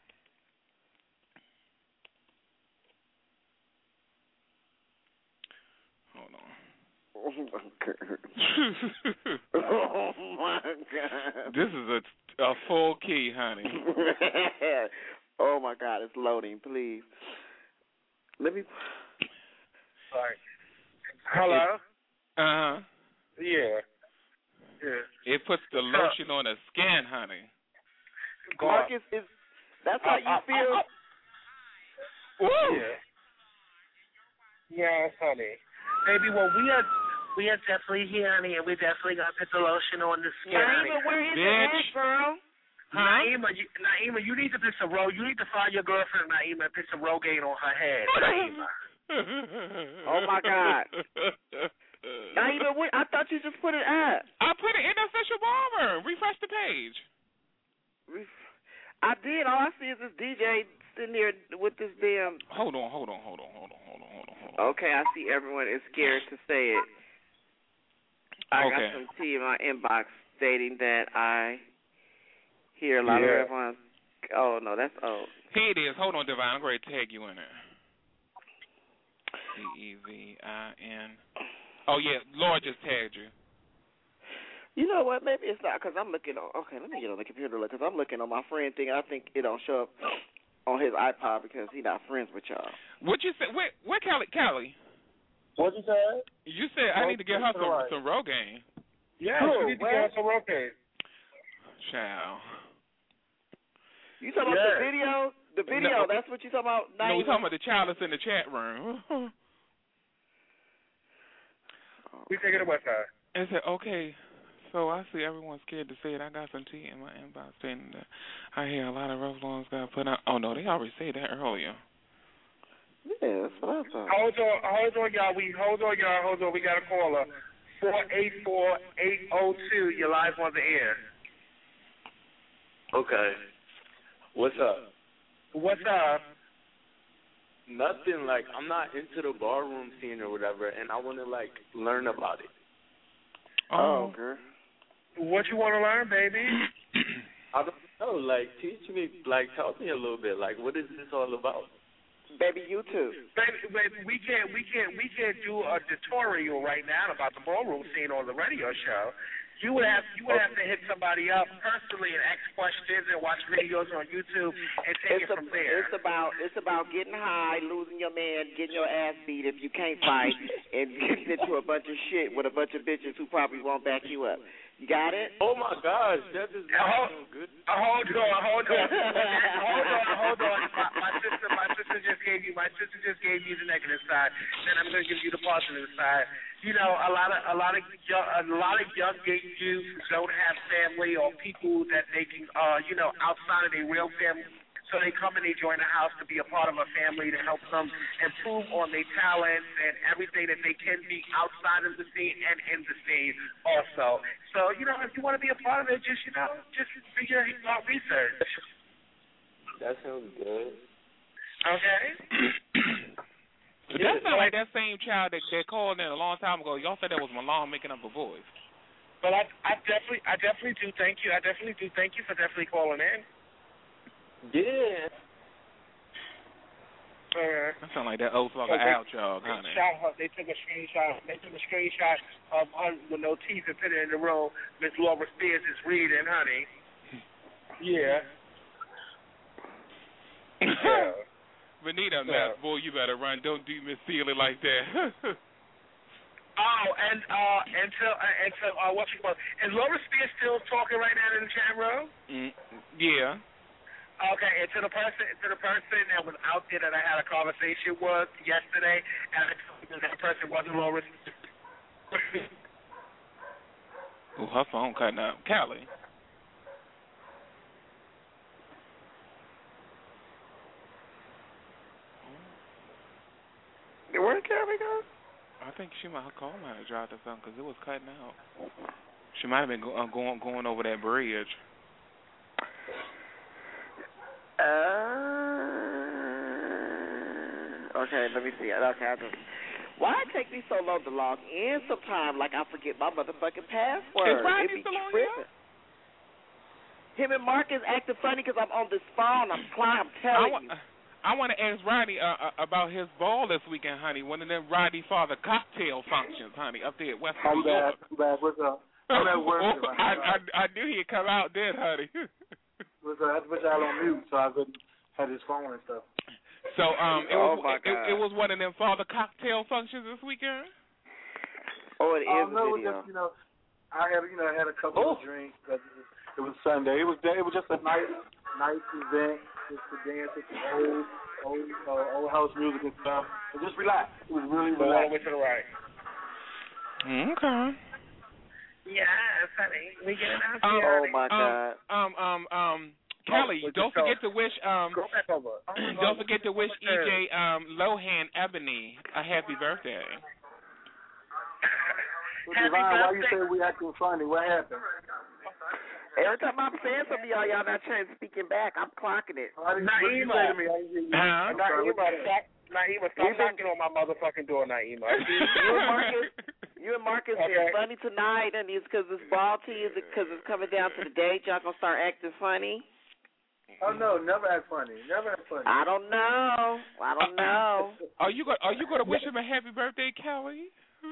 Hold on. Oh my God. Oh my God. This is a a full key, honey. Oh my God, it's loading. Please. Let me. Sorry. Hello. Uh huh. Yeah. Yeah. It puts the lotion on the skin, honey. Marcus, is that's how you feel? Woo. Yeah. Yes, honey. Baby, well, we are we are definitely here, honey, and we definitely gonna put the lotion on the skin, honey. Naima, where is Bitch. it, girl? Huh? Naima, you, Naima, you need to put some ro. You need to find your girlfriend, Naima, and put some Rogaine on her head, Naima. Oh my God. Naima, what, I thought you just put it up. I put it in the official ballroom. Refresh the page. I did. All I see is this D J sitting there with this damn. Hold on, hold on, hold on, hold on, hold on, hold on, hold on. Okay, I see everyone is scared to say it. I Okay. got some tea in my inbox stating that I hear a lot Yeah. of everyone. Oh no, that's old. Here it is. Hold on, Divine. I'm going to tag you in there. C E V I N. Oh, yeah. Laura just tagged you. You know what? Maybe it's not because I'm looking on. Okay, let me get on the computer because I'm looking on my friend thing. I think it don't show up on his iPod because he's not friends with y'all. What you say? Where, where Callie? Callie? What you said? You said I need to get her some, Right. some Rogaine. Yes, Who? you need to Where? get her some Rogaine. Child. You talking about Yes. the video? The video, No. that's what you talking about? No, we're Naima? talking about the child that's in the chat room. We take it away, sir. I said, okay, so I see everyone's scared to say it. I got some tea in my inbox saying that I hear a lot of Revlon's got put out. Oh, no, they already said that earlier. Yeah, that's what I thought. Hold on, hold on, y'all. We hold on, y'all. Hold on. We got a caller. Four eight four eight zero two. You're live on the air. Okay. What's up? What's up? Nothing. Like, I'm not into the ballroom scene or whatever, and I want to like learn about it. Oh, girl. What you want to learn, baby? I don't know. Like, teach me. Like, tell me a little bit. Like, what is this all about? Baby, YouTube. Baby, baby, we can't, we can't, we can't do a tutorial right now about the ballroom scene on the radio show. You would have, you would have to hit somebody up personally and ask questions and watch videos on YouTube and take It's, it a, from there. it's about it's about getting high, losing your man, getting your ass beat if you can't fight, and getting into a bunch of shit with a bunch of bitches who probably won't back you up. You got it? Oh my gosh, that is hold, so good. Uh, hold on, hold on, hold on, hold on. My, my sister, my sister just gave you, my sister just gave you the negative side. Then I'm going to give you the positive side. You know, a lot of, a lot of, young, a lot of young gay youth don't have family or people that they can, uh, you know, outside of their real family. So they come and they join the house to be a part of a family to help them improve on their talents and everything that they can be outside of the scene and in the scene also. So, you know, if you want to be a part of it, just, you know, just do your uh, research. That sounds good. Okay? That sounds like that same child that, that called in a long time ago. Y'all said that was Malone making up a voice. But I, I definitely, I definitely do thank you. I definitely do thank you for definitely calling in. Yeah. Uh, That sound like that old fucking so they, out y'all, they honey. shot her. They took a screenshot. They took a screenshot of her with no teeth and put it in the room. Miss Laura Spears is reading, honey. Yeah. Yeah. Benita, Yeah. man, boy, you better run. Don't do Miss Sealy like that. Oh, and uh, until uh, until uh, what you call? Is Laura Spears still talking right now in the chat room? Mm, yeah. Okay, and to the person, to the person that was out there that I had a conversation with yesterday, and I told you that person wasn't Laura. Oh, her phone cutting out. Callie. Where did Callie go? I think she might her call might have dropped or something because it was cutting out. She might have been go, uh, going going over that bridge. Uh, okay, let me see. Okay, I just. Why it take me so long to log in? Sometimes, like I forget my motherfucking password. Is Rodney it be still on tripping. Him and Marcus acting funny because I'm on this phone. I'm trying. I'm telling I wa- you. I want to ask Rodney uh, uh, about his ball this weekend, honey. One of them Rodney Father cocktail functions, honey, up there at West I'm New York. bad. I'm bad. What's up? I'm at work. Oh, I, I, I knew he'd come out dead, honey. What's up? I had to put y'all on mute so I couldn't have his phone and stuff. So um, it was Oh, my it, God. it was one of them Father cocktail functions this weekend. Oh, it is um, a no, it was video. just, you know, I had you know I had a couple Oh. of drinks. But it was, it was Sunday. It was it was just a nice nice event, just to dance with some old old uh, old house music and stuff, and just relax. It was really Go all the way relaxing. to the right. Okay. Yes, honey. We get it out Um, here. Oh my um, God. Um, um, um, Kelly, with don't the forget to wish um, Go back over. don't forget to wish E J um Lohan Ebony a happy birthday. Well, Divine, why you say we acting funny? What happened? Every time I'm saying something, y'all, y'all not trying to speaking back. I'm clocking it. What did you say to me? I didn't hear you. Huh? I'm sorry, what Naima, you said? stop, Naima, stop You've been- knocking on my motherfucking door, Naima. You and Marcus, you and Marcus Okay. being funny tonight, and it's because it's ball to you, because it's coming down to the date. Y'all gonna start acting funny? Oh no, never act funny. Never act funny. I don't know. I don't know. Are you go, Are you going to wish him a happy birthday, Kelly?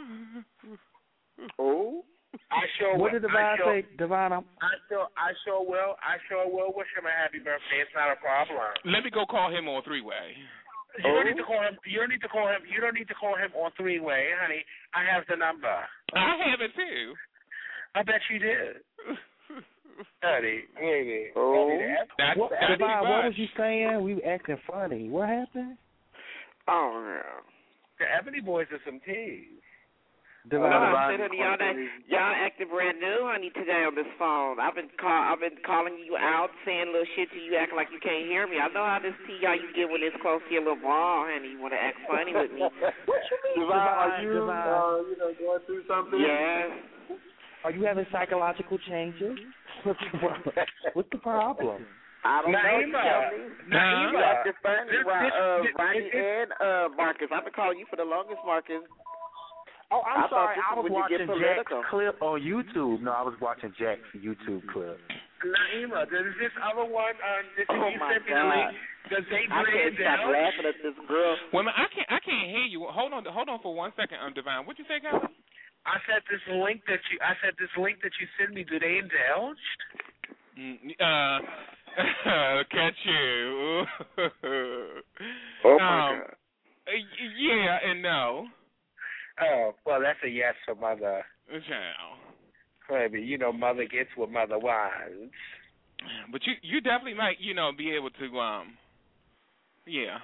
Oh. I sure What will. did I Divine sure, say? Divine, I'm, I sure, I sure will. I sure will wish him a happy birthday. It's not a problem. Let me go call him on three way. You don't need to call him. You don't need to call him. You don't need to call him on three way, honey. I have the number. I have it too. I bet you did, honey. Maybe. Oh. That's, what, that's Divine, what was much. you saying? We acting funny. What happened? Oh yeah. The Ebony Boys are some teas. Divine, No, Divine, I said, honey, y'all, not, y'all acting brand new, honey, today on this phone. I've been call, I've been calling you out, saying little shit to you, acting like you can't hear me. I know how this tea y'all you get when it's close to your little ball, honey. You want to act funny with me? What you mean? Divine, are you, Divine. uh, you know, going through something? Yes. are you having psychological changes? What's the problem? What's the problem? I don't know. You Naima. tell me. Naima. You acting funny, This- Ron- this- uh, this- Ronnie this- and uh, Marcus. I've been calling you for the longest, Marcus. Oh, I'm I thought sorry. this I was was when you get watching Jack's political. clip on YouTube. No, I was watching Jack's YouTube clip. Naima, there's this other one. Uh, this Oh, you my sent me the God. link. Does they I can't brand stop down? laughing at this girl. Wait a minute, I can't I can't hear you. Hold on, hold on for one second, um, Divine. What'd you say, Kelly? I said this link that you. I said this link that you sent me. Do they indulge? Mm, uh, catch you. Oh, my um, God. uh, y- yeah and no. Oh, well, that's a yes for mother. Child. Maybe you know, mother gets what mother wants. But you you definitely might you know be able to um yeah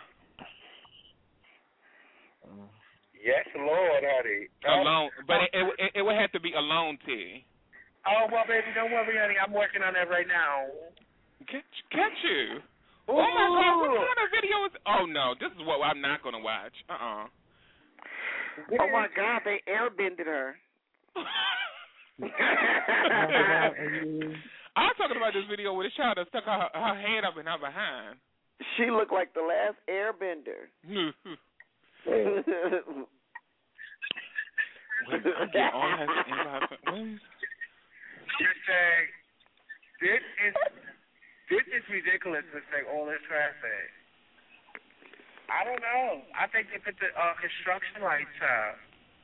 Yes, Lord, honey. Oh, alone, but it, it it would have to be alone tea. Oh, well, baby, don't worry, honey. I'm working on that right now. Catch catch you. Ooh. Oh my God! What kind of video is? Oh no, this is what I'm not gonna watch. Uh uh Oh, my God. They airbended her. I'm talking about this video where the child that stuck her, her hand up in her behind. She looked like the last airbender. Wait, I get all that invite. You're saying this is this is ridiculous to say all this traffic. I don't know. I think they put the uh, construction lights out.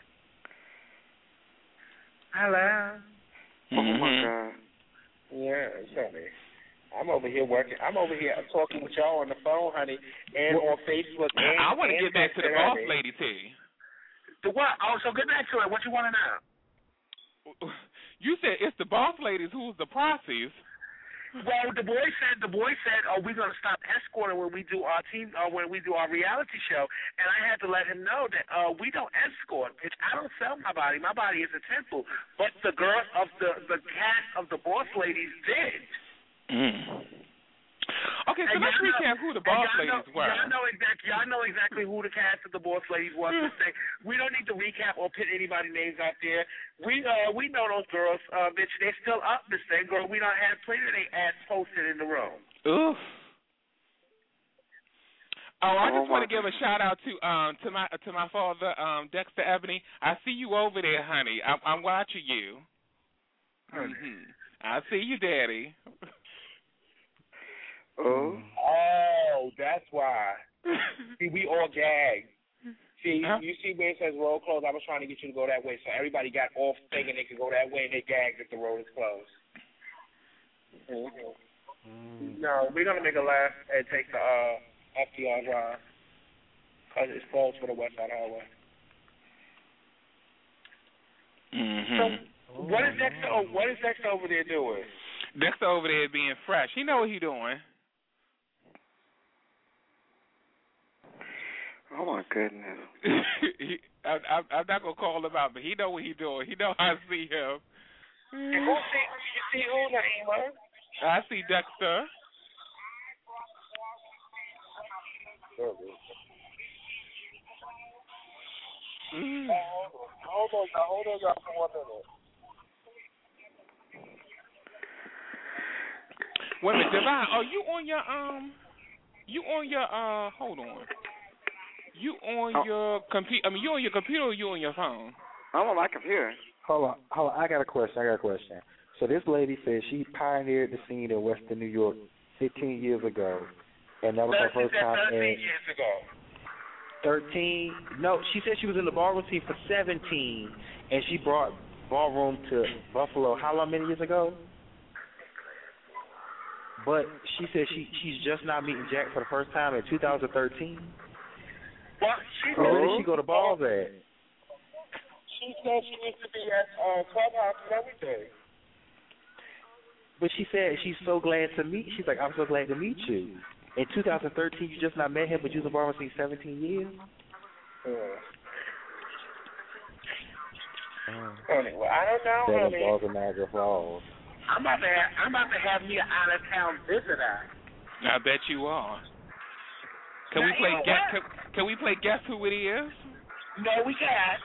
Hello. Oh my God. Yeah, honey. I'm over here working. I'm over here talking with y'all on the phone, honey, and on Facebook. And, I want to and get back to the texting, boss honey. lady tea. The what? Oh, so get back to it. What you want to know? You said it's the boss ladies who's the prossies. Well, the boy said the boy said, "Oh, we're gonna stop escorting when we do our team, uh, when we do our reality show." And I had to let him know that uh, we don't escort. Bitch, I don't sell my body. My body is a temple. But the girls of the the cast of the boss ladies did. Mm. Okay, so And let's y'all know- recap who the boss and y'all ladies know, were. Y'all know exactly. Y'all know exactly who the cast of the boss ladies was. To say we don't need to recap or put anybody's names out there. We uh we know those girls. Uh, bitch, they're still up this thing, girl. We don't have plenty of their ass posted in the room. Oof. Oh, I just Oh, want my- to give a shout out to um to my to my father, um Dexter Ebony. I see you over there, honey. I'm, I'm watching you. Mm-hmm. I see you, Daddy. Oh. Oh, that's why. See, we all gagged. See, Huh? you see where it says road closed? I was trying to get you to go that way, so everybody got off thinking they could go that way, and they gagged if the road is closed. Mm-hmm. No, we're going to make a left and take the uh, F D R drive, because it's closed for the West Side Highway. Mm-hmm. So, what is Dexter, oh, what is Dexter over there doing? Dexter over there being fresh. He know what he doing. Oh, my goodness. he, I, I, I'm not gonna call him out, but he know what he doing. He know how I see him. And who see, you see who, Naima? I see Dexter. Mm. Hold on, y'all. Hold on, y'all, for one minute. Wait a minute, Divine. Are you on your um? You on your uh? Hold on. You on Oh. your computer? I mean, you on your computer or you on your phone? I'm on my computer. Hold on, hold on. I got a question. I got a question. So this lady says she pioneered the scene in Western New York fifteen years ago, and that was her first time in thirteen years ago. thirteen. No, she said she was in the ballroom scene for seventeen, and she brought ballroom to Buffalo. How long? Many years ago? But she said she she's just now meeting Jack for the first time in two thousand thirteen. Well, she So where did she go to balls at? She said she needs to be at uh, Clubhouse and everything. But she said she's so glad to meet. She's like, I'm so glad to meet you. In two thousand thirteen, you just not met him, but you was in ballroom scene seventeen years. Yeah. Honey, well, I don't know, Seven honey. balls of Niagara Falls. I'm about to have, I'm about to have me an out of town visitor. I bet you are. Can Now, we play you know guess? what? Can, can we play guess who it is? No, we can't.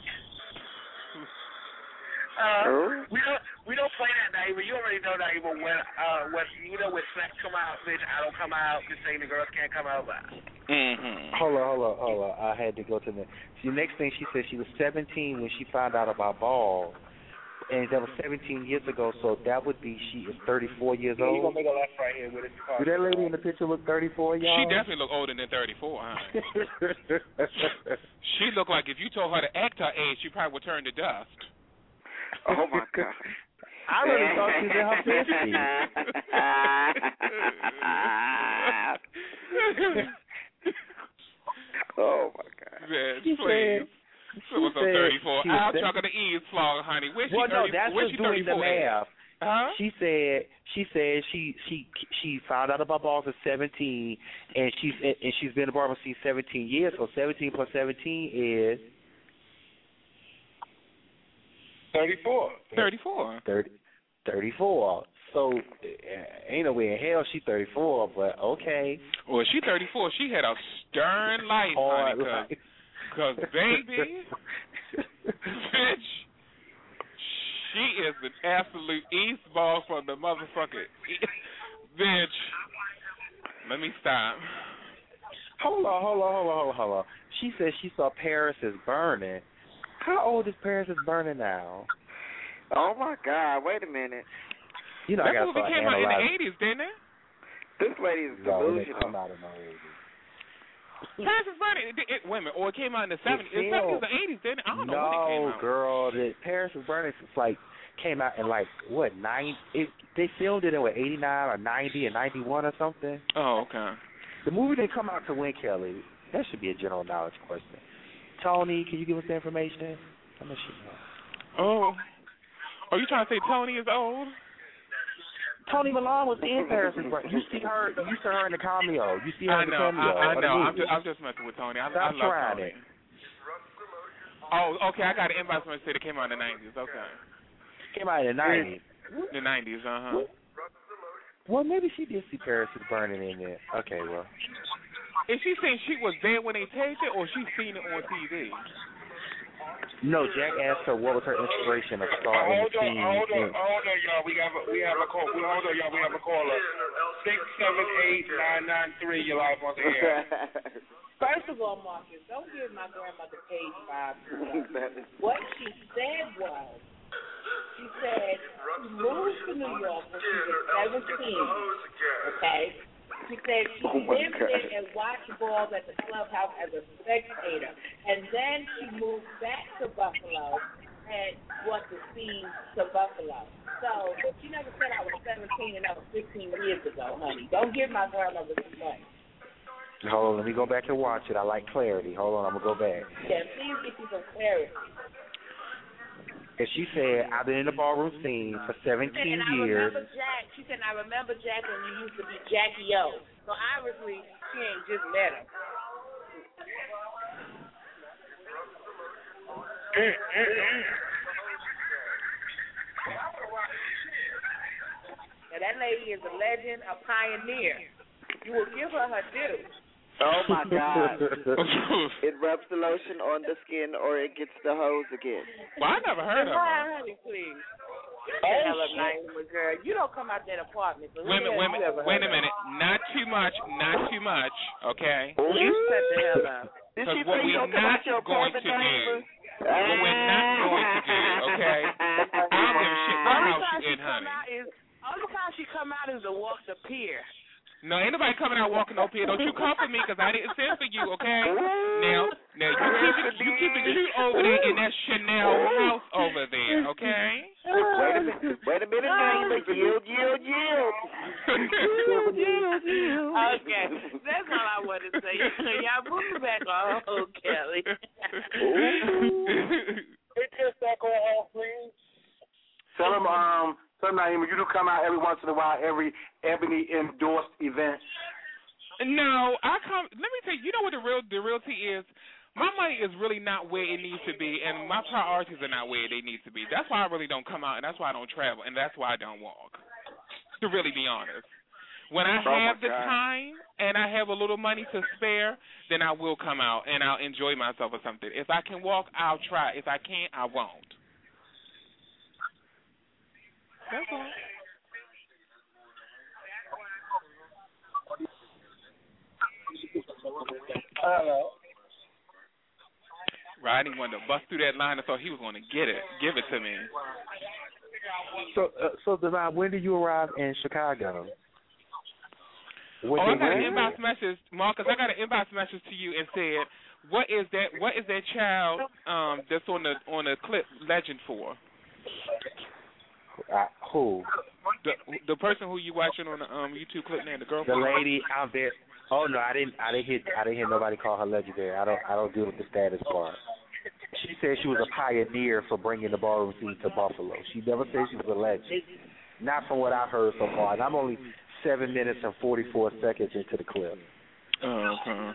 Uh, we don't we don't play that night, but you already know that even when uh when you know when Slack come out, bitch, I don't come out. Just saying the girls can't come out. But Mm-hmm. Hold on, hold on, hold on. I had to go to the. See, the next thing she said, she was seventeen when she found out about balls, and that was seventeen years ago. So that would be she is thirty-four years yeah, you old. gonna make a left right here with it. Do that lady in the picture look thirty-four, y'all? She definitely look older than thirty-four, huh? She look like if you told her to act her age, she probably would turn to dust. Oh my God! I really thought she was in her fifties. Oh my God! Yes, She please. said- So what's up, said thirty-four? she was I'll thirty- talk of the ease flog, honey. Where's she Well, no, thirty? that's where's just she doing the thirty-four at? math. Huh? She said she said she she she found out about balls at seventeen, and she's and she's been in the ballroom scene seventeen years. So seventeen plus seventeen is thirty-four. Thirty-four. Thirty, thirty-four. So uh, ain't no way in hell she thirty-four, but okay. Well, she thirty-four. She had a stern life, Hard honey. life. Cause, 'cause baby, bitch, she is an absolute East ball from the motherfucker. Bitch, let me stop. Hold on, hold on, hold on, hold on, hold on. She said she saw Paris is burning. How old is Paris is burning now? Oh my God! Wait a minute. You know, that I gotta movie start came out in the analyzing. eighties, didn't it? This lady is No, it didn't delusional. come out in the eighties. Paris is burning. It, it, wait a minute, or it came out in the seventies. It It seventies filmed- or eighties, didn't it? I don't know when it came No, out. girl, the Paris is burning. It's like came out in like what nine? It they filmed it in what eighty-nine or ninety or ninety-one or something. Oh, okay. The movie didn't come out to win, Kelly. That should be a general knowledge question. Tony, can you give us the information? How much she know? Oh. Are you trying to say Tony is old? Tony Milan was in Paris is Burning. You see her. You see her in the cameo. You see her I in the know. cameo. I, I of the know. I'm movie. just, I'm just messing with Tony. I, Stop I love trying Tony. it. Oh, okay. I got an inbox message that came out in the nineties. Okay. Came out in the nineties. The nineties. Uh huh. Well, maybe she did see Paris is Burning in there. Okay, well. Is she saying she was there when they taped it, or she seen it on T V? No, Jack asked her what was her inspiration of starting hold the on, team. hold on, in- hold on, y'all. We have a, we have a call. We, hold on, y'all. We have a caller. Six seven eight nine nine three. You're live on the air. First of all, Marcus, don't give my grandmother page five. What she said was, she said she moved to New York when she was seventeen. Okay. She said she Oh my lived God. there and watched balls at the clubhouse as a spectator. And then she moved back to Buffalo and went to see to Buffalo. So she never said I was seventeen and that was fifteen years ago, honey. Don't give my grandmother some money. Hold on, let me go back and watch it. I like clarity. Hold on, I'm going to go back. Yeah, please get you some clarity. And she said, I've been in the ballroom scene for seventeen and I years. remember Jack. She said, I remember Jack when you used to be Jackie O. So obviously, she ain't just met him. Now, that lady is a legend, a pioneer. You will give her her due. Oh, my God. It rubs the lotion on the skin or it gets the hose again. Well, I never heard of her. Honey, please. Oh, hell of nice, girl. You don't come out that apartment. So Wait a minute, wait a minute, wait a minute. Not too much, not too much, okay? You shut the hell up. Because what we're not going to do, what we're not going to do, okay? I don't give a shit what house you in, honey. Only time she come out is to walk the pier. No, ain't nobody coming out walking up here. Don't you come for me, because I didn't send for you, okay? Now, now you keep it, you keep it cute over there in that Chanel house over there, okay? Wait a minute, wait a minute, neighbor. Yield, yield, yield. Yield, yield, yield. Okay, that's all I want to say. Y'all put me back on, oh, Kelly. Get your back on home, please. Tell him, um, tell him, Naima, you do come out every once in a while, every Ebony endorsed event. No, I come. Let me tell you. You know what the real the realty is. My money is really not where it needs to be, and my priorities are not where they need to be. That's why I really don't come out, and that's why I don't travel, and that's why I don't walk. To really be honest, when I Oh, have my the God. time and I have a little money to spare, then I will come out and I'll enjoy myself or something. If I can walk, I'll try. If I can't, I won't. That's all. Hello. Rodney wanted to bust through that line and thought he was going to get it, give it to me. So, uh, so Devon, when did you arrive in Chicago? When oh, I did got an you- inbox message, Marcus. I got an inbox message to you and said, "What is that? What is that child um, that's on the on the clip legend for?" Uh, who? The the person who you watching on the um, YouTube clip now, the girl. The lady out there. Oh no, I didn't. I didn't hear. I didn't hear nobody call her legendary. I don't. I don't deal with the status part. She said she was a pioneer for bringing the ballroom scene to Buffalo. She never said she was a legend. Not from what I've heard so far. And I'm only seven minutes and forty-four seconds into the clip. Oh, okay.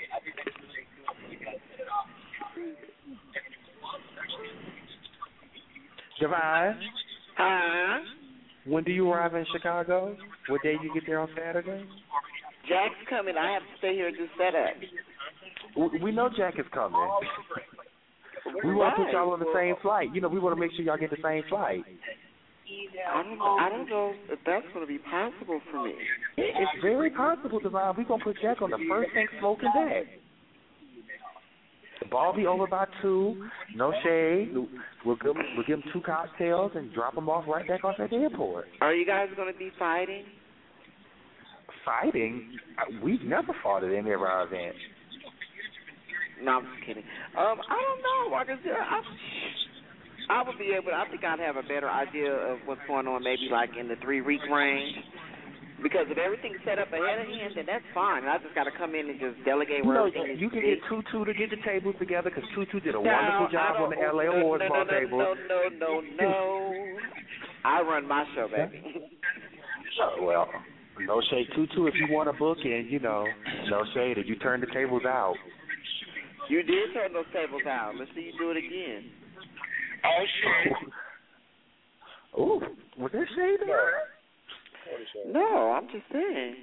Javon, Huh? when do you arrive in Chicago? What day do you get there on Saturday? Jack's coming. I have to stay here and do setup. We- We know Jack is coming. We want to put y'all on the same flight. You know, we want to make sure y'all get the same flight. I don't know. I don't know if that's going to be possible for me. It's very possible, Devon. We're going to put Jack on the first thing smoking back. The ball be over by two. No shade. We'll give, him, we'll give him two cocktails and drop him off right back off at the airport. Are you guys going to be fighting? Fighting? We've never fought at any of our events. No, I'm just kidding. Um, I don't know, Marcus. I, I would be able. I think I'd have a better idea of what's going on, maybe like in the three week range. Because if everything's set up ahead of hand, then that's fine. I just got to come in and just delegate You where know, everything you is. can get Tutu to get the tables together because Tutu did a No, wonderful I job on don't- the L A no, Awards no, ball no, no, table. No, no, no, no. I run my show, baby. Uh, well, no shade, Tutu, if you want a book, and you know, no shade, if you turn the tables out. You did turn those tables out. Let's see you do it again. Oh, shit. Ooh, was there shade there? No, I'm just saying.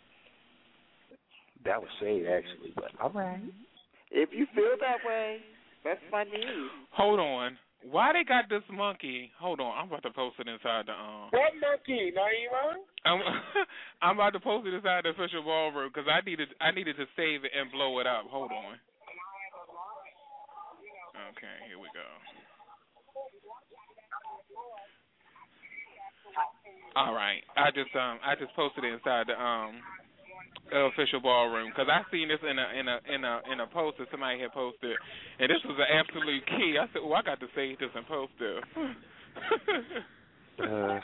That was shade, actually, but all right. If you feel that way, that's my need. Hold on. Why they got this monkey? Hold on. I'm about to post it inside the um. What monkey, Naima? I'm I'm about to post it inside the official ballroom because I needed I needed to save it and blow it up. Hold on. Okay, here we go. All right, I just um I just posted it inside the um the official ballroom because I seen this in a in a in a in a post that somebody had posted, and this was an absolute key. I said, "Oh, I got to save this and post this." uh.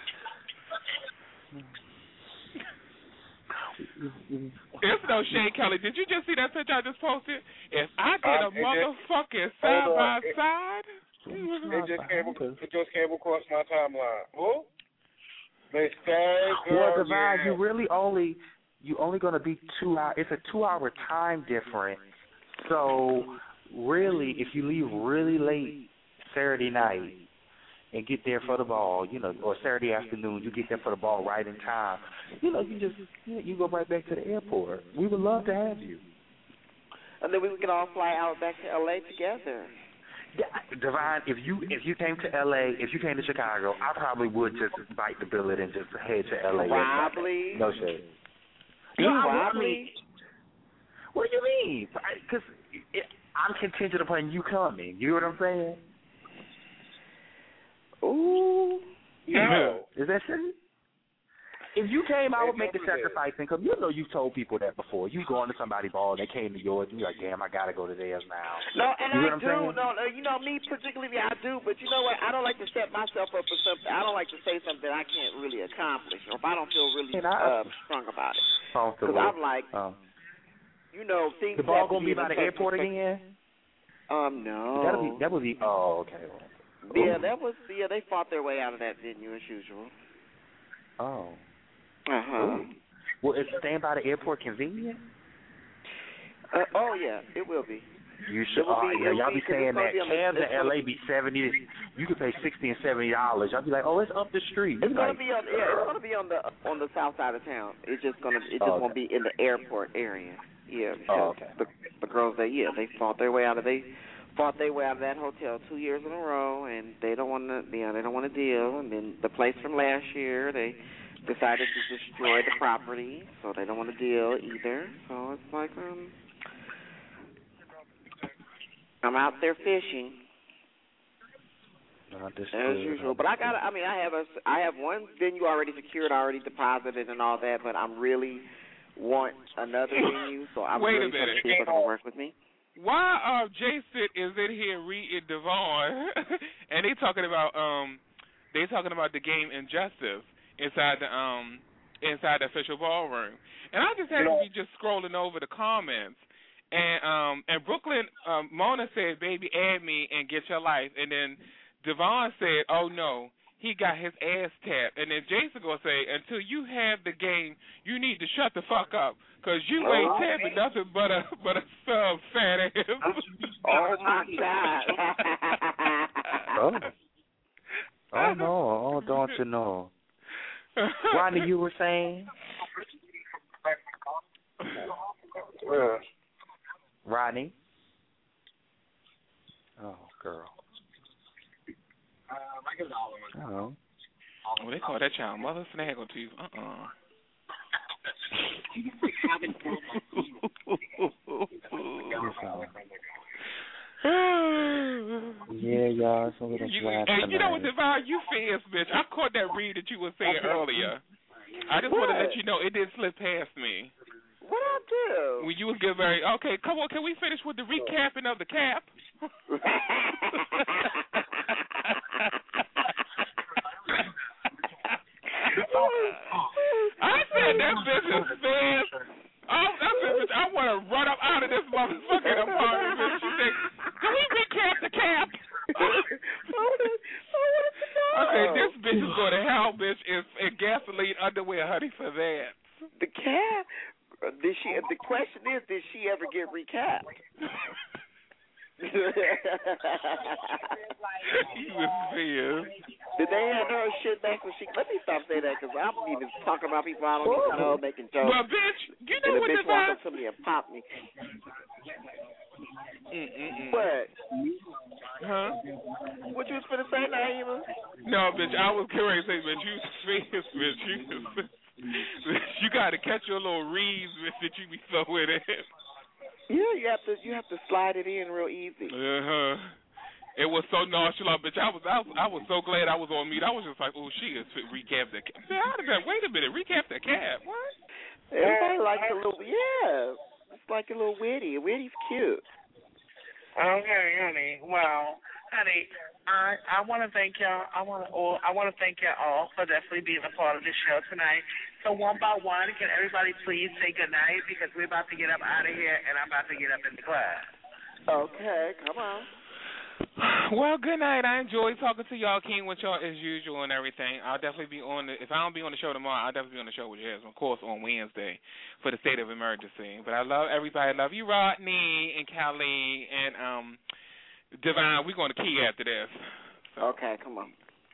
It's no shade, Kelly. Did you just see that picture I just posted? If I did a Uh, it motherfucking just- side hold by on. It- side, It just came. It just came across my timeline. Who? Mister Well, Girl, Divine, yeah. you really only you only going to be two hours. It's a two-hour time difference. So really, if you leave really late Saturday night and get there for the ball, you know, or Saturday afternoon, you get there for the ball right in time. You know, you just you, know, you go right back to the airport. We would love to have you. And then we can all fly out back to L A together. Yeah, Divine, if you if you came to L A, if you came to Chicago, I probably would just bite the billet and just head to L A. Probably. No shade. You No, I probably. mean, what do you mean? Because I'm contingent upon you coming. You know what I'm saying? Ooh. No. Is that true? If you came, I would make the It's over there. sacrifice and come. You know, you've told people that before. You going to somebody's ball, they came to yours, and you're like, damn, I got to go to theirs now. No, and you know I what I'm do. saying? No, no, you know me particularly, I do. But you know what? I don't like to set myself up for something. I don't like to say something I can't really accomplish, or if I don't feel really And I- uh, strong about it. Because I'm like, um, you know, things. the ball have to gonna be in by a the certain airport perspective. again? Um, no. That'll be that would be. Oh, okay. Yeah, Ooh. that was. Yeah, they fought their way out of that venue as usual. Oh. Uh huh. Ooh. Well, is staying by the airport convenient? Uh, oh yeah, it will be. You It should. will Oh, be- yeah, it will y'all be- be 'cause saying it's gonna that be on the- cabs in it's L A gonna- be seventy. You could pay sixty and seventy dollars. Y'all be like, oh, it's up the street. It's You gonna like, be on. Yeah, it's gonna be on the on the south side of town. It's just gonna. It just Oh, okay. won't be in the airport area. Yeah. Oh, because okay. The, the girls, they yeah, they fought their way out of they fought their way out of that hotel two years in a row, and they don't want to. Yeah, they don't want to deal. And then the place from last year, they decided to destroy the property, so they don't want to deal either. So it's like um, I'm out there fishing. Not this As good, usual, not but I this got. I mean, I have a. I have one venue already secured, already deposited, and all that. But I'm really want another venue, so I'm Wait a really trying to minute. see if it's gonna work with me. Why uh Jason is in here reading Devon and they talking about um they talking about the game Injustice inside the um inside the official ballroom. And I just had to be just scrolling over the comments and um and Brooklyn um Mona said, baby, add me and get your life, and then Devon said, oh no, he got his ass tapped, and then Jason gonna say, until you have the game, you need to shut the fuck up, cause you Oh, ain't okay. tapping nothing but a but a sub fat ass. Oh my God! Oh. Oh no! Oh, don't you know? Rodney, you were saying? Yeah. Rodney? Oh, girl. Oh. Oh, they call that child mother snaggle tooth. Uh-uh. Yeah, y'all, it's a little You, flat and you know what, tonight. Divine, you fast, bitch. I caught that read that you were saying earlier. I just want to let you know it did slip past me. What I do? When you was getting very, okay, come on, can we finish with the recapping of the cap? I said that bitch is fast. Oh, that bitch, I want to run up out of this motherfucking apartment, bitch. She said, can we recap the cap? I said, this bitch is going to hell, bitch, in, in gasoline underwear, honey, for that. The cap? Did she? The question is, did she ever get recapped? He was fierce. Did they have her shit back when she? Let me stop saying that because I'm even talking about people I don't even know making jokes. Well, bitch, you know and what the this bitch walked is? up to me and popped me. Mm-mm-mm. What? Huh? What you was finna say, Naima? No, bitch, I was curious, say, bitch, you fierce, bitch. You, you got to catch your little reeds, bitch, that you be throwing in. Yeah, you have to you have to slide it in real easy. Uh huh. It was so nonchalant, bitch. I was, I was I was so glad I was on mute. I was just like, oh, she is recap the cab. Wait a minute, recap the cab. What? Everybody likes a little, yeah. It's like a little witty. Witty's cute. Okay, honey. Well, honey, I I want to thank y'all. I want to all. I want to thank y'all all for definitely being a part of this show tonight. So one by one, can everybody please say good night because we're about to get up out of here and I'm about to get up in the class. Okay, come on. Well, good night. I enjoyed talking to y'all, King, with y'all as usual and everything. I'll definitely be on the, if I don't be on the show tomorrow, I'll definitely be on the show with you, of course, on Wednesday for the state of emergency. But I love everybody. I love you, Rodney and Callie and um, Divine. We're going to key after this. So. Okay, come on.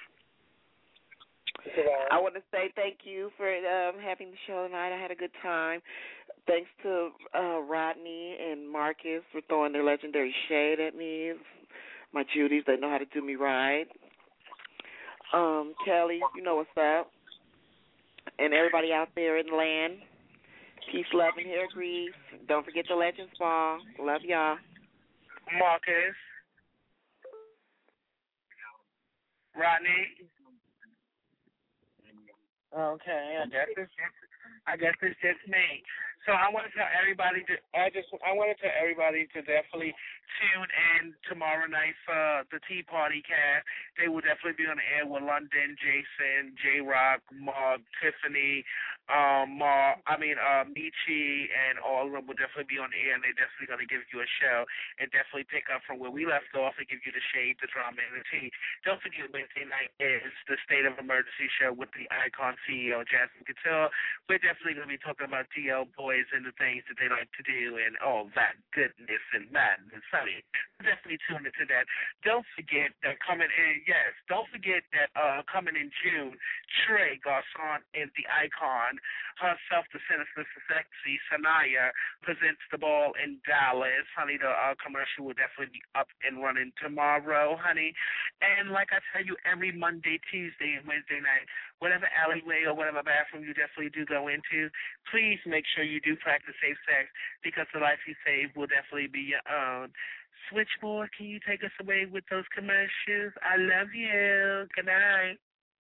I want to say thank you for um, having the show tonight. I had a good time. Thanks to uh, Rodney and Marcus for throwing their legendary shade at me. My Judies, they know how to do me right. Um, Kelly, you know what's up. And everybody out there in the land, peace, love, and hair grease. Don't forget the Legends Ball. Love y'all. Marcus. Rodney. Okay, I guess it's just, I guess it's just me. So I want to tell everybody to I just I want to tell everybody to definitely tune in tomorrow night for the Tea Party cast. They will definitely be on the air with London, Jason, J Rock, Mark, Tiffany, um, Mar, I mean uh, Michi, and all of them will definitely be on the air, and they're definitely going to give you a show and definitely pick up from where we left off and give you the shade, the drama, and the tea. Don't forget Wednesday night is the State of Emergency show with the Icon C E O Jasmine Couture. We're definitely going to be talking about D L boys and the things that they like to do and all that goodness and madness. Honey, definitely tune into that. Don't forget that coming in, yes, don't forget that uh, coming in June, Trey Garcon and the Icon, herself, the Sinister Sexy, Sanaya, presents the ball in Dallas. Honey, the uh, commercial will definitely be up and running tomorrow, honey. And like I tell you, every Monday, Tuesday, and Wednesday night, whatever alleyway or whatever bathroom you definitely do go into, please make sure you do practice safe sex because the life you save will definitely be your own. Switchboard, can you take us away with those commercials? I love you. Good night.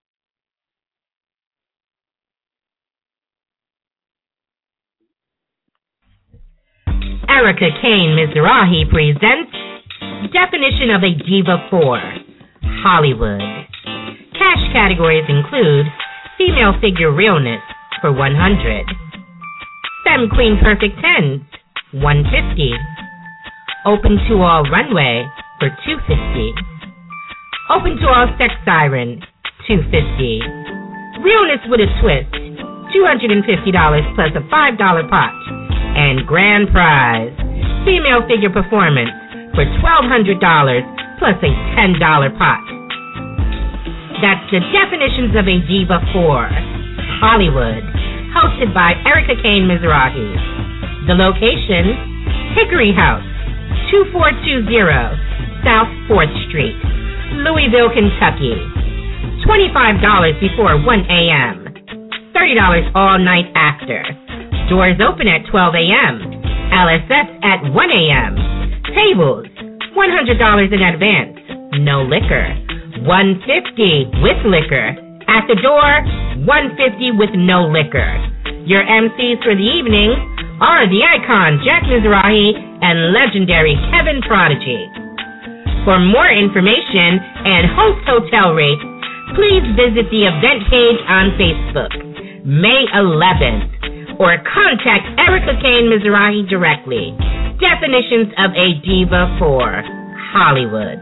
Erica Kane Mizrahi presents Definition of a Diva four, Hollywood. Cash categories include Female Figure Realness for one hundred, Femme Queen Perfect ten, one hundred fifty, Open to All Runway for two hundred fifty, Open to All Sex Siren, two hundred fifty, Realness with a Twist, two hundred fifty dollars plus a five dollars pot, and Grand Prize, Female Figure Performance for twelve hundred dollars plus a ten dollars pot. That's the Definitions of a Diva four, Hollywood, hosted by Erica Kane Mizrahi. The location, Hickory House, two four two zero South fourth Street, Louisville, Kentucky. twenty-five dollars before one a.m., thirty dollars all night after. Doors open at twelve a.m., L S S at one a.m. Tables, one hundred dollars in advance, no liquor. one hundred fifty dollars with liquor. At the door, one hundred fifty dollars with no liquor. Your M Cs for the evening are the Icon Jack Mizrahi and legendary Kevin Prodigy. For more information and host hotel rates, please visit the event page on Facebook. May eleventh, or contact Erica Kane Mizrahi directly. Definitions of a Diva for Hollywood.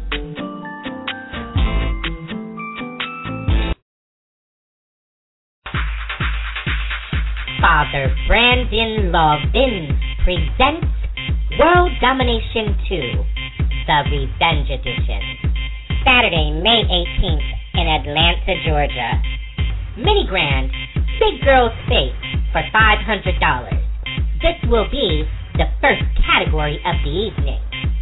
Father Brandon Lovin presents World Domination two, The Revenge Edition, Saturday, May eighteenth in Atlanta, Georgia. Mini Grand, Big Girl's Face for five hundred dollars. This will be the first category of the evening.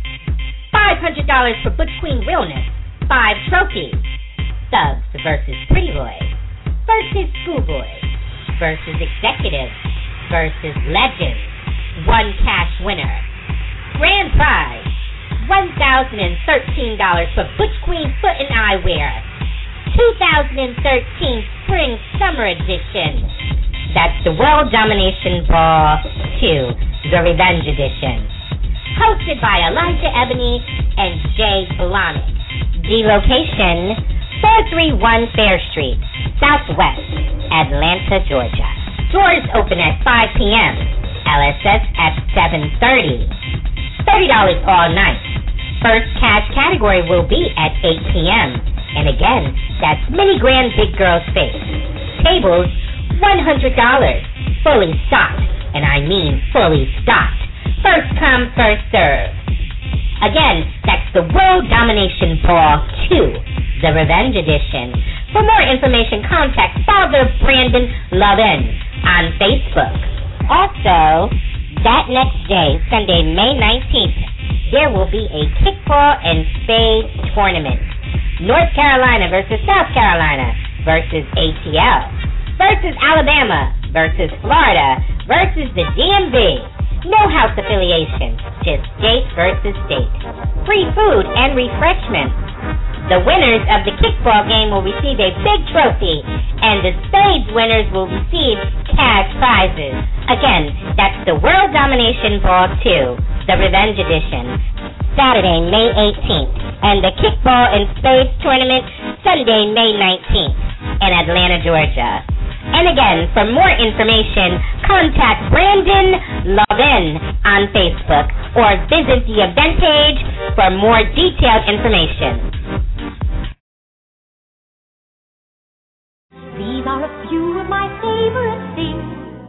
five hundred dollars for Butch Queen Realness, five trophies. Thugs versus Pretty Boy versus Schoolboy versus Executive versus Legends. One cash winner. Grand prize, one thousand thirteen dollars for Butch Queen Foot and Eyewear. two thousand thirteen Spring Summer Edition. That's the World Domination Ball two, The Revenge Edition. Hosted by Elijah Ebony and Jay Blahnik. The location, four thirty-one Fair Street, Southwest, Atlanta, Georgia. Doors open at five p.m. L S S at seven thirty. thirty dollars all night. First cash category will be at eight p.m. And again, that's Mini Grand Big Girl's Face. Tables, one hundred dollars. Fully stocked. And I mean fully stocked. First come, first serve. Again, that's the World Domination Ball two, The Revenge Edition. For more information, contact Father Brandon Lovin on Facebook. Also, that next day, Sunday, May nineteenth, there will be a kickball and spades tournament. North Carolina versus South Carolina versus A T L versus Alabama versus Florida versus the D M V. No house affiliation, just state versus state. Free food and refreshments. The winners of the kickball game will receive a big trophy, and the spades winners will receive cash prizes. Again, that's the World Domination Ball two, The Revenge Edition, Saturday, May eighteenth, and the kickball and spades tournament, Sunday, May nineteenth, in Atlanta, Georgia. And again, for more information, contact Brandon Lovin on Facebook or visit the event page for more detailed information. These are a few of my favorite things.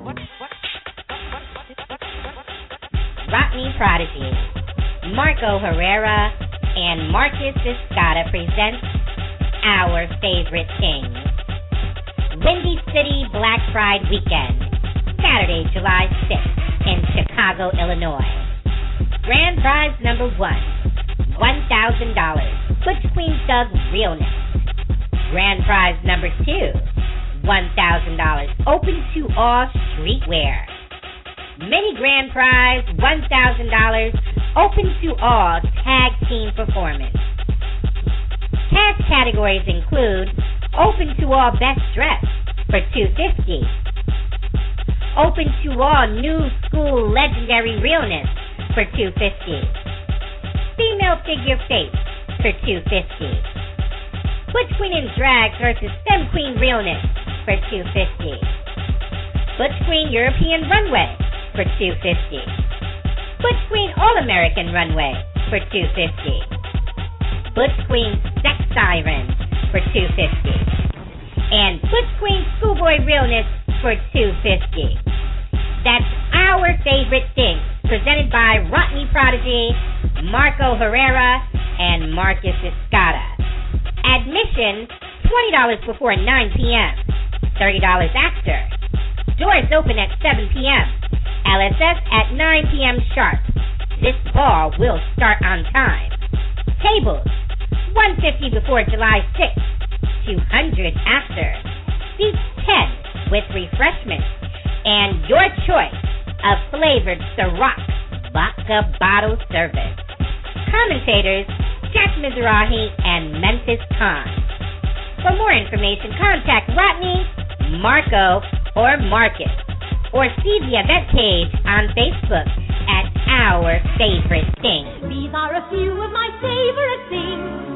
Rockney Prodigy, Marco Herrera, and Marcus Escada present Our Favorite Things. Windy City Black Pride Weekend, Saturday, July sixth in Chicago, Illinois. Grand prize number one, one thousand dollars, Butch Queen Thug Realness. Grand prize number two, one thousand dollars, open to all streetwear. Mini grand prize, one thousand dollars, open to all tag team performance. Cash categories include open to all best dress for two hundred fifty dollars. Open to all new school legendary realness for two hundred fifty dollars. Female figure face for two hundred fifty dollars. Butch Queen in drag versus Femme Queen realness for two hundred fifty dollars. Butch Queen European runway for two hundred fifty dollars. Butch Queen All-American runway for two hundred fifty dollars. Butch Queen sex siren for two hundred fifty dollars. And Butch Queen Schoolboy Realness for two hundred fifty dollars. That's Our Favorite Things, presented by Rockney Prodigy, Marco Herrera, and Marcus Escada. Admission, twenty dollars before nine p.m., thirty dollars after. Doors open at seven p.m., L S S at nine p.m. sharp. This ball will start on time. Tables, one hundred fifty before July sixth, two hundred after. Seats ten with refreshments and your choice of flavored Ciroc vodka bottle service. Commentators, Jack Mizrahi and Memphis Khan. For more information, contact Rodney, Marco, or Marcus, or see the event page on Facebook at Our Favorite Things. These are a few of my favorite things.